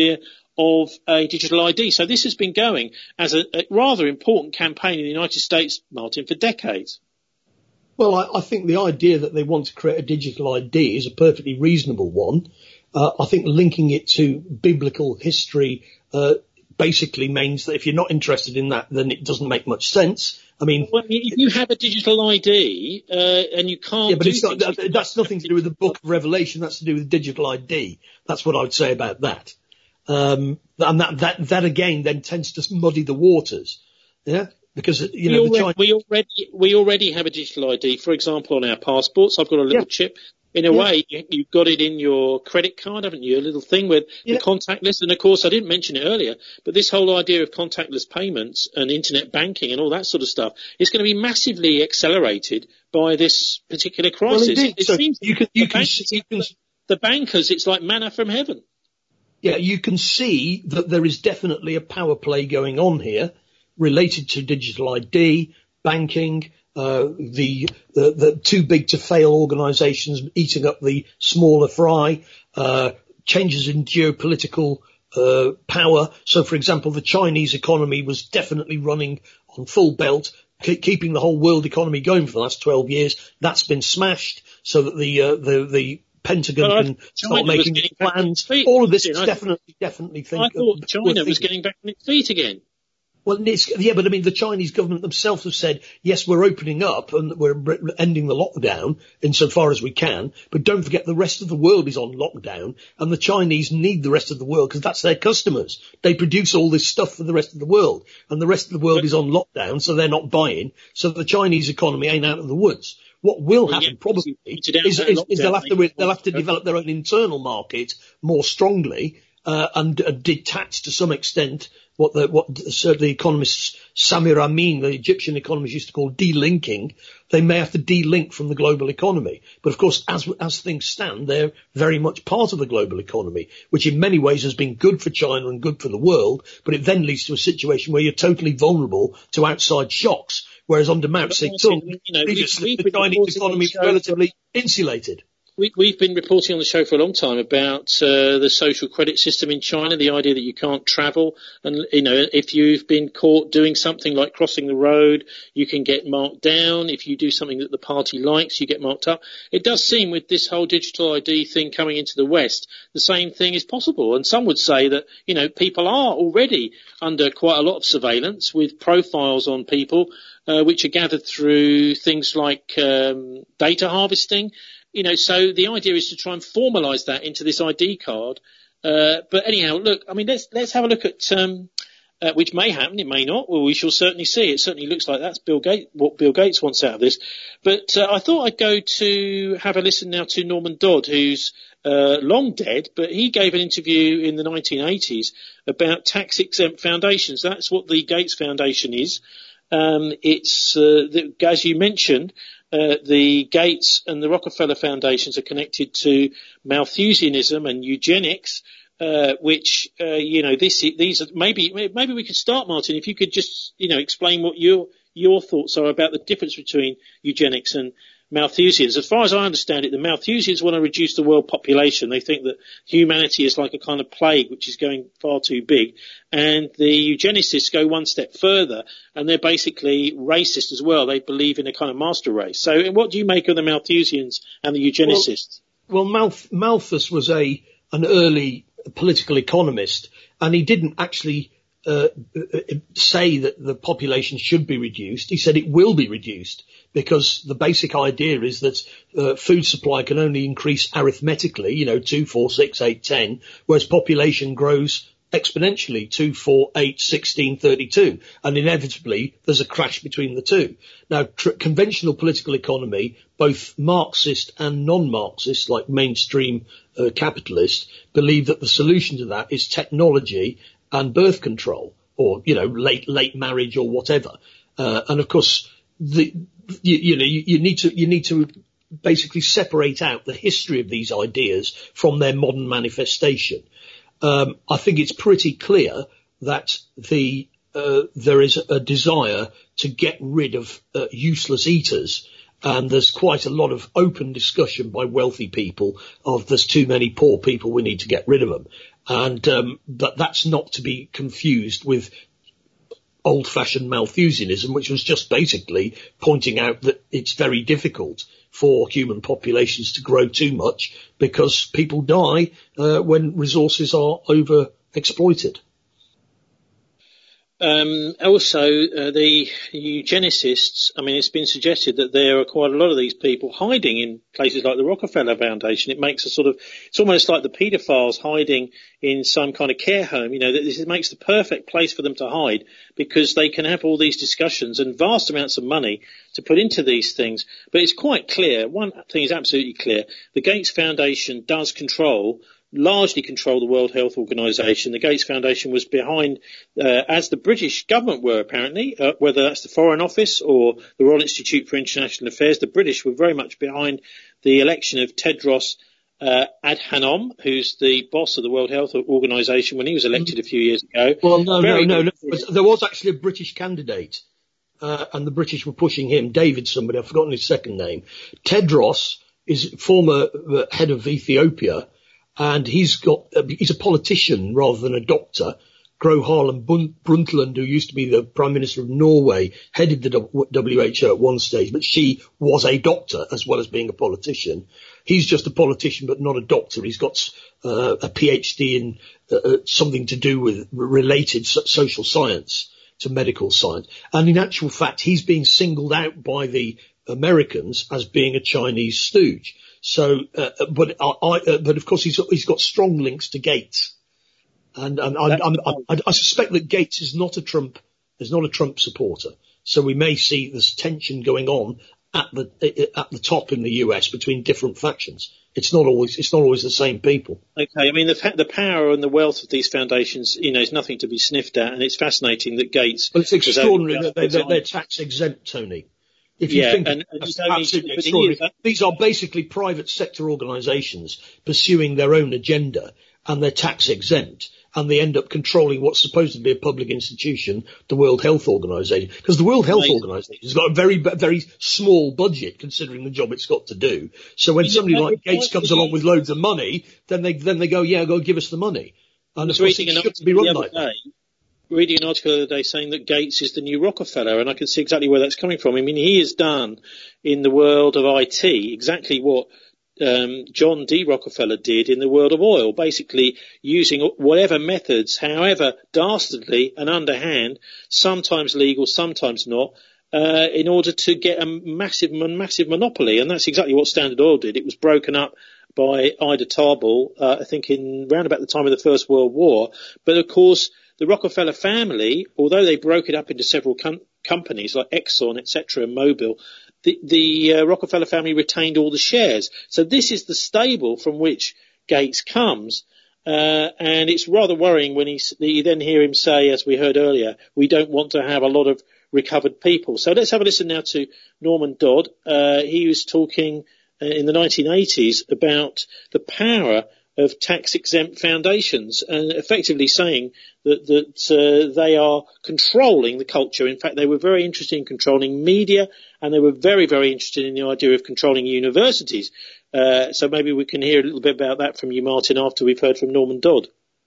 of a digital I D. So this has been going as a, a rather important campaign in the United States, Martin, for decades. Well, I, I think the idea that they want to create a digital I D is a perfectly reasonable one. Uh, I think linking it to biblical history uh, basically means that if you're not interested in that, then it doesn't make much sense. I mean, well, if you have a digital I D uh, and you can't, yeah, but do it's not, that, that's nothing to do with the Book of Revelation. That's to do with digital I D. That's what I would say about that. Um, and that, that, that again then tends to muddy the waters. Yeah. Because, you know, we, the already, China- we already, we already have a digital I D, for example, on our passports. I've got a little yeah. chip. In a yeah. way, you, you've got it in your credit card, haven't you? A little thing with yeah. the contactless. And of course, I didn't mention it earlier, but this whole idea of contactless payments and internet banking and all that sort of stuff is going to be massively accelerated by this particular crisis. Well, indeed. It so seems you can, you the, can, bankers, you can, the bankers, it's like manna from heaven. Yeah, you can see that there is definitely a power play going on here related to digital I D, banking, uh, the, the, the too big to fail organizations eating up the smaller fry, uh, changes in geopolitical, uh, power. So, for example, the Chinese economy was definitely running on full belt, keep, keeping the whole world economy going for the last twelve years. That's been smashed so that the, uh, the, the, Pentagon well, can China start making plans. All of this is definitely, definitely think. I thought China was getting back on its feet again. Well, it's, yeah, but I mean, the Chinese government themselves have said, yes, we're opening up and we're ending the lockdown insofar as we can, but don't forget the rest of the world is on lockdown and the Chinese need the rest of the world because that's their customers. They produce all this stuff for the rest of the world and the rest of the world but, is on lockdown, so they're not buying. So the Chinese economy ain't out of the woods. What will well, happen yeah, probably is, is, is they'll have to, they'll have to develop their own internal market more strongly, uh, and uh, detach to some extent what the, what the, the economists Samir Amin, the Egyptian economist, used to call delinking. They may have to delink from the global economy. But of course, as, as things stand, they're very much part of the global economy, which in many ways has been good for China and good for the world. But it then leads to a situation where you're totally vulnerable to outside shocks. Whereas under Mao Zedong, you know, the Chinese economy is relatively insulated. We, we've been reporting on the show for a long time about uh, the social credit system in China, the idea that you can't travel. And, you know, if you've been caught doing something like crossing the road, you can get marked down. If you do something that the party likes, you get marked up. It does seem with this whole digital I D thing coming into the West, the same thing is possible. And some would say that, you know, people are already under quite a lot of surveillance with profiles on people, uh, which are gathered through things like um, data harvesting. You know, so the idea is to try and formalise that into this I D card. Uh, but anyhow, look, I mean, let's let's have a look at um, uh, which may happen, it may not. Well, we shall certainly see. It certainly looks like that's Bill Gates, what Bill Gates wants out of this. But uh, I thought I'd go to have a listen now to Norman Dodd, who's uh, long dead, but he gave an interview in the nineteen eighties about tax-exempt foundations. That's what the Gates Foundation is. Um, it's, uh, the, as you mentioned, Uh, the Gates and the Rockefeller Foundations are connected to Malthusianism and eugenics, uh, which, uh, you know, this, these are, maybe, maybe we could start, Martin, if you could just, you know, explain what your, your thoughts are about the difference between eugenics and Malthusians. As far as I understand it, the Malthusians want to reduce the world population. They think that humanity is like a kind of plague which is going far too big. And the eugenicists go one step further, and they're basically racist as well. They believe in a kind of master race. So what do you make of the Malthusians and the eugenicists? Well, well Malth- Malthus was a an early political economist, and he didn't actually Uh, say that the population should be reduced. He said it will be reduced because the basic idea is that uh, food supply can only increase arithmetically, you know, two, four, six, eight, ten, whereas population grows exponentially, two, four, eight, sixteen, thirty-two, and inevitably there's a crash between the two. Now, tr- conventional political economy, both Marxist and non-Marxist, like mainstream uh, capitalists, believe that the solution to that is technology and birth control, or, you know, late, late marriage or whatever. Uh, and of course, the, you, you know, you, you need to, you need to basically separate out the history of these ideas from their modern manifestation. Um, I think it's pretty clear that the, uh, there is a desire to get rid of uh, useless eaters. And there's quite a lot of open discussion by wealthy people of there's too many poor people, we need to get rid of them. And um, but that's not to be confused with old-fashioned Malthusianism, which was just basically pointing out that it's very difficult for human populations to grow too much because people die uh, when resources are over-exploited. Um, also, uh, the eugenicists, I mean, it's been suggested that there are quite a lot of these people hiding in places like the Rockefeller Foundation. It makes a sort of, it's almost like the paedophiles hiding in some kind of care home. You know, this it makes the perfect place for them to hide because they can have all these discussions and vast amounts of money to put into these things. But it's quite clear, one thing is absolutely clear, the Gates Foundation does control largely control the World Health Organization. The Gates Foundation was behind, uh, as the British government were apparently, uh, whether that's the Foreign Office or the Royal Institute for International Affairs, the British were very much behind the election of Tedros uh, Adhanom, who's the boss of the World Health Organization when he was elected a few years ago. Well, no, very no, no, no. There was actually a British candidate, uh, and the British were pushing him, David somebody, I've forgotten his second name. Tedros is former uh, head of Ethiopia, and he's got, uh, he's a politician rather than a doctor. Gro Harlem Brundtland, who used to be the Prime Minister of Norway, headed the W H O at one stage, but she was a doctor as well as being a politician. He's just a politician but not a doctor. He's got uh, a PhD in uh, something to do with related so- social science to medical science. And in actual fact, he's being singled out by the Americans as being a Chinese stooge. So, uh, but I, I uh, but of course he's he's got strong links to Gates, and, and I, I'm, I, I suspect that Gates is not a Trump is not a Trump supporter. So we may see this tension going on at the at the top in the U S between different factions. It's not always it's not always the same people. Okay, I mean the the power and the wealth of these foundations, you know, is nothing to be sniffed at, and it's fascinating that Gates. Well, it's extraordinary that they, they're, they're tax exempt, Tony. If you yeah, think and, and that's only, absolutely extraordinary. That, these are basically private sector organisations pursuing their own agenda, and they're tax exempt, and they end up controlling what's supposed to be a public institution, the World Health Organization. Because the World Health Amazing. Organization has got a very, very small budget considering the job it's got to do. So when somebody like Gates comes along with loads of money, then they then they go, yeah, go give us the money. And of course it shouldn't be run like that. Reading an article the other day saying that Gates is the new Rockefeller, and I can see exactly where that's coming from. I mean, he has done in the world of I T exactly what um, John D. Rockefeller did in the world of oil, basically using whatever methods, however dastardly and underhand, sometimes legal, sometimes not, uh, in order to get a massive, massive monopoly. And that's exactly what Standard Oil did. It was broken up by Ida Tarbell, uh, I think in round about the time of the First World War. But of course, the Rockefeller family, although they broke it up into several com- companies like Exxon, et cetera, and Mobil, the, the uh, Rockefeller family retained all the shares. So this is the stable from which Gates comes. Uh, and it's rather worrying when he, you then hear him say, as we heard earlier, we don't want to have a lot of recovered people. So let's have a listen now to Norman Dodd. Uh, he was talking uh, in the nineteen eighties about the power of tax-exempt foundations, and effectively saying that, that uh, they are controlling the culture. In fact, they were very interested in controlling media, and they were very, very interested in the idea of controlling universities. Uh, so maybe we can hear a little bit about that from you, Martin, after we've heard from Norman Dodd.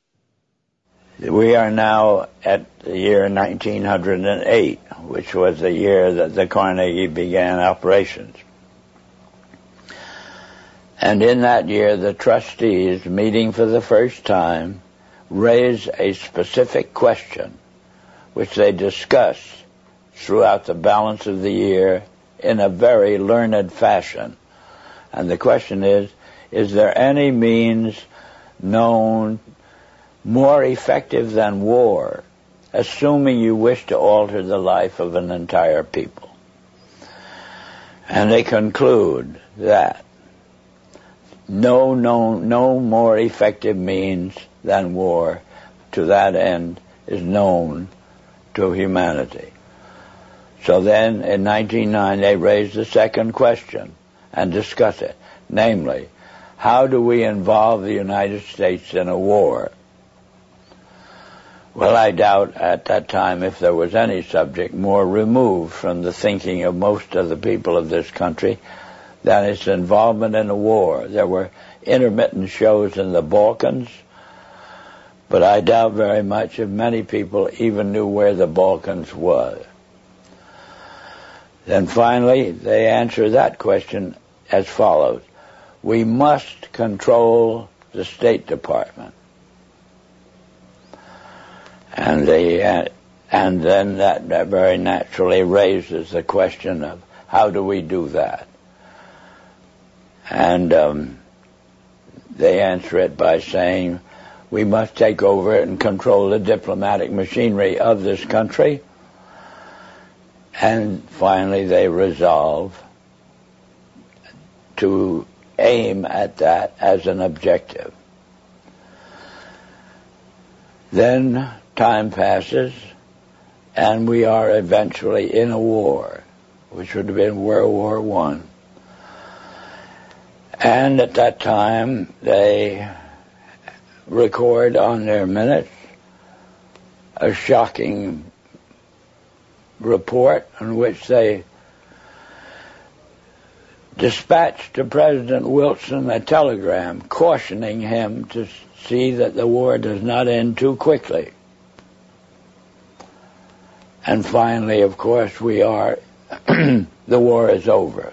We are now at the year nineteen oh eight, which was the year that the Carnegie began operations. And in that year, the trustees, meeting for the first time, raised a specific question, which they discussed throughout the balance of the year in a very learned fashion. And the question is, is there any means known more effective than war, assuming you wish to alter the life of an entire people? And they conclude that No, no, no more effective means than war to that end is known to humanity. So then, in nineteen oh nine, they raised the second question and discussed it, namely, how do we involve the United States in a war? Well, I doubt at that time if there was any subject more removed from the thinking of most of the people of this country than its involvement in a war. There were intermittent shows in the Balkans, But I doubt very much if many people even knew where the Balkans was. Then finally, they answer that question as follows. We must control the State Department. And they, uh, and then that, that very naturally raises the question of how do we do that? And um, they answer it by saying we must take over and control the diplomatic machinery of this country. And finally, they resolve to aim at that as an objective. Then time passes, and we are eventually in a war, which would have been World War One. And at that time, they record on their minutes a shocking report in which they dispatched to President Wilson a telegram cautioning him to see that the war does not end too quickly. And finally, of course, we are, the war is over.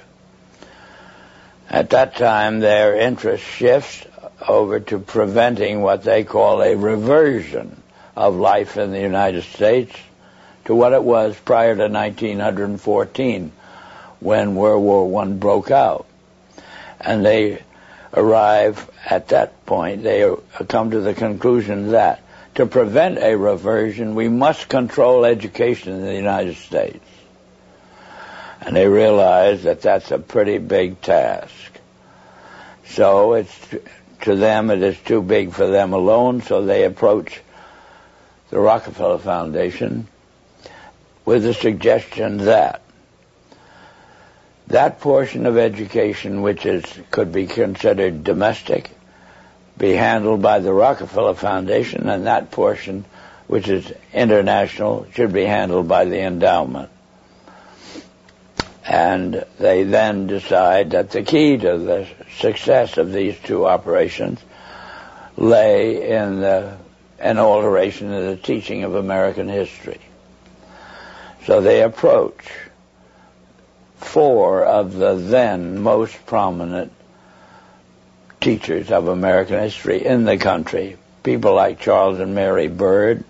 At that time, their interest shifts over to preventing what they call a reversion of life in the United States to what it was prior to nineteen fourteen, when World War One broke out. And they arrive at that point, they come to the conclusion that to prevent a reversion, we must control education in the United States. And they realize that that's a pretty big task. So it's, to them, it is too big for them alone, so they approach the Rockefeller Foundation with the suggestion that that portion of education which is could be considered domestic be handled by the Rockefeller Foundation, and that portion which is international should be handled by the endowment. And they then decide that the key to the success of these two operations lay in the, an alteration of the teaching of American history. So they approach four of the then most prominent teachers of American history in the country, people like Charles and Mary Bird,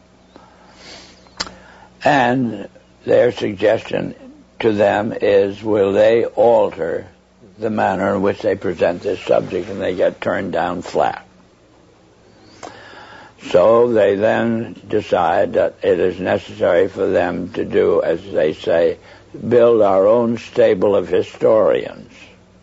and their suggestion to them is, will they alter the manner in which they present this subject, and they get turned down flat. So they then decide that it is necessary for them to do, as they say, build our own stable of historians.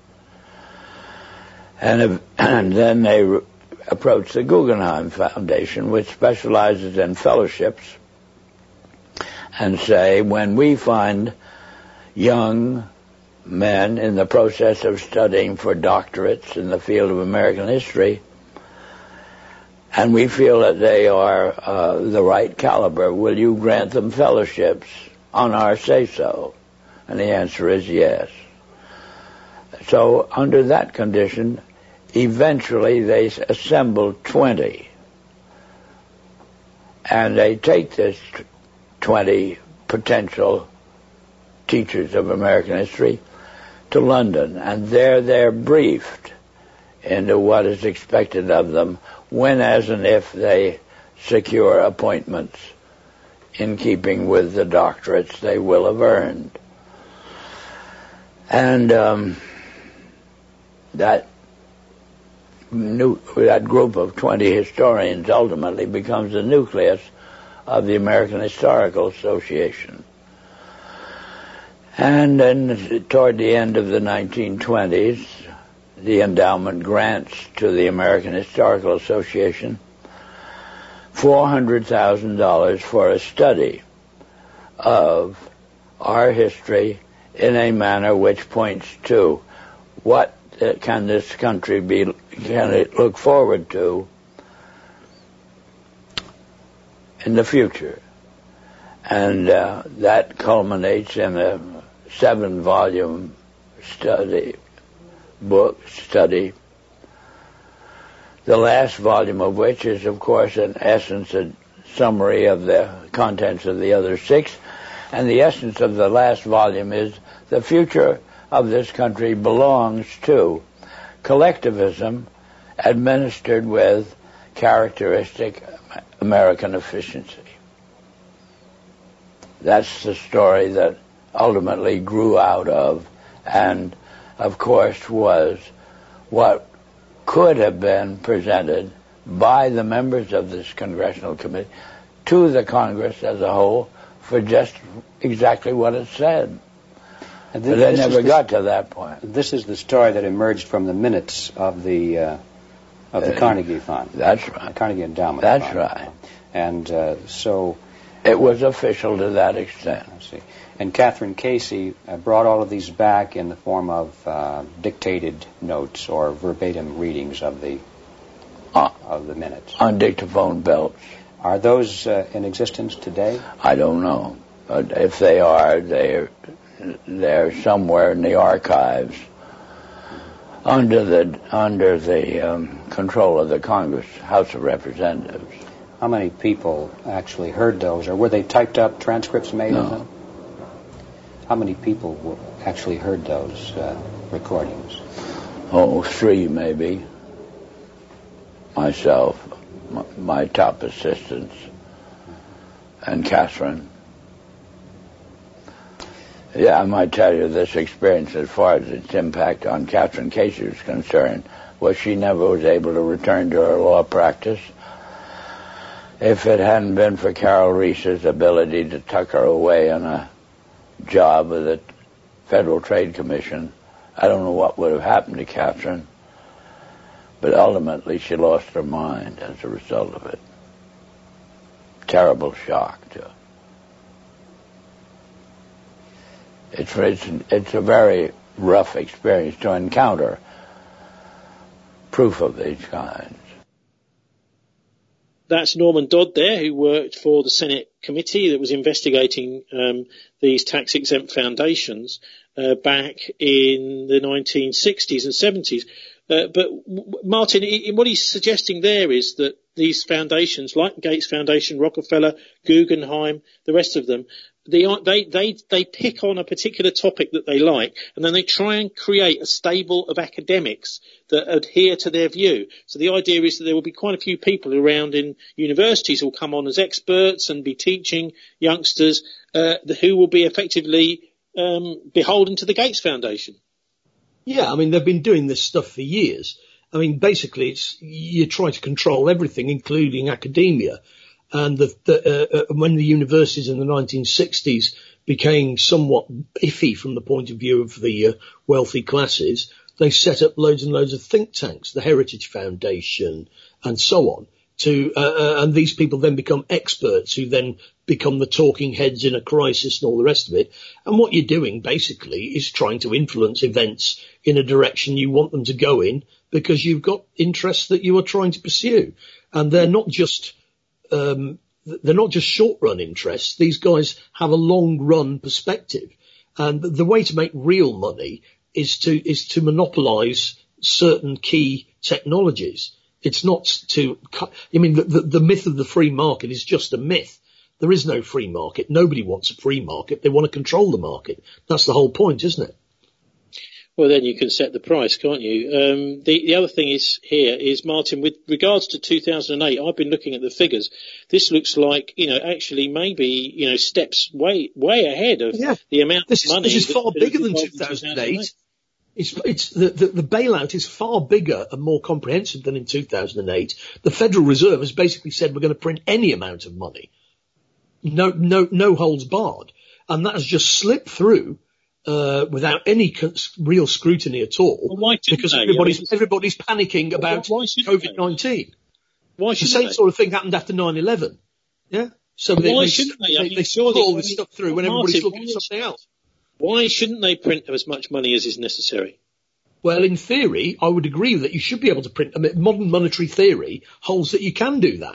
And, and then they re- approach the Guggenheim Foundation, which specializes in fellowships, and say, when we find young men in the process of studying for doctorates in the field of American history, and we feel that they are uh, the right caliber, will you grant them fellowships on our say-so? And the answer is yes. So under that condition, eventually they assemble twenty. And they take this twenty potential teachers of American history to London, and there they're briefed into what is expected of them when, as and if they secure appointments in keeping with the doctorates they will have earned. And um, that new, that group of twenty historians ultimately becomes the nucleus of the American Historical Association. And then toward the end of the nineteen twenties, the endowment grants to the American Historical Association four hundred thousand dollars for a study of our history in a manner which points to what can this country be, can it look forward to in the future. And uh, that culminates in a seven-volume study, book study, the last volume of which is, of course, in essence, a summary of the contents of the other six. And the essence of the last volume is the future of this country belongs to collectivism administered with characteristic American efficiency. That's the story that ultimately grew out of, and of course was what could have been presented by the members of this congressional committee to the Congress as a whole for just exactly what it said. And this, but they never got to that point. This is the story that emerged from the minutes of the uh, of the uh, Carnegie Fund. That's right. The Carnegie Endowment That's Fund. right. And uh, so... It was official to that extent. I see. And Catherine Casey uh, brought all of these back in the form of uh, dictated notes or verbatim readings of the uh, of the minutes. On dictaphone belts. Are those uh, in existence today? I don't know. But if they are, they're, they're somewhere in the archives under the under the um, control of the Congress, House of Representatives. How many people actually heard those, or were they typed up, transcripts made no. of them? How many people were actually heard those uh, recordings? Oh, three maybe. Myself, my, my top assistants, and Catherine. Yeah, I might tell you this experience as far as its impact on Catherine Casey is concerned was she never was able to return to her law practice. If it hadn't been for Carol Reese's ability to tuck her away on a job with the Federal Trade Commission, I don't know what would have happened to Catherine. But ultimately she lost her mind as a result of it. Terrible shock to her. It's, it's, it's a very rough experience to encounter proof of these kinds. That's Norman Dodd there, who worked for the Senate committee that was investigating um, these tax-exempt foundations uh, back in the nineteen sixties and seventies. Uh, but, Martin, he, what he's suggesting there is that these foundations, like Gates Foundation, Rockefeller, Guggenheim, the rest of them, they, they, they, they pick on a particular topic that they like, and then they try and create a stable of academics that adhere to their view. So the idea is that there will be quite a few people around in universities who will come on as experts and be teaching youngsters uh, who will be effectively um, beholden to the Gates Foundation. Yeah, I mean, they've been doing this stuff for years. I mean, basically, it's you try to control everything, including academia. And the, the, uh, when the universities in the nineteen sixties became somewhat iffy from the point of view of the uh, wealthy classes, they set up loads and loads of think tanks, the Heritage Foundation, and so on. To uh, uh, and these people then become experts who then become the talking heads in a crisis and all the rest of it. And what you're doing basically is trying to influence events in a direction you want them to go in because you've got interests that you are trying to pursue. And they're not just um, they're not just short run interests. These guys have a long run perspective. And the way to make real money is to is to monopolize certain key technologies. It's not to, I mean, the, the, the myth of the free market is just a myth. There is no free market. Nobody wants a free market. They want to control the market. That's the whole point, isn't it? Well, then you can set the price, can't you? Um, the, the other thing is here is, Martin, with regards to two thousand eight, I've been looking at the figures. This looks like, you know, actually maybe, you know, steps way, way ahead of yeah. the amount this of money. Is, this is far bigger than two thousand eight. It's, it's the, the, the bailout is far bigger and more comprehensive than in two thousand eight. The Federal Reserve has basically said we're going to print any amount of money. No, no, no holds barred. And that has just slipped through, uh, without any real scrutiny at all. Well, why because they? everybody's, I mean, everybody's panicking about why COVID nineteen. Why the same they? sort of thing happened after nine eleven. Yeah. So they, why they, shouldn't they? I they, mean, they sure put all they, this stuff through when Martin, everybody's looking at something else. Why shouldn't they print as much money as is necessary? Well, in theory, I would agree that you should be able to print. I mean, modern monetary theory holds that you can do that.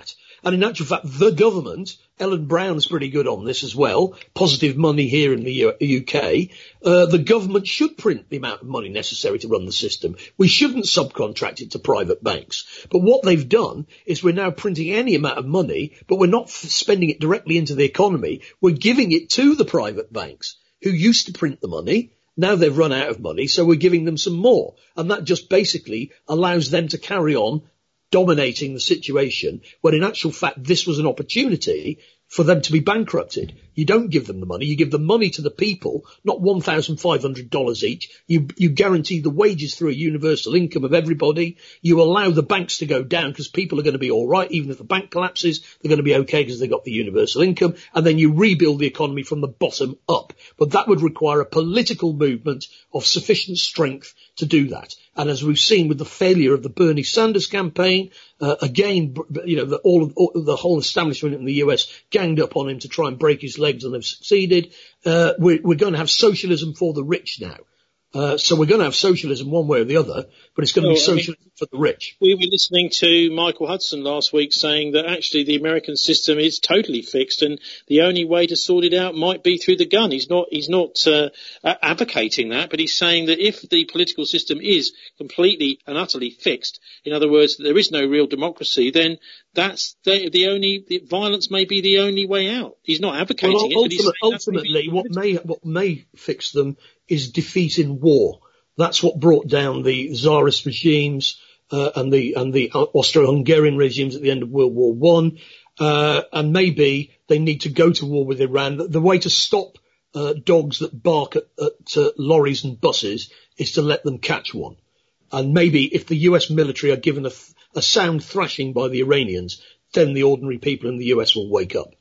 And in actual fact, the government, Ellen Brown's pretty good on this as well, positive money here in the U- UK, uh, the government should print the amount of money necessary to run the system. We shouldn't subcontract it to private banks. But what they've done is we're now printing any amount of money, but we're not f- spending it directly into the economy. We're giving it to the private banks who used to print the money. Now they've run out of money, so we're giving them some more. And that just basically allows them to carry on dominating the situation, when in actual fact this was an opportunity for them to be bankrupted. You don't give them the money, you give the money to the people, not one thousand five hundred dollars each. You, you guarantee the wages through a universal income of everybody. You allow the banks to go down because people are going to be all right. Even if the bank collapses, they're going to be okay because they've got the universal income. And then you rebuild the economy from the bottom up. But that would require a political movement of sufficient strength to do that. And as we've seen with the failure of the Bernie Sanders campaign, uh, again, you know, the, all, of, all the whole establishment in the U S ganged up on him to try and break his legs, and they've succeeded. Uh, we're, we're going to have socialism for the rich now. Uh, so we're going to have socialism one way or the other, but it's going to well, be socialism I mean, for the rich. We were listening to Michael Hudson last week saying that actually the American system is totally fixed, and the only way to sort it out might be through the gun. He's not, he's not uh, advocating that, but he's saying that if the political system is completely and utterly fixed, in other words, there is no real democracy, then that's the, the only, the violence may be the only way out. He's not advocating well, it, ultimate, but he's ultimately, what may, what may fix them is defeat in war. That's what brought down the Tsarist regimes uh, and the and the Austro-Hungarian regimes at the end of World War One. Uh, and maybe they need to go to war with Iran. The, the way to stop uh, dogs that bark at, at uh, lorries and buses is to let them catch one. And maybe if the U S military are given a, a sound thrashing by the Iranians, then the ordinary people in the U S will wake up.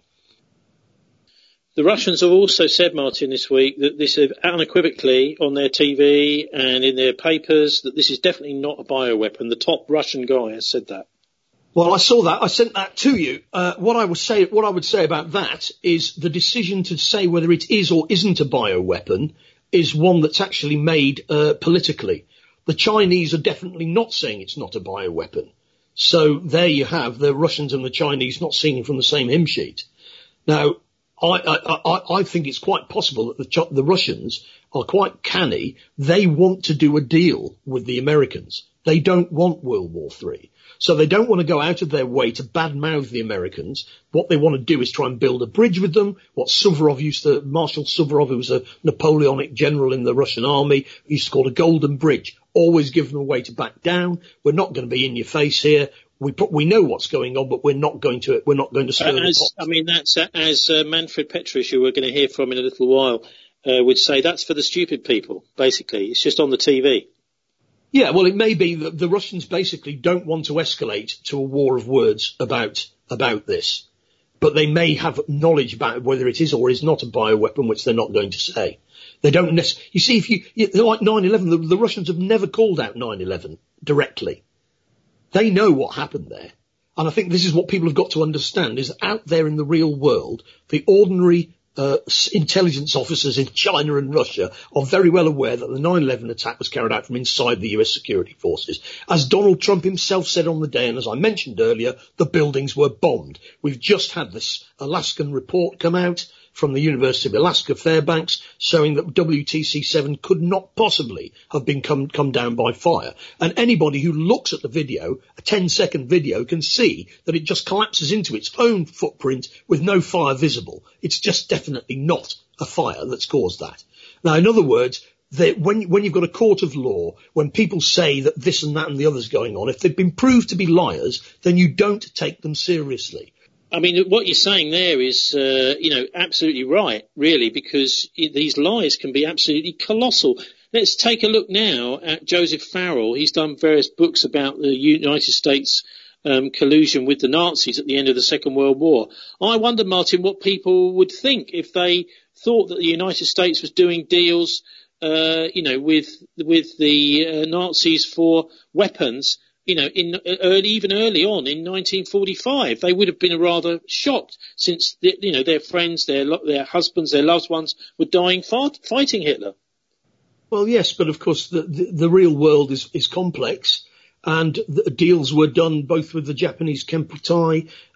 The Russians have also said, Martin, this week that this is unequivocally on their T V and in their papers that this is definitely not a bioweapon. The top Russian guy has said that. Well, I saw that. I sent that to you. Uh, what I would say, what I would say about that is the decision to say whether it is or isn't a bioweapon is one that's actually made uh, politically. The Chinese are definitely not saying it's not a bioweapon. So there you have the Russians and the Chinese not singing from the same hymn sheet. Now, I, I, I think it's quite possible that the, the Russians are quite canny. They want to do a deal with the Americans. They don't want World War Three. So they don't want to go out of their way to badmouth the Americans. What they want to do is try and build a bridge with them. What Suvorov used to, Marshal Suvorov, who was a Napoleonic general in the Russian army, used to call a golden bridge. Always give them a way to back down. We're not going to be in your face here. We put, we know what's going on, but we're not going to we're not going to stir uh, the as, pot. I mean, that's uh, as uh, Manfred Petrisch, who we're going to hear from in a little while, uh, would say. That's for the stupid people. Basically, it's just on the T V. Yeah, well, it may be that the Russians basically don't want to escalate to a war of words about about this, but they may have knowledge about whether it is or is not a bioweapon, which they're not going to say. They don't necessarily. You see, if you, you like nine eleven, the, the Russians have never called out nine eleven directly. They know what happened there. And I think this is what people have got to understand, is out there in the real world, the ordinary uh, intelligence officers in China and Russia are very well aware that the nine eleven attack was carried out from inside the U S security forces. As Donald Trump himself said on the day, and as I mentioned earlier, the buildings were bombed. We've just had this Alaskan report come out from the University of Alaska Fairbanks showing that W T C seven could not possibly have been come, come down by fire. And anybody who looks at the video, a ten second video, can see that it just collapses into its own footprint with no fire visible. It's just definitely not a fire that's caused that. Now, in other words, they, when, when you've got a court of law, when people say that this and that and the other's going on, if they've been proved to be liars, then you don't take them seriously. I mean, what you're saying there is, uh, you know, absolutely right, really, because it, these lies can be absolutely colossal. Let's take a look now at Joseph Farrell. He's done various books about the United States um, collusion with the Nazis at the end of the Second World War. I wonder, Martin, what people would think if they thought that the United States was doing deals, uh, you know, with with the uh, Nazis for weapons. You know, in early, even early on in nineteen forty-five, they would have been rather shocked, since the, you know, their friends, their their husbands, their loved ones were dying fight, fighting Hitler. Well, yes, but of course the the, the real world is is complex, and the deals were done both with the Japanese Kemputai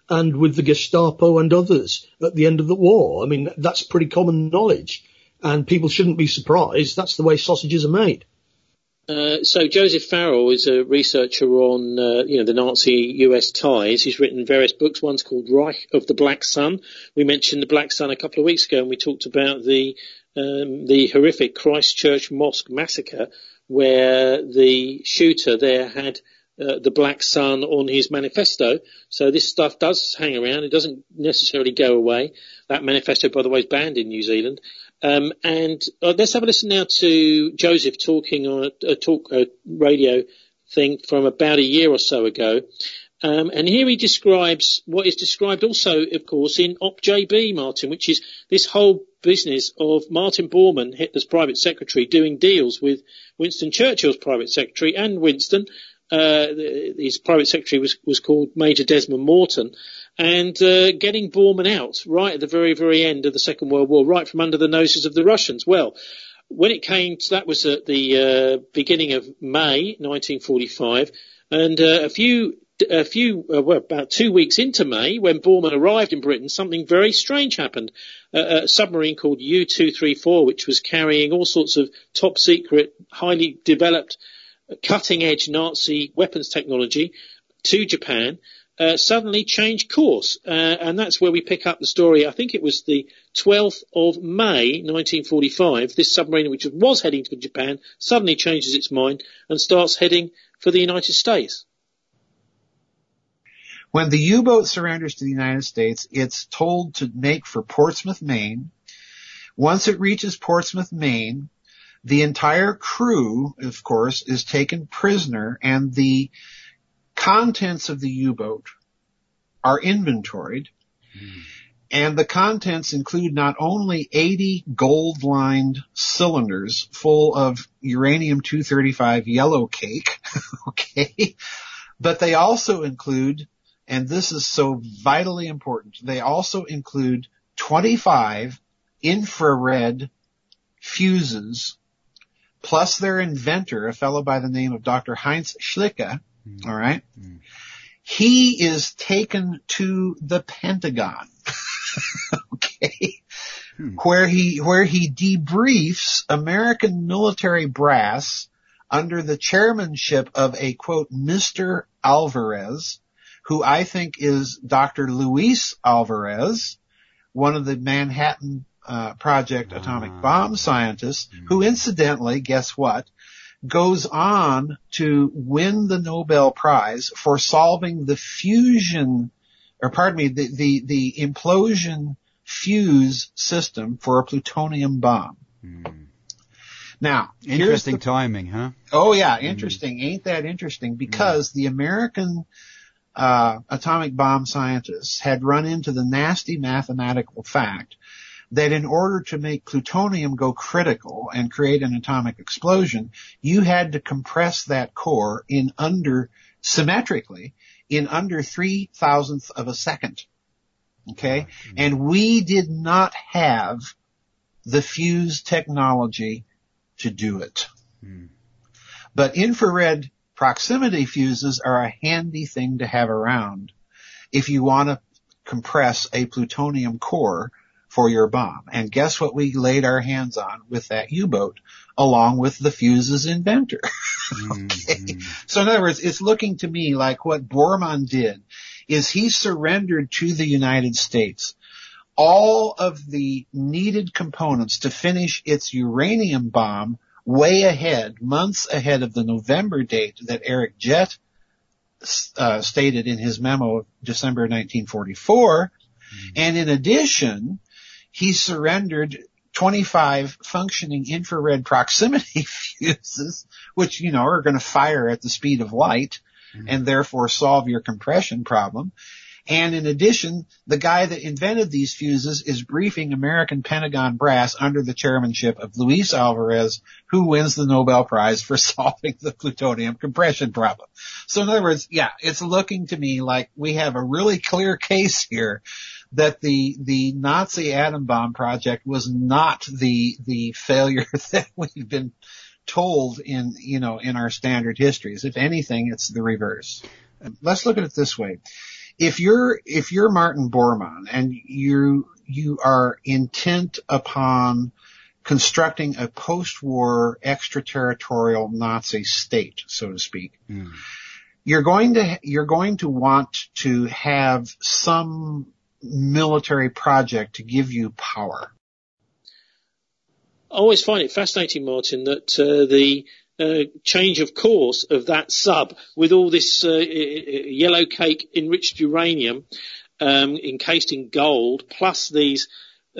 and with the Gestapo and others at the end of the war. I mean, that's pretty common knowledge, and people shouldn't be surprised. That's the way sausages are made. Uh, so Joseph Farrell is a researcher on, uh, you know, the Nazi U S ties. He's written various books. One's called Reich of the Black Sun. We mentioned the Black Sun a couple of weeks ago, and we talked about the um, the horrific Christchurch Mosque massacre, where the shooter there had uh, the Black Sun on his manifesto. So this stuff does hang around. It doesn't necessarily go away. That manifesto, by the way, is banned in New Zealand. Um, and uh, let's have a listen now to Joseph talking on a, a talk a radio thing from about a year or so ago. Um, and here he describes what is described also, of course, in O P J B, Martin, which is this whole business of Martin Bormann, Hitler's private secretary, doing deals with Winston Churchill's private secretary and Winston. Uh, his private secretary was, was called Major Desmond Morton, and uh, getting Bormann out right at the very, very end of the Second World War, right from under the noses of the Russians. Well, when it came to, that was at the uh, beginning of May nineteen forty-five, and uh, a few, a few, uh, well, about two weeks into May, when Bormann arrived in Britain, something very strange happened. Uh, a submarine called U two thirty-four, which was carrying all sorts of top secret, highly developed, cutting-edge Nazi weapons technology to Japan, uh, suddenly changed course. Uh, and that's where we pick up the story. I think it was the twelfth of May, nineteen forty-five. This submarine, which was heading to Japan, suddenly changes its mind and starts heading for the United States. When the U-boat surrenders to the United States, it's told to make for Portsmouth, Maine. Once it reaches Portsmouth, Maine, the entire crew, of course, is taken prisoner, and the contents of the U-boat are inventoried. Mm. And the contents include not only eighty gold-lined cylinders full of uranium two thirty-five yellow cake, okay, but they also include, and this is so vitally important, they also include twenty-five infrared fuses, plus their inventor, a fellow by the name of Doctor Heinz Schlicke, mm. all right? Mm. He is taken to the Pentagon, okay, hmm. where he, where he debriefs American military brass under the chairmanship of a, quote, Mister Alvarez, who I think is Doctor Luis Alvarez, one of the Manhattan Uh, Project atomic bomb scientists, who incidentally, guess what, goes on to win the Nobel Prize for solving the fusion, or pardon me, the, the, the implosion fuse system for a plutonium bomb. Mm. Now, interesting the, timing, huh? Oh yeah, interesting. Mm. Ain't that interesting? Because mm. the American uh, atomic bomb scientists had run into the nasty mathematical fact that in order to make plutonium go critical and create an atomic explosion, you had to compress that core in under, symmetrically, in under three thousandths of a second. Okay? Mm-hmm. And we did not have the fuse technology to do it. Mm. But infrared proximity fuses are a handy thing to have around if you want to compress a plutonium core for your bomb. And guess what we laid our hands on with that U-boat, along with the fuse's inventor. Okay. Mm-hmm. So in other words, it's looking to me like what Bormann did is he surrendered to the United States all of the needed components to finish its uranium bomb way ahead, months ahead of the November date that Eric Jett uh, stated in his memo of December nineteen forty-four. Mm-hmm. And in addition, he surrendered twenty-five functioning infrared proximity fuses, which, you know, are going to fire at the speed of light mm-hmm. and therefore solve your compression problem. And in addition, the guy that invented these fuses is briefing American Pentagon brass under the chairmanship of Luis Alvarez, who wins the Nobel Prize for solving the plutonium compression problem. So in other words, yeah, it's looking to me like we have a really clear case here that the the Nazi atom bomb project was not the the failure that we've been told in, you know, in our standard histories. If anything, it's the reverse. Let's look at it this way. if you're, if you're Martin Bormann and you, you are intent upon constructing a post-war extraterritorial Nazi state, so to speak, mm. you're going to, you're going to want to have some military project to give you power. I always find it fascinating, Martin, that uh, the uh, change of course of that sub with all this uh, yellow cake enriched uranium um, encased in gold, plus these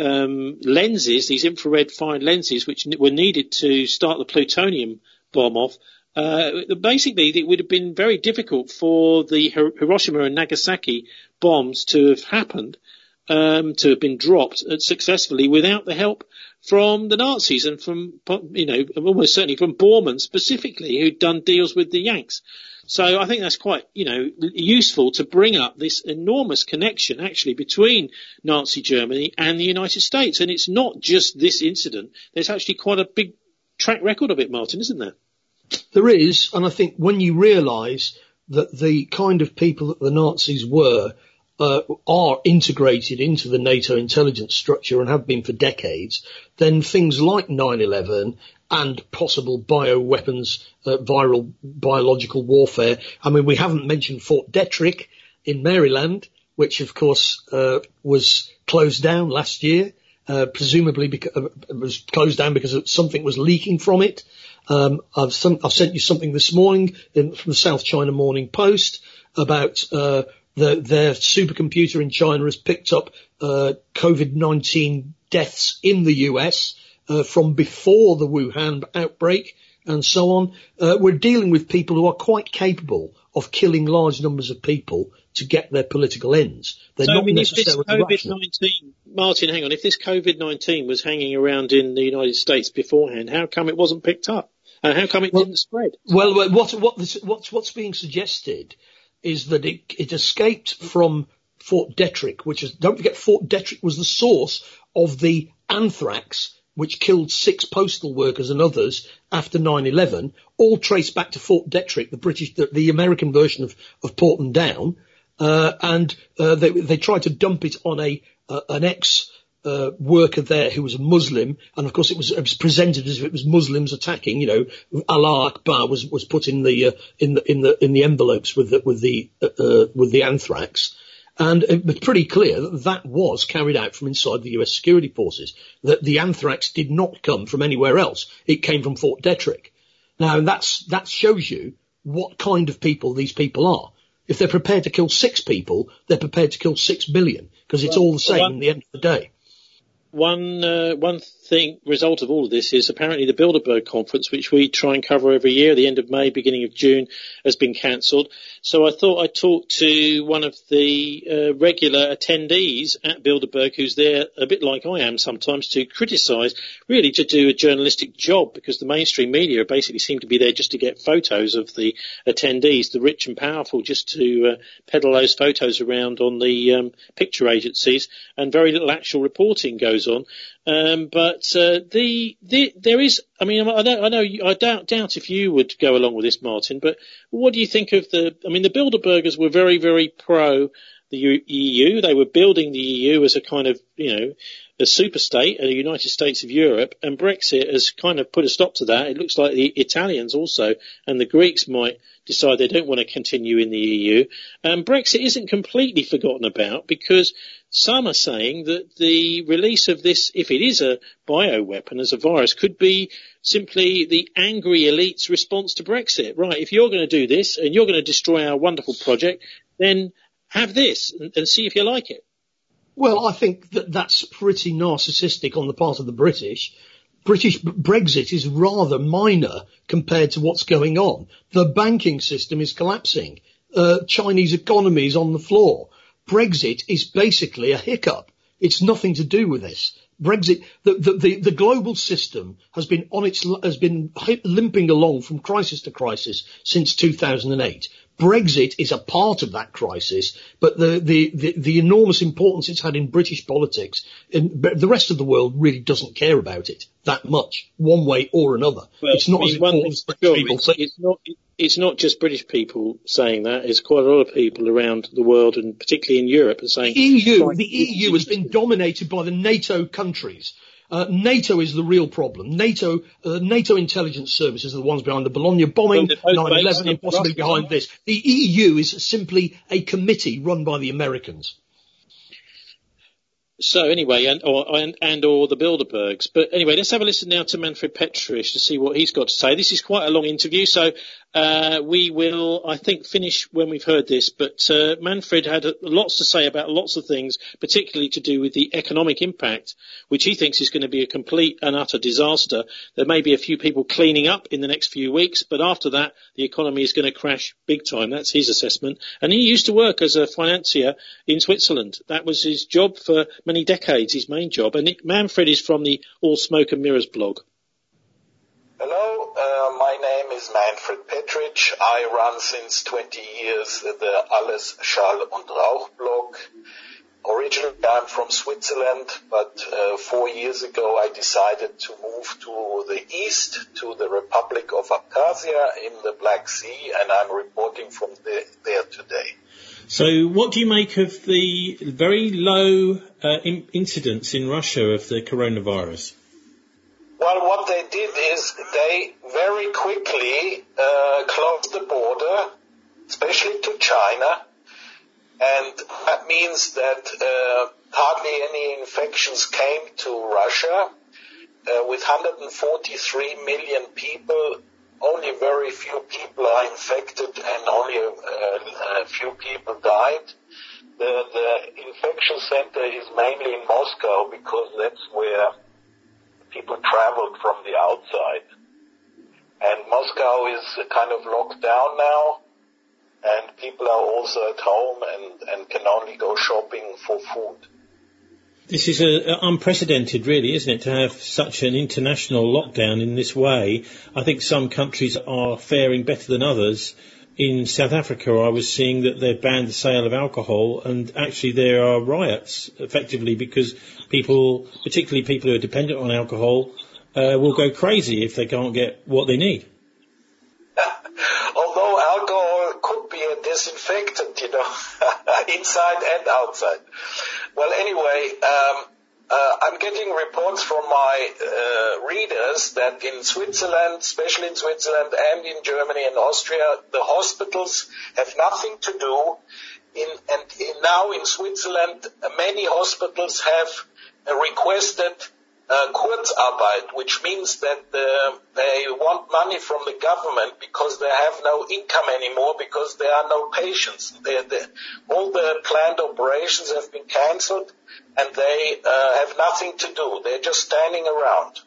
um, lenses, these infrared fine lenses, which were needed to start the plutonium bomb off. Uh, basically, it would have been very difficult for the Hiroshima and Nagasaki bombs to have happened, um, to have been dropped successfully without the help from the Nazis and from, you know, almost certainly from Bormann specifically, who'd done deals with the Yanks. So I think that's quite, you know, useful to bring up this enormous connection actually between Nazi Germany and the United States. And it's not just this incident. There's actually quite a big track record of it, Martin, isn't there? There is, and I think when you realise that the kind of people that the Nazis were uh, are integrated into the NATO intelligence structure and have been for decades, then things like nine eleven and possible bioweapons, uh, viral biological warfare. I mean, we haven't mentioned Fort Detrick in Maryland, which of course uh, was closed down last year, uh, presumably because uh, it was closed down because something was leaking from it. Um, I've, some, I've sent you something this morning in, from the South China Morning Post about uh, the, their supercomputer in China has picked up uh, COVID nineteen deaths in the U S uh, from before the Wuhan outbreak and so on. Uh, we're dealing with people who are quite capable of killing large numbers of people to get their political ends. They're so, not I mean, if necessarily this COVID nineteen, Martin, hang on, if this COVID nineteen was hanging around in the United States beforehand, how come it wasn't picked up? And how come it well, didn't spread? Well, what, what, this, what's, what's being suggested is that it, it escaped from Fort Detrick, which is, don't forget, Fort Detrick was the source of the anthrax, which killed six postal workers and others after nine eleven, all traced back to Fort Detrick, the British, the, the American version of, of Porton Down, uh, and, uh, they, they tried to dump it on a, uh, an ex, Uh, worker there who was a Muslim, and of course it was, it was presented as if it was Muslims attacking. You know, Allah Akbar was was put in the uh, in the in the in the envelopes with the with the uh, uh, with the anthrax, and it was pretty clear that that was carried out from inside the U S security forces. That the anthrax did not come from anywhere else; it came from Fort Detrick. Now that's that shows you what kind of people these people are. If they're prepared to kill six people, they're prepared to kill six billion because it's all the same in the end of the day. One uh, one thing result of all of this is apparently the Bilderberg conference, which we try and cover every year, the end of May, beginning of June, has been cancelled. So I thought I'd talk to one of the uh, regular attendees at Bilderberg, who's there a bit like I am sometimes, to criticise, really to do a journalistic job, because the mainstream media basically seem to be there just to get photos of the attendees, the rich and powerful, just to uh, peddle those photos around on the um, picture agencies, and very little actual reporting goes on. Um, but uh, the, the there is, I mean, I know, I know, I doubt, doubt if you would go along with this, Martin. But what do you think of the? I mean, the Bilderbergers were very, very pro the E U. They were building the E U as a kind of, you know, a super state, a United States of Europe, and Brexit has kind of put a stop to that. It looks like the Italians also and the Greeks might decide they don't want to continue in the E U. Um, Brexit isn't completely forgotten about, because some are saying that the release of this, if it is a bioweapon as a virus, could be simply the angry elite's response to Brexit. Right, if you're going to do this and you're going to destroy our wonderful project, then have this and, and see if you like it. Well, I think that that's pretty narcissistic on the part of the British. British Brexit is rather minor compared to what's going on. The banking system is collapsing. Uh, Chinese economy is on the floor. Brexit is basically a hiccup. It's nothing to do with this. Brexit, the, the, the, the global system has been on its, has been limping along from crisis to crisis since two thousand eight. Brexit is a part of that crisis, but the, the, the, the enormous importance it's had in British politics, in, the rest of the world really doesn't care about it that much, one way or another. Well, it's not I mean, as important as sure, people it's, think. It's not, it, it's not just British people saying that. It's quite a lot of people around the world, and particularly in Europe, are saying the E U. The E U has been dominated by the NATO countries. Uh, NATO is the real problem. NATO, uh, NATO intelligence services are the ones behind the Bologna bombing, nine eleven, and possibly behind this. The E U is simply a committee run by the Americans. So anyway, and or, and, and or the Bilderbergs. But anyway, let's have a listen now to Manfred Petrich to see what he's got to say. This is quite a long interview, so uh, we will, I think, finish when we've heard this. But uh, Manfred had uh, lots to say about lots of things, particularly to do with the economic impact, which he thinks is going to be a complete and utter disaster. There may be a few people cleaning up in the next few weeks, but after that, the economy is going to crash big time. That's his assessment. And he used to work as a financier in Switzerland. That was his job for many decades, his main job. And it, Manfred is from the All Smoke and Mirrors blog. Hello, uh, my name is Manfred Petrich. I run since twenty years the Alles Schall und Rauch blog. Originally I'm from Switzerland, but uh, four years ago I decided to move to the east, to the Republic of Abkhazia in the Black Sea, and I'm reporting from the, there today. So what do you make of the very low uh, in- incidence in Russia of the coronavirus? Well, what they did is they very quickly uh, closed the border, especially to China, and that means that uh, hardly any infections came to Russia. Uh, with one hundred forty-three million people, only very few people are infected and only a, a, a few people died. The, the infection center is mainly in Moscow because that's where people traveled from the outside. And Moscow is kind of locked down now, and people are also at home and, and can only go shopping for food. This is a, a unprecedented, really, isn't it, to have such an international lockdown in this way? I think some countries are faring better than others. In South Africa, I was seeing that they've banned the sale of alcohol, and actually there are riots, effectively, because people, particularly people who are dependent on alcohol, uh, will go crazy if they can't get what they need. Although alcohol could be a disinfectant, you know, inside and outside. Well, anyway, um, uh, I'm getting reports from my uh, readers that in Switzerland, especially in Switzerland and in Germany and Austria, the hospitals have nothing to do. In, and in, now in Switzerland, many hospitals have uh, requested uh, Kurzarbeit, which means that uh, they want money from the government because they have no income anymore because there are no patients. They're, they're, all the planned operations have been cancelled and they uh, have nothing to do. They're just standing around.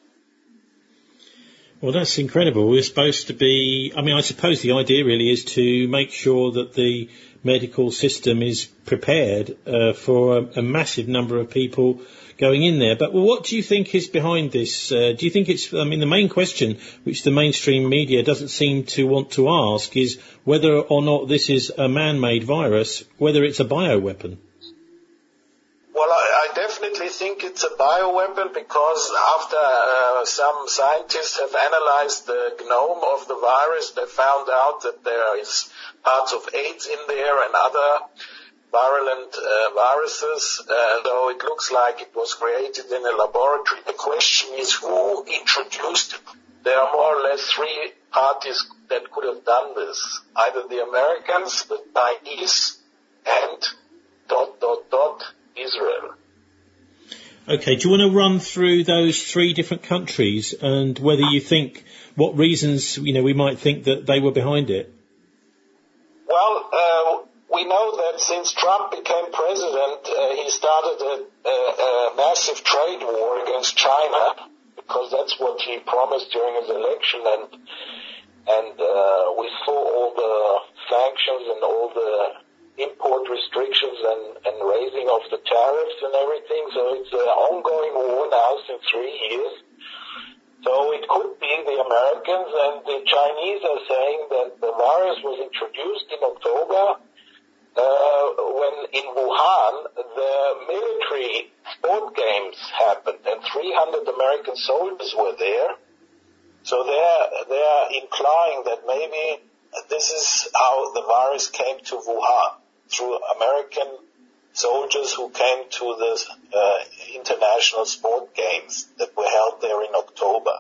Well, that's incredible. We're supposed to be, I mean, I suppose the idea really is to make sure that the medical system is prepared uh, for a, a massive number of people going in there. But what do you think is behind this? Uh, do you think it's, I mean, the main question, which the mainstream media doesn't seem to want to ask, is whether or not this is a man-made virus, whether it's a bioweapon? Well, I, I definitely think it's a bioweapon because after uh, some scientists have analyzed the genome of the virus, they found out that there is parts of AIDS in there and other virulent uh, viruses, uh, though it looks like it was created in a laboratory. The question is who introduced it? There are more or less three parties that could have done this. Either the Americans, the Chinese, and dot, dot, dot, Israel. Okay, do you want to run through those three different countries and whether you think, what reasons, you know, we might think that they were behind it? Well, uh, we know that since Trump became president, uh, he started a, a, a massive trade war against China because that's what he promised during his election, and and uh, we saw all the sanctions and all the import restrictions and, and raising of the tariffs and everything. So it's an ongoing war now since three years. So it could be the Americans, and the Chinese are saying that the virus was introduced in October uh, when in Wuhan the military sport games happened and three hundred American soldiers were there. So they're, they're implying that maybe this is how the virus came to Wuhan, through American soldiers who came to the uh, international sport games that were held there in October.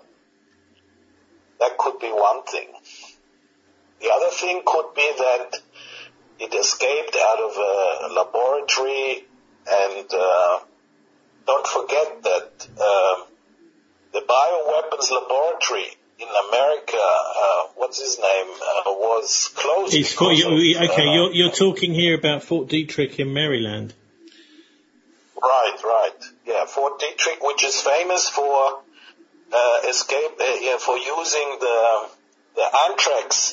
That could be one thing. The other thing could be that it escaped out of a laboratory, and uh, don't forget that uh, the bioweapons laboratory in America, uh, what's his name, uh, was closed. It's for, you, of, okay, uh, you're, you're talking here about Fort Detrick in Maryland. Right, right. Yeah, Fort Detrick, which is famous for uh, escape, uh, yeah, for using the the anthrax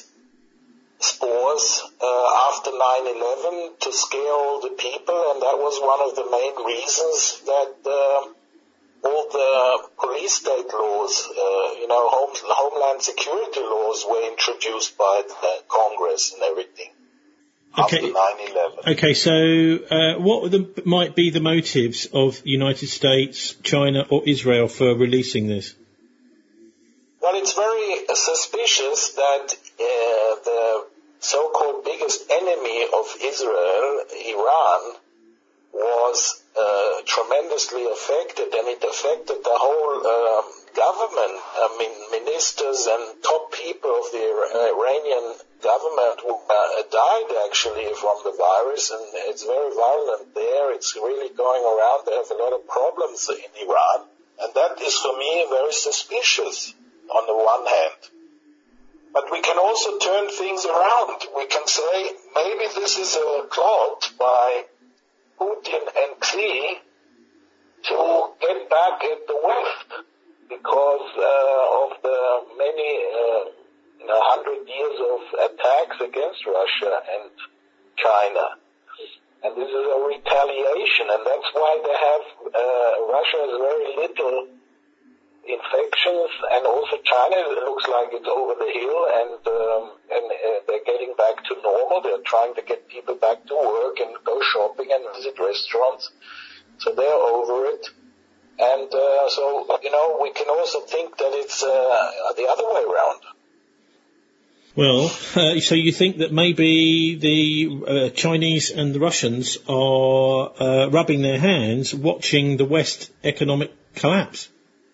spores uh, after nine eleven to scare all the people, and that was one of the main reasons that uh, all the police state laws, uh, you know, home, homeland security laws were introduced by the Congress and everything. Okay. After nine eleven. Okay, so uh, what the, might be the motives of United States, China, or Israel for releasing this? Well, it's very uh, suspicious that uh, the so-called biggest enemy of Israel, Iran, was uh, tremendously affected, and it affected the whole um, government. I mean, ministers and top people of the Iranian government who uh, died actually from the virus, and it's very violent there. It's really going around. They have a lot of problems in Iran, and that is for me very suspicious on the one hand. But we can also turn things around. We can say maybe this is a plot by Putin and Xi to get back at the West because uh, of the many uh, you know, hundred years of attacks against Russia and China. And this is a retaliation, and that's why they have, uh, Russia has very little infections, and also China looks like it's over the hill, and um, and uh, they're getting back to normal. They're trying to get people back to work and go shopping and visit restaurants, so they're over it. And uh, so, you know, we can also think that it's uh, the other way around. Well, uh, so you think that maybe the uh, Chinese and the Russians are uh, rubbing their hands, watching the West economic collapse?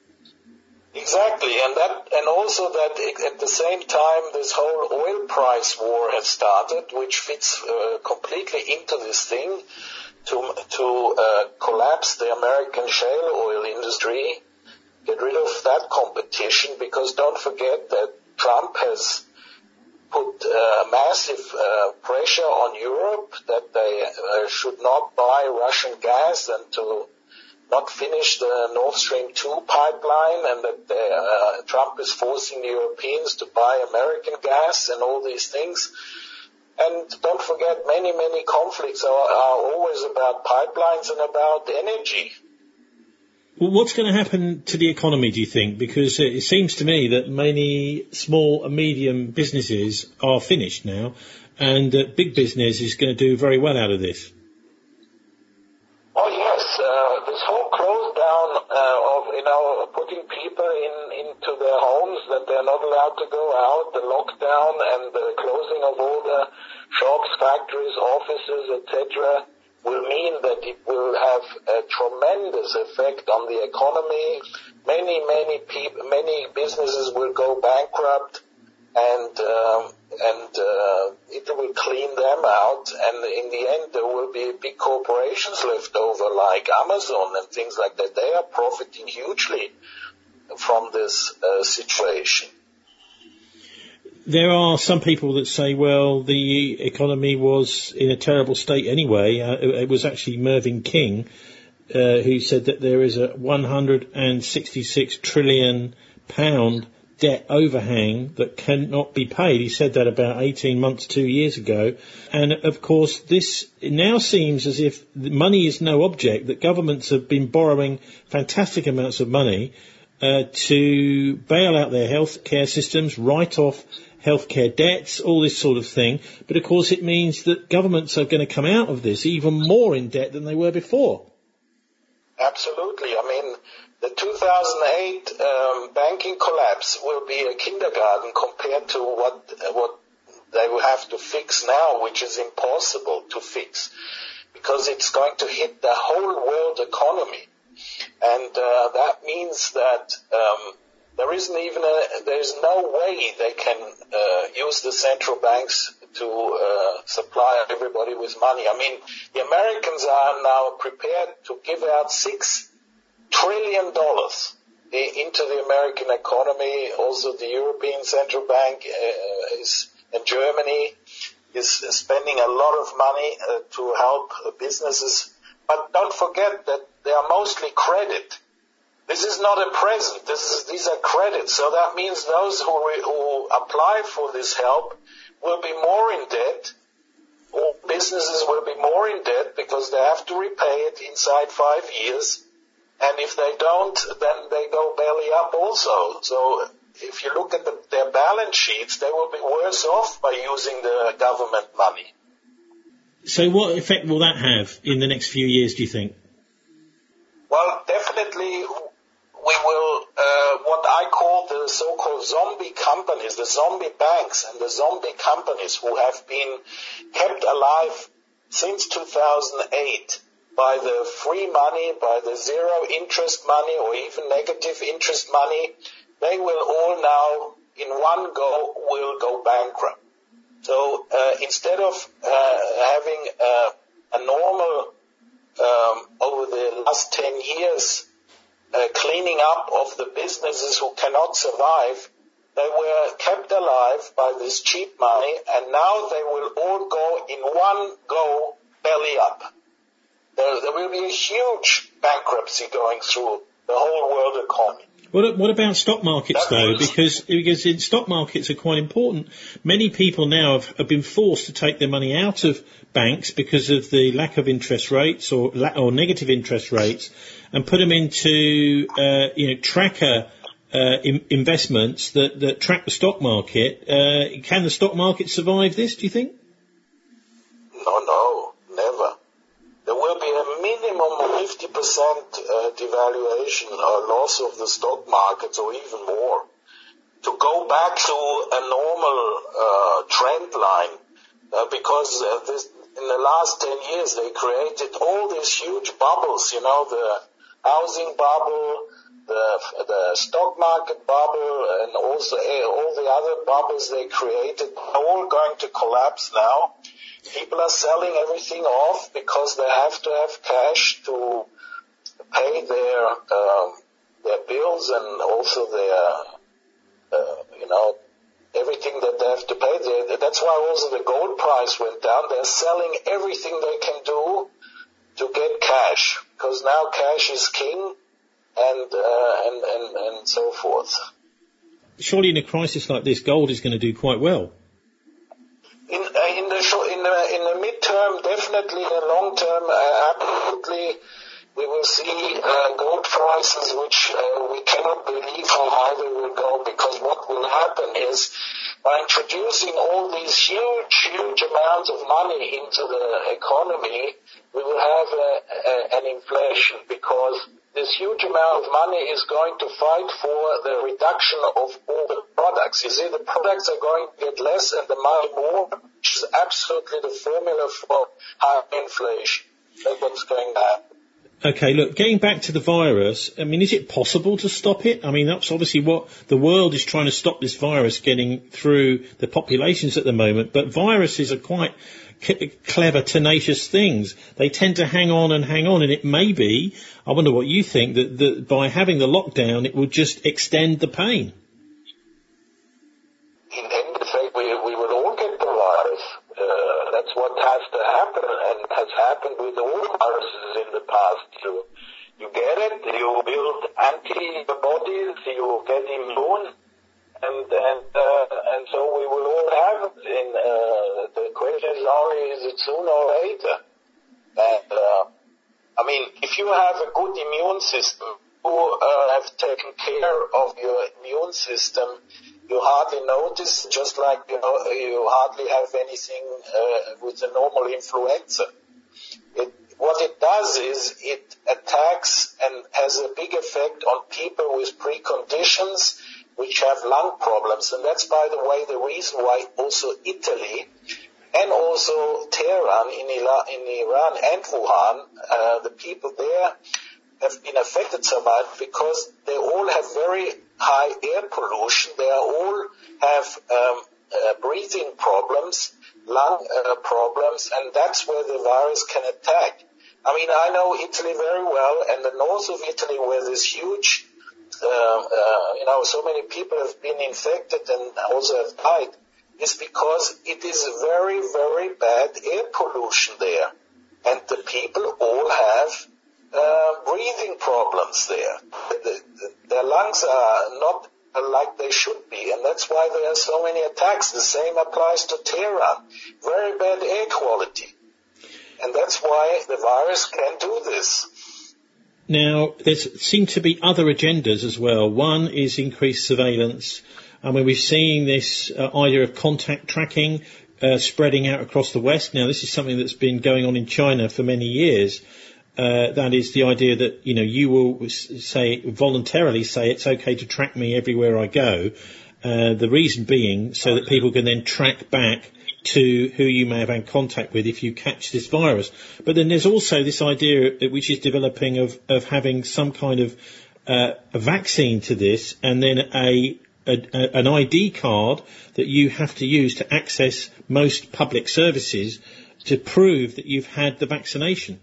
Exactly, and that, and also that at the same time this whole oil price war has started, which fits uh, completely into this thing to to uh, collapse the American shale oil industry, get rid of that competition, because don't forget that Trump has put uh, massive uh, pressure on Europe that they uh, should not buy Russian gas and to not finish the Nord Stream two pipeline, and that uh, Trump is forcing the Europeans to buy American gas and all these things. And don't forget, many, many conflicts are, are always about pipelines and about energy. Well, what's going to happen to the economy, do you think? Because it seems to me that many small and medium businesses are finished now, and uh, big business is going to do very well out of this. Oh yes, uh, this whole close down uh, of, you know, putting people in into their homes, that they're not allowed to go out, the lockdown and the closing of all the shops, factories, offices, et cetera, will mean that it will have a tremendous effect on the economy. Many, many people, many businesses will go bankrupt, and um, and uh, it will clean them out, and in the end there will be big corporations left over like Amazon and things like that. They are profiting hugely from this uh, situation. There are some people that say, well, the economy was in a terrible state anyway. Uh, it was actually Mervyn King uh, who said that there is a one hundred sixty-six trillion pound debt overhang that cannot be paid. He said that about eighteen months, two years ago. And of course, this now seems as if money is no object, that governments have been borrowing fantastic amounts of money uh, to bail out their healthcare systems, write off healthcare debts, all this sort of thing. But of course, it means that governments are going to come out of this even more in debt than they were before. Absolutely. I mean, the two thousand eight um, banking collapse will be a kindergarten compared to what what they will have to fix now, which is impossible to fix, because it's going to hit the whole world economy. And uh, that means that um, there isn't even a, there's no way they can uh, use the central banks to uh, supply everybody with money. I mean, the Americans are now prepared to give out six trillion dollars into the American economy. Also, the European Central Bank uh, is, and Germany is spending a lot of money uh, to help uh, businesses. But don't forget that they are mostly credit. This is not a present. This is, these are credits. So that means those who, re, who apply for this help will be more in debt. All businesses will be more in debt because they have to repay it inside five years. And if they don't, then they go belly up also. So if you look at the, their balance sheets, they will be worse off by using the government money. So what effect will that have in the next few years, do you think? Well, definitely we will, uh, what I call the so-called zombie companies, the zombie banks and the zombie companies who have been kept alive since two thousand eight by the free money, by the zero interest money or even negative interest money, they will all now in one go will go bankrupt. So uh, instead of uh, having uh, a normal, um, over the last ten years, uh, cleaning up of the businesses who cannot survive, they were kept alive by this cheap money, and now they will all go in one go belly up. There, there will be a huge bankruptcy going through the whole world economy. What, what about stock markets, though? Because, because in stock markets are quite important. Many people now have, have been forced to take their money out of banks because of the lack of interest rates or, or negative interest rates, and put them into uh, you know tracker uh, in, investments that, that track the stock market. Uh, can the stock market survive this, do you think? No, no, never. There will be a minimum of fifty percent uh, devaluation or loss of the stock markets, or even more. To go back to a normal uh, trend line, uh, because uh, this, in the last ten years they created all these huge bubbles, you know, the housing bubble, the, the stock market bubble, and also uh, all the other bubbles they created are all going to collapse now. People are selling everything off because they have to have cash to pay their um, their bills and also their uh, you know everything that they have to pay. They, that's why also the gold price went down. They're selling everything they can do to get cash, because now cash is king, and uh, and, and and so forth. Surely in a crisis like this, gold is going to do quite well. In, uh, in the short, in the in the midterm, definitely. In the long term, uh, absolutely, we will see uh, gold prices, which uh, we cannot believe how high they will go. Because what will happen is, by introducing all these huge, huge amounts of money into the economy, we will have a, a, an inflation, because this huge amount of money is going to fight for the reduction of all the products. You see, the products are going to get less and the money more, which is absolutely the formula for high inflation. That's what's going to happen. Okay, look, getting back to the virus, I mean, is it possible to stop it? I mean, that's obviously what the world is trying to stop, this virus getting through the populations at the moment, but viruses are quite clever, tenacious things. They tend to hang on and hang on, and it may be, I wonder what you think, that, that by having the lockdown it will just extend the pain. In end effect, we, we will all get the virus. Uh, that's what has to happen, and has happened with all viruses in the past. You, you get it, you build antibodies, you get immune, and and uh, and so we will all have it. In uh, the question is only, is it sooner or later? And uh, I mean, if you have a good immune system, you uh, have taken care of your immune system, you hardly notice, just like you know, you hardly have anything uh, with a normal influenza. It, what it does is it attacks and has a big effect on people with preconditions, which have lung problems. And that's, by the way, the reason why also Italy and also Tehran in Iran and Wuhan, uh, the people there have been affected so much because they all have very high air pollution. They all have um, uh, breathing problems, lung uh, problems, and that's where the virus can attack. I mean, I know Italy very well, and the north of Italy where this huge, uh, uh, you know, so many people have been infected and also have died, is because it is very, very bad air pollution there. And the people all have uh, breathing problems there. The, the, their lungs are not like they should be, and that's why there are so many attacks. The same applies to Tehran. Very bad air quality. And that's why the virus can do this. Now, there seem to be other agendas as well. One is increased surveillance. I mean, we're seeing this uh, idea of contact tracking uh, spreading out across the West. Now, this is something that's been going on in China for many years. Uh, that is the idea that, you know, you will say voluntarily say it's okay to track me everywhere I go. Uh, the reason being so that people can then track back to who you may have had contact with if you catch this virus. But then there's also this idea which is developing of, of having some kind of uh, a vaccine to this, and then a, a, a an I D card that you have to use to access most public services to prove that you've had the vaccination.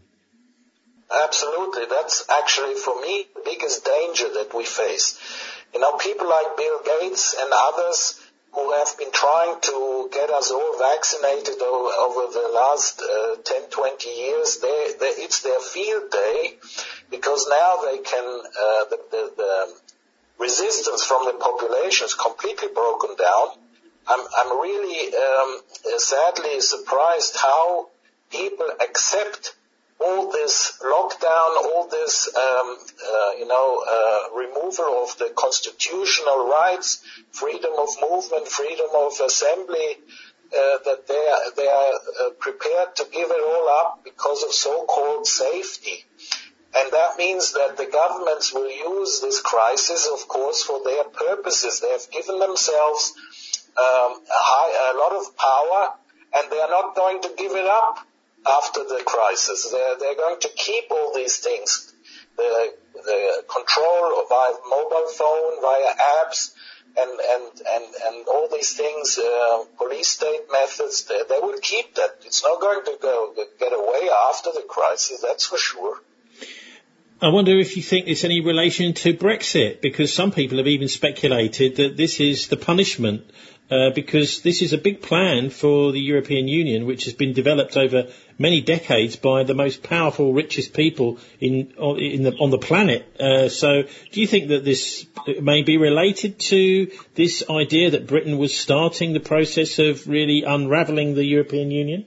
Absolutely. That's actually, for me, the biggest danger that we face. You know, people like Bill Gates and others who have been trying to get us all vaccinated over, over the last uh, ten, twenty years, they, they, it's their field day, because now they can, uh, the, the, the resistance from the population is completely broken down. I'm, I'm really um, sadly surprised how people accept all this lockdown, all this, um, uh, you know, uh, removal of the constitutional rights, freedom of movement, freedom of assembly, uh, that they are, they are uh, prepared to give it all up because of so-called safety. And that means that the governments will use this crisis, of course, for their purposes. They have given themselves um, a, high, a lot of power, and they are not going to give it up after the crisis. They're, they're going to keep all these things, the, the control via mobile phone, via apps, and, and, and, and all these things, uh, police state methods, they, they will keep that. It's not going to go get away after the crisis, that's for sure. I wonder if you think there's any relation to Brexit, because some people have even speculated that this is the punishment, uh, because this is a big plan for the European Union, which has been developed over many decades by the most powerful, richest people in, in the, on the planet. Uh, so do you think that this may be related to this idea that Britain was starting the process of really unravelling the European Union?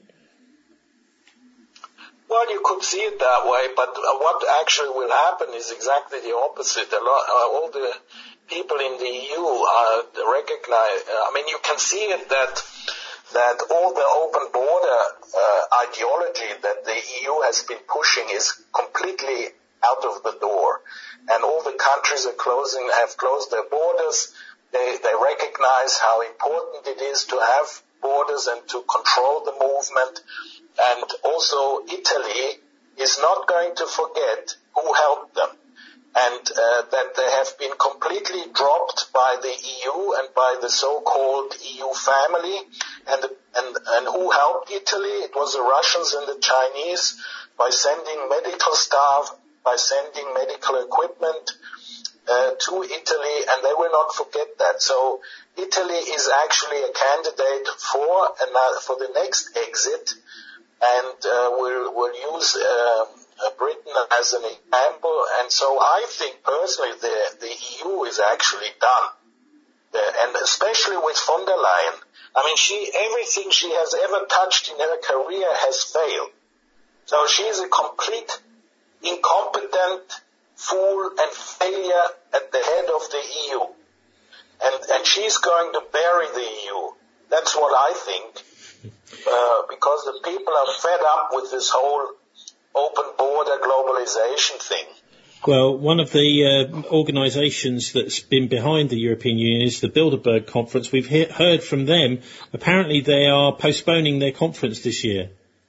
Well, you could see it that way, but what actually will happen is exactly the opposite. A lot, uh, all the people in the E U uh, recognize, uh, I mean, you can see it that that all the open border uh, ideology that the E U has been pushing is completely out of the door. And all the countries are closing, have closed their borders. They, they recognize how important it is to have borders and to control the movement. And also Italy is not going to forget who helped them, and uh, that they have been completely dropped by the E U and by the so-called E U family. And, the, and, and who helped Italy? It was the Russians and the Chinese, by sending medical staff, by sending medical equipment uh, to Italy, and they will not forget that. So Italy is actually a candidate for, another, for the next exit. And uh, we'll, we'll use uh, Britain as an example. And so I think personally the, the E U is actually done. Uh, and especially with von der Leyen. I mean, she everything she has ever touched in her career has failed. So she's a complete incompetent fool and failure at the head of the E U. And, and she's going to bury the E U. That's what I think. Uh, because the people are fed up with this whole open border globalization thing. Well, one of the uh, organisations that's been behind the European Union is the Bilderberg Conference. We've he- heard from them. Apparently they are postponing their conference this year.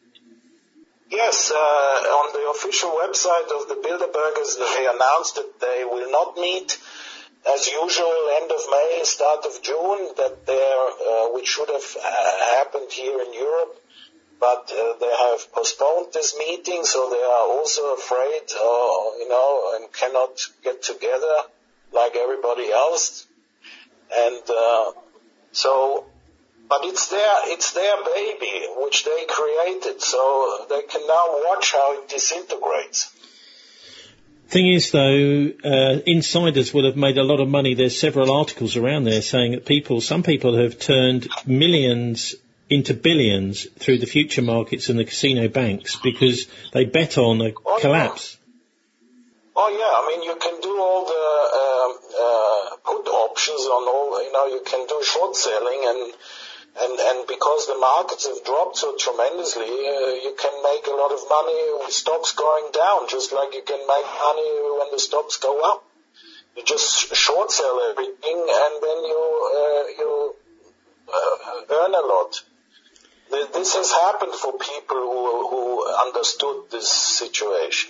Yes, uh, on the official website of the Bilderbergers, they announced that they will not meet as usual end of May, start of June, that they're, uh, which should have uh, happened here in Europe. But uh, they have postponed this meeting, so they are also afraid, uh, you know, and cannot get together like everybody else. And uh, so, but it's their it's their baby which they created, so they can now watch how it disintegrates. Thing is, though, uh, insiders will have made a lot of money. There's several articles around there saying that people, some people have turned millions into billions through the future markets and the casino banks because they bet on a oh, collapse. Yeah. Oh yeah, I mean you can do all the uh, uh, put options on all. You know, you can do short selling, and and and because the markets have dropped so tremendously, uh, you can make a lot of money with stocks going down, just like you can make money when the stocks go up. You just short sell everything, and then you uh, you uh, earn a lot. This has happened for people who, who understood this situation.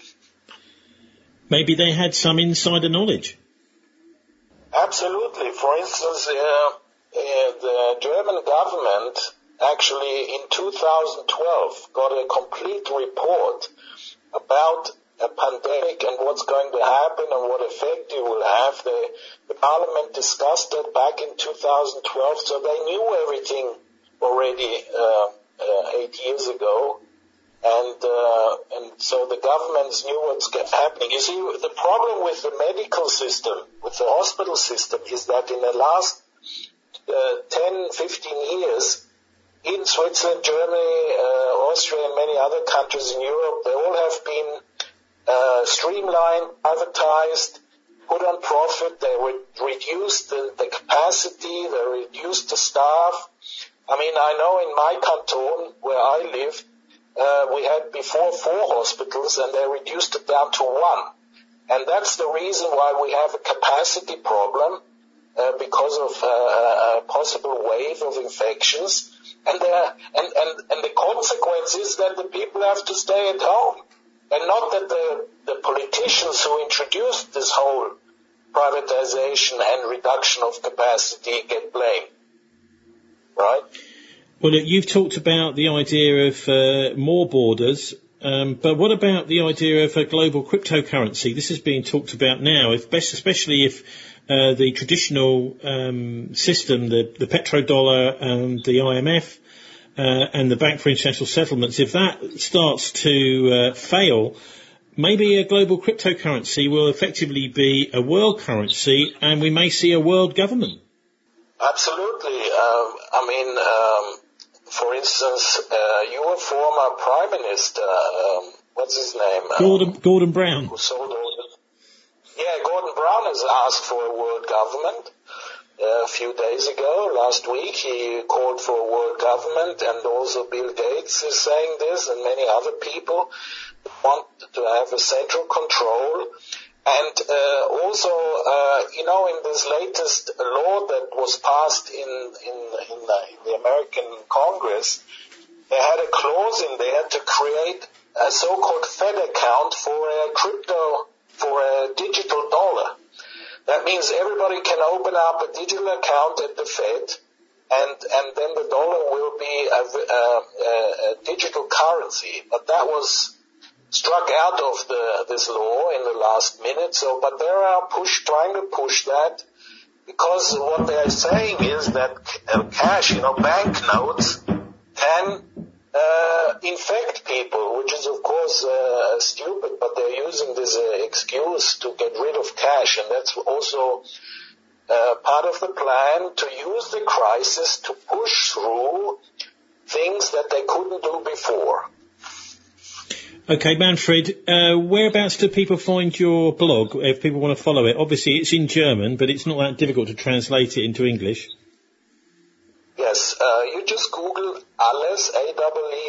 Maybe they had some insider knowledge. Absolutely. For instance, uh, uh, the German government actually in two thousand twelve got a complete report about a pandemic and what's going to happen and what effect it will have. The, the parliament discussed it back in two thousand twelve, so they knew everything already uh, uh, eight years ago, and uh, and so the governments knew what's happening. You see, the problem with the medical system, with the hospital system, is that in the last uh, ten, fifteen years, in Switzerland, Germany, uh, Austria, and many other countries in Europe, they all have been uh, streamlined, privatized, put on profit. They re- reduced the, the capacity, they reduced the staff. I mean, I know in my canton where I live, uh, we had before four hospitals and they reduced it down to one. And that's the reason why we have a capacity problem, uh, because of uh, a possible wave of infections. And, uh, and, and, and the consequence is that the people have to stay at home. And not that the, the politicians who introduced this whole privatization and reduction of capacity get blamed. Right. Well, look, you've talked about the idea of uh, more borders, um, but what about the idea of a global cryptocurrency? This is being talked about now, if best, especially if uh, the traditional um, system, the, the petrodollar and the I M F uh, and the Bank for International Settlements, if that starts to uh, fail, maybe a global cryptocurrency will effectively be a world currency and we may see a world government. Absolutely. Um, I mean, um, for instance, uh, your former Prime Minister, um, what's his name? Gordon, um, Gordon Brown. Who sold all the, yeah, Gordon Brown has asked for a world government. Uh, a few days ago, last week, he called for a world government, and also Bill Gates is saying this, and many other people want to have a central control. And uh, also, uh, you know, in this latest law that was passed in in, in, the, in the American Congress, they had a clause in there to create a so-called Fed account for a crypto, for a digital dollar. That means everybody can open up a digital account at the Fed, and and then the dollar will be a, a, a digital currency. But that was struck out of the, this law in the last minute. So, but they are push, trying to push that, because what they are saying is that cash, you know, banknotes can uh, infect people, which is of course uh, stupid. But they're using this uh, excuse to get rid of cash, and that's also uh, part of the plan to use the crisis to push through things that they couldn't do before. Okay, Manfred, uh, whereabouts do people find your blog if people want to follow it? Obviously, it's in German, but it's not that difficult to translate it into English. Yes, uh, you just Google Alles, A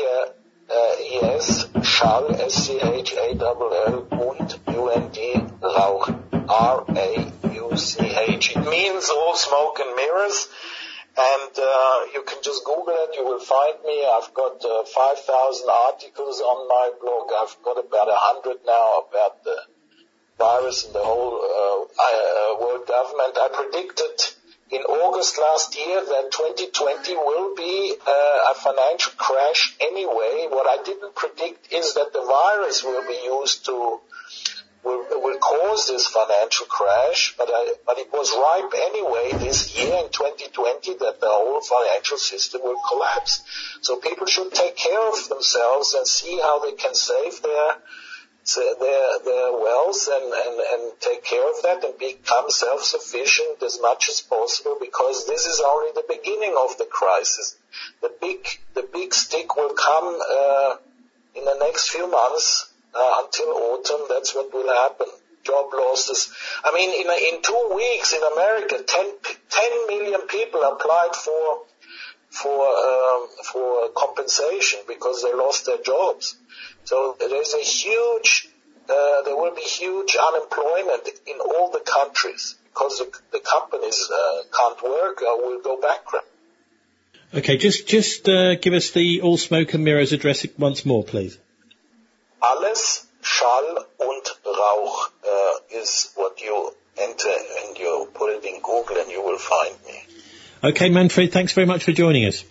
E E S, Schall, S C H A L L, und U N D, Rauch, R A U C H. It means all smoke and mirrors. And uh, you can just Google it. You will find me. I've got uh, five thousand articles on my blog. I've got about one hundred now about the virus and the whole uh, uh, world government. I predicted in August last year that twenty twenty will be uh, a financial crash anyway. What I didn't predict is that the virus will be used to Will, will cause this financial crash, but I, but it was ripe anyway this year in twenty twenty that the whole financial system will collapse. So people should take care of themselves and see how they can save their their their wealth and, and, and take care of that and become self-sufficient as much as possible, because this is only the beginning of the crisis. The big the big stick will come uh, in the next few months. Uh, until autumn, that's what will happen. Job losses. I mean, in in two weeks in America, ten, ten million people applied for for um, for compensation because they lost their jobs. So there's a huge, uh, there will be huge unemployment in all the countries because the, the companies uh, can't work or will go bankrupt. Okay, just just uh, give us the All Smoke and Mirrors address once more, please. Alles Schall und Rauch uh, is what you enter and you put it in Google and you will find me. Okay, Manfred, thanks very much for joining us.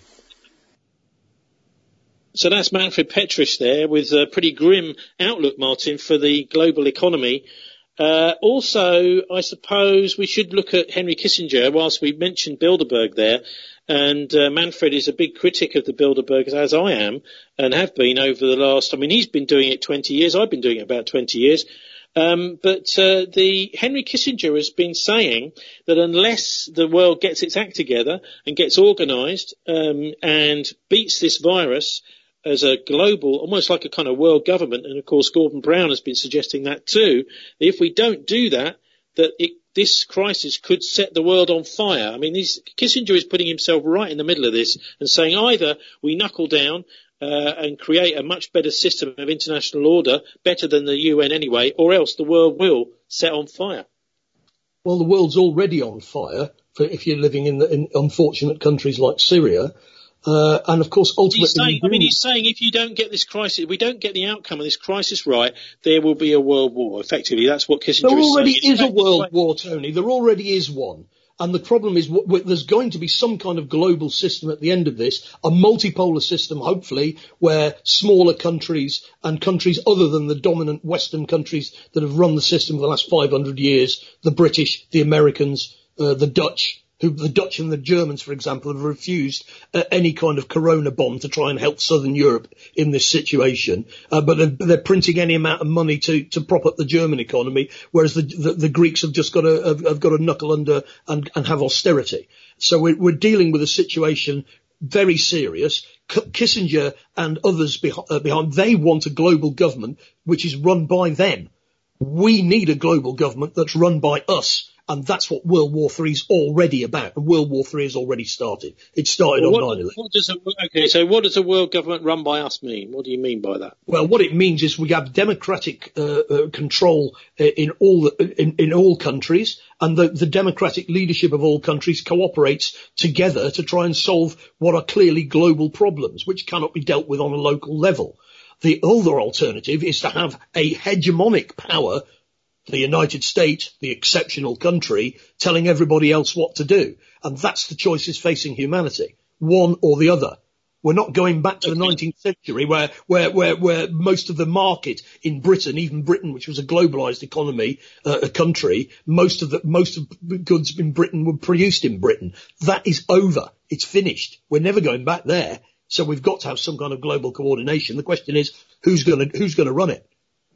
So that's Manfred Petrisch there with a pretty grim outlook, Martin, for the global economy. Uh, also, I suppose we should look at Henry Kissinger, whilst we mentioned Bilderberg there. And uh, Manfred is a big critic of the Bilderbergers, as I am, and have been over the last, I mean, he's been doing it twenty years, I've been doing it about twenty years. Um, but uh, the Henry Kissinger has been saying that unless the world gets its act together and gets organised um, and beats this virus as a global, almost like a kind of world government, and of course Gordon Brown has been suggesting that too, that if we don't do that, that it this crisis could set the world on fire. I mean, this, Kissinger is putting himself right in the middle of this and saying either we knuckle down uh, and create a much better system of international order, better than the U N anyway, or else the world will set on fire. Well, the world's already on fire for if you're living in, the, in unfortunate countries like Syria. Uh, and of course, ultimately, he's saying, I mean, he's saying if you don't get this crisis, if we don't get the outcome of this crisis right, there will be a world war. Effectively, that's what Kissinger there is saying. There already is fact, a world war, Tony. There already is one. And the problem is w- w- there's going to be some kind of global system at the end of this, a multipolar system, hopefully, where smaller countries and countries other than the dominant Western countries that have run the system for the last five hundred years, the British, the Americans, uh, the Dutch, who the Dutch and the Germans, for example, have refused uh, any kind of corona bomb to try and help Southern Europe in this situation. Uh, but they're, they're printing any amount of money to, to prop up the German economy, whereas the, the, the Greeks have just got to have, have got to knuckle under and, and have austerity. So we're, we're dealing with a situation very serious. K- Kissinger and others beh- uh, behind, they want a global government which is run by them. We need a global government that's run by us. And that's what World War Three is already about. And World War Three has already started. It started well, on what, nine eleven. What does a, okay, so what does a world government run by us mean? What do you mean by that? Well, what it means is we have democratic uh, uh, control in all the, in, in all countries, and the, the democratic leadership of all countries cooperates together to try and solve what are clearly global problems, which cannot be dealt with on a local level. The other alternative is to have a hegemonic power, the United States, the exceptional country, telling everybody else what to do. And that's the choices facing humanity, one or the other. We're not going back to the nineteenth century where, where, where, where most of the market in Britain, even Britain, which was a globalized economy, uh, a country, most of the, most of the goods in Britain were produced in Britain. That is over. It's finished. We're never going back there. So we've got to have some kind of global coordination. The question is, who's going to, who's going to run it?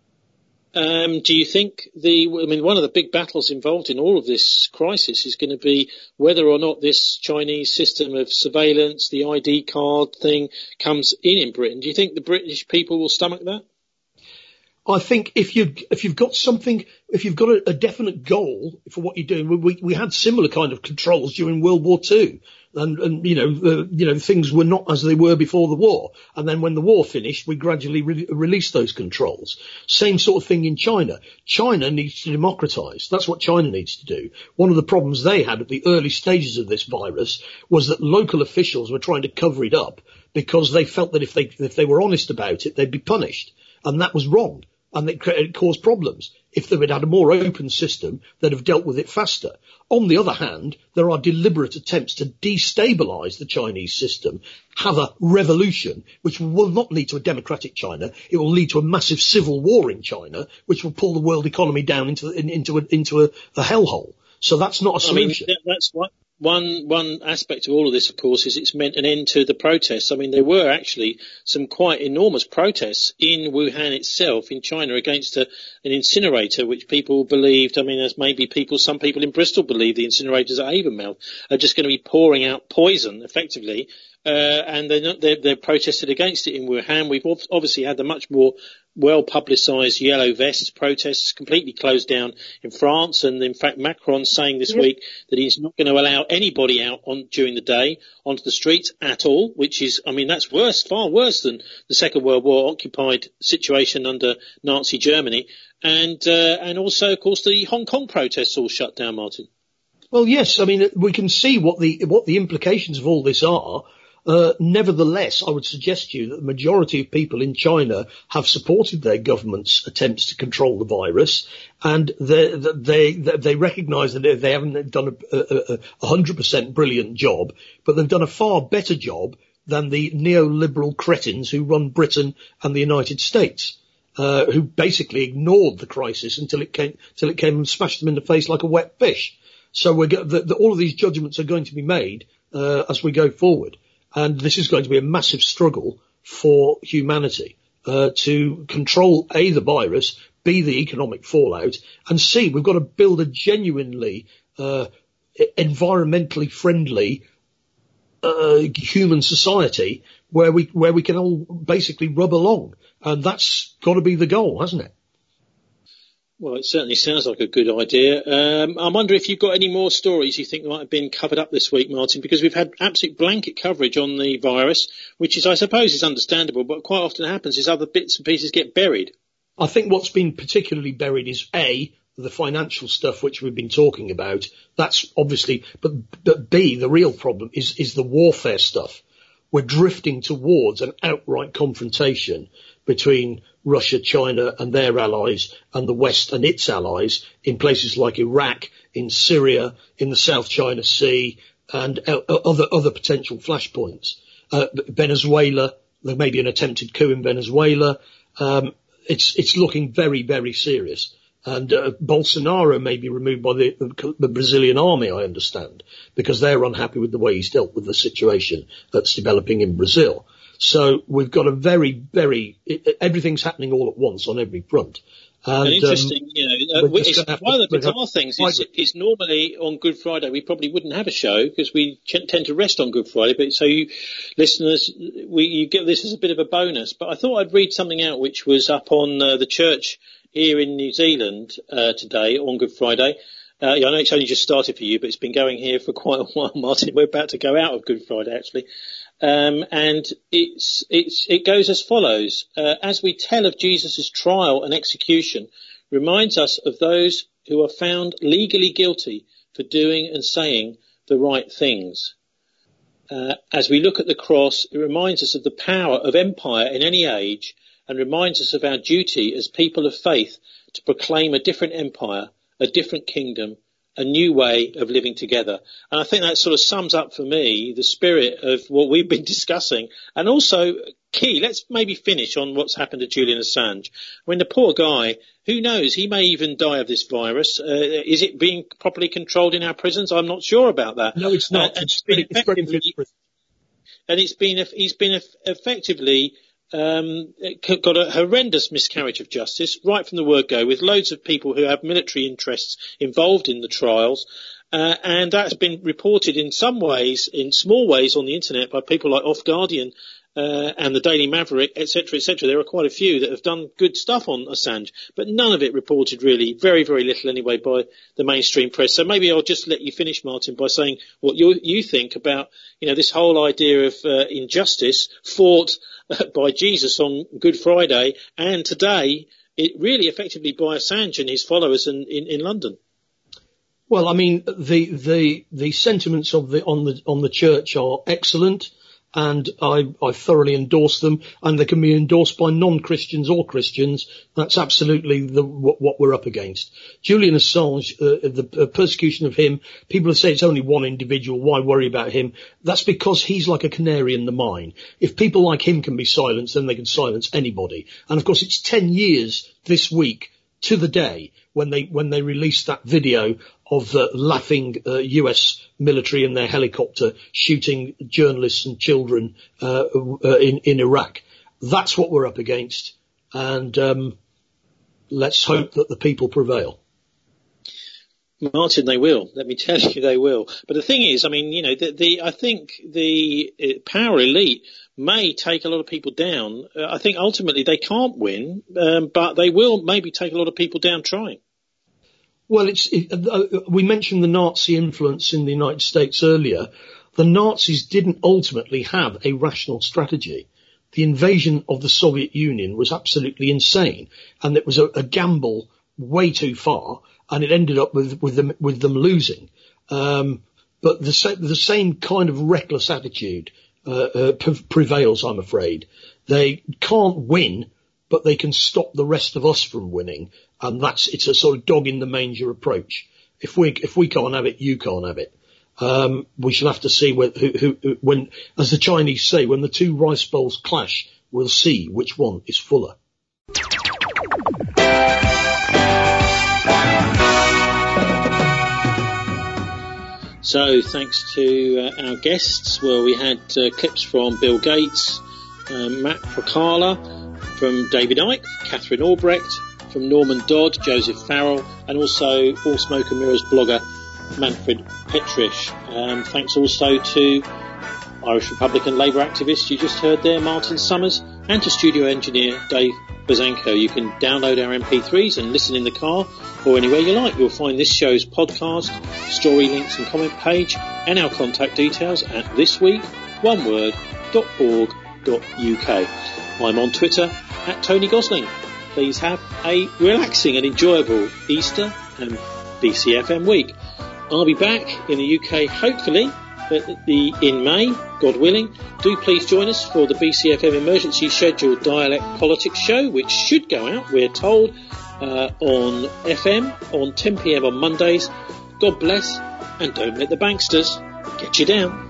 Um, do you think the, I mean, one of the big battles involved in all of this crisis is going to be whether or not this Chinese system of surveillance, the I D card thing, comes in in Britain. Do you think the British people will stomach that? I think if you if you've got something, if you've got a, a definite goal for what you're doing, we, we we had similar kind of controls during World War Two, and and you know the, you know things were not as they were before the war, and then when the war finished, we gradually re- released those controls. Same sort of thing in China. China needs to democratize. That's what China needs to do. One of the problems they had at the early stages of this virus was that local officials were trying to cover it up because they felt that if they if they were honest about it, they'd be punished, and that was wrong. And it, it caused problems. If they had had a more open system, they'd have dealt with it faster. On the other hand, there are deliberate attempts to destabilise the Chinese system, have a revolution, which will not lead to a democratic China. It will lead to a massive civil war in China, which will pull the world economy down into in, into a, into a, a hellhole. So that's not a solution. I mean, that's what. One one aspect of all of this, of course, is it's meant an end to the protests. I mean, there were actually some quite enormous protests in Wuhan itself, in China, against a, an incinerator, which people believed, I mean, as maybe people, some people in Bristol believe the incinerators at Avonmouth are just going to be pouring out poison, effectively, uh, and they're, not, they're, they're protested against it in Wuhan. We've obviously had the much more well-publicised yellow vests protests completely closed down in France, and in fact Macron saying this yeah. week that he's not going to allow anybody out on during the day onto the streets at all, which is, I mean, that's worse, far worse than the Second World War occupied situation under Nazi Germany, and uh, and also, of course, the Hong Kong protests all shut down, Martin. Well, yes, I mean, we can see what the what the implications of all this are. Uh, nevertheless, I would suggest to you that the majority of people in China have supported their government's attempts to control the virus, and they they they recognise that they haven't done a hundred percent brilliant job, but they've done a far better job than the neoliberal cretins who run Britain and the United States, uh, who basically ignored the crisis until it came until it came and smashed them in the face like a wet fish. So we're go- the, the, all of these judgments are going to be made uh, as we go forward. And this is going to be a massive struggle for humanity uh, to control A, the virus, B, the economic fallout, and C, we've got to build a genuinely uh, environmentally friendly uh, human society where we where we can all basically rub along. And that's got to be the goal, hasn't it? Well, it certainly sounds like a good idea. Um, I wonder if you've got any more stories you think might have been covered up this week, Martin, because we've had absolute blanket coverage on the virus, which is, I suppose, is understandable, but quite often happens is other bits and pieces get buried. I think what's been particularly buried is A, the financial stuff which we've been talking about. That's obviously, but, but B, the real problem is, is the warfare stuff. We're drifting towards an outright confrontation between Russia, China and their allies and the West and its allies in places like Iraq, in Syria, in the South China Sea and other other potential flashpoints. Uh, Venezuela, there may be an attempted coup in Venezuela. Um, it's it's looking very, very serious. And uh, Bolsonaro may be removed by the, the, the Brazilian army, I understand, because they're unhappy with the way he's dealt with the situation that's developing in Brazil. So we've got a very, very, it, everything's happening all at once on every front. And, and interesting, um, you know, uh, it's, to, one of the bizarre things is, is normally on Good Friday we probably wouldn't have a show because we ch- tend to rest on Good Friday. But so you listeners, we you get this as a bit of a bonus. But I thought I'd read something out which was up on uh, the church here in New Zealand uh, today on Good Friday. Uh, I know it's only just started for you, but it's been going here for quite a while, Martin. We're about to go out of Good Friday, actually. Um, and it's, it's, it goes as follows. Uh, as we tell of Jesus' trial and execution, reminds us of those who are found legally guilty for doing and saying the right things. Uh, as we look at the cross, it reminds us of the power of empire in any age and reminds us of our duty as people of faith to proclaim a different empire, a different kingdom, a new way of living together. And I think that sort of sums up for me the spirit of what we've been discussing. And also, key, let's maybe finish on what's happened to Julian Assange. I mean, the poor guy, who knows, he may even die of this virus. Uh, is it being properly controlled in our prisons? I'm not sure about that. No, it's not. Uh, it's, been it's been and it's been, he's been effectively Um, got a horrendous miscarriage of justice right from the word go, with loads of people who have military interests involved in the trials, uh, and that's been reported in some ways, in small ways on the internet by people like Off Guardian uh, and the Daily Maverick, et cetera, et cetera. There are quite a few that have done good stuff on Assange, but none of it reported really, very, very little anyway, by the mainstream press. So maybe I'll just let you finish, Martin, by saying what you, you think about, you know, this whole idea of uh, injustice fought uh, by Jesus on Good Friday, and today it really effectively by Assange and his followers in, in, in London. Well, I mean, the, the, the sentiments of the, on the, on the church are excellent, and I, I thoroughly endorse them, and they can be endorsed by non-Christians or Christians. That's absolutely the, what, what we're up against. Julian Assange, uh, the uh, persecution of him, people say it's only one individual, why worry about him? That's because he's like a canary in the mine. If people like him can be silenced, then they can silence anybody. And of course, it's ten years this week to the day when they, when they released that video of the laughing uh, U S military in their helicopter shooting journalists and children uh, uh, in, in Iraq. That's what we're up against, and um, let's hope that the people prevail. Martin, they will. Let me tell you, they will. But the thing is, I mean, you know, the, the I think the uh, power elite may take a lot of people down. Uh, I think ultimately they can't win, um, but they will maybe take a lot of people down trying. Well, it's, it, uh, we mentioned the Nazi influence in the United States earlier. The Nazis didn't ultimately have a rational strategy. The invasion of the Soviet Union was absolutely insane, and it was a, a gamble way too far, and it ended up with, with them, with them losing. Um, but the, the same kind of reckless attitude, uh, uh, prevails, I'm afraid. They can't win, but they can stop the rest of us from winning. And that's, it's a sort of dog in the manger approach. If we, if we can't have it, you can't have it. Um, we shall have to see when, who, who, when, as the Chinese say, when the two rice bowls clash, we'll see which one is fuller. So thanks to uh, our guests. Well, we had uh, clips from Bill Gates, uh, Matt Procala, from David Icke, Catherine Albrecht, from Norman Dodd, Joseph Farrell, and also All Smoke and Mirrors blogger Manfred Petrish. Um, thanks also to Irish Republican Labour activist you just heard there, Martin Summers, and to studio engineer Dave Bazanko. You can download our M P threes and listen in the car or anywhere you like. You'll find this show's podcast, story links and comment page, and our contact details at thisweek one word dot org dot U K. I'm on Twitter at Tony Gosling. Please have a relaxing and enjoyable Easter and B C F M week. I'll be back in the U K hopefully at the, in May, God willing. Do please join us for the B C F M emergency scheduled dialect politics show, which should go out, we're told, uh, on F M on ten p m on Mondays. God bless, and don't let the banksters get you down.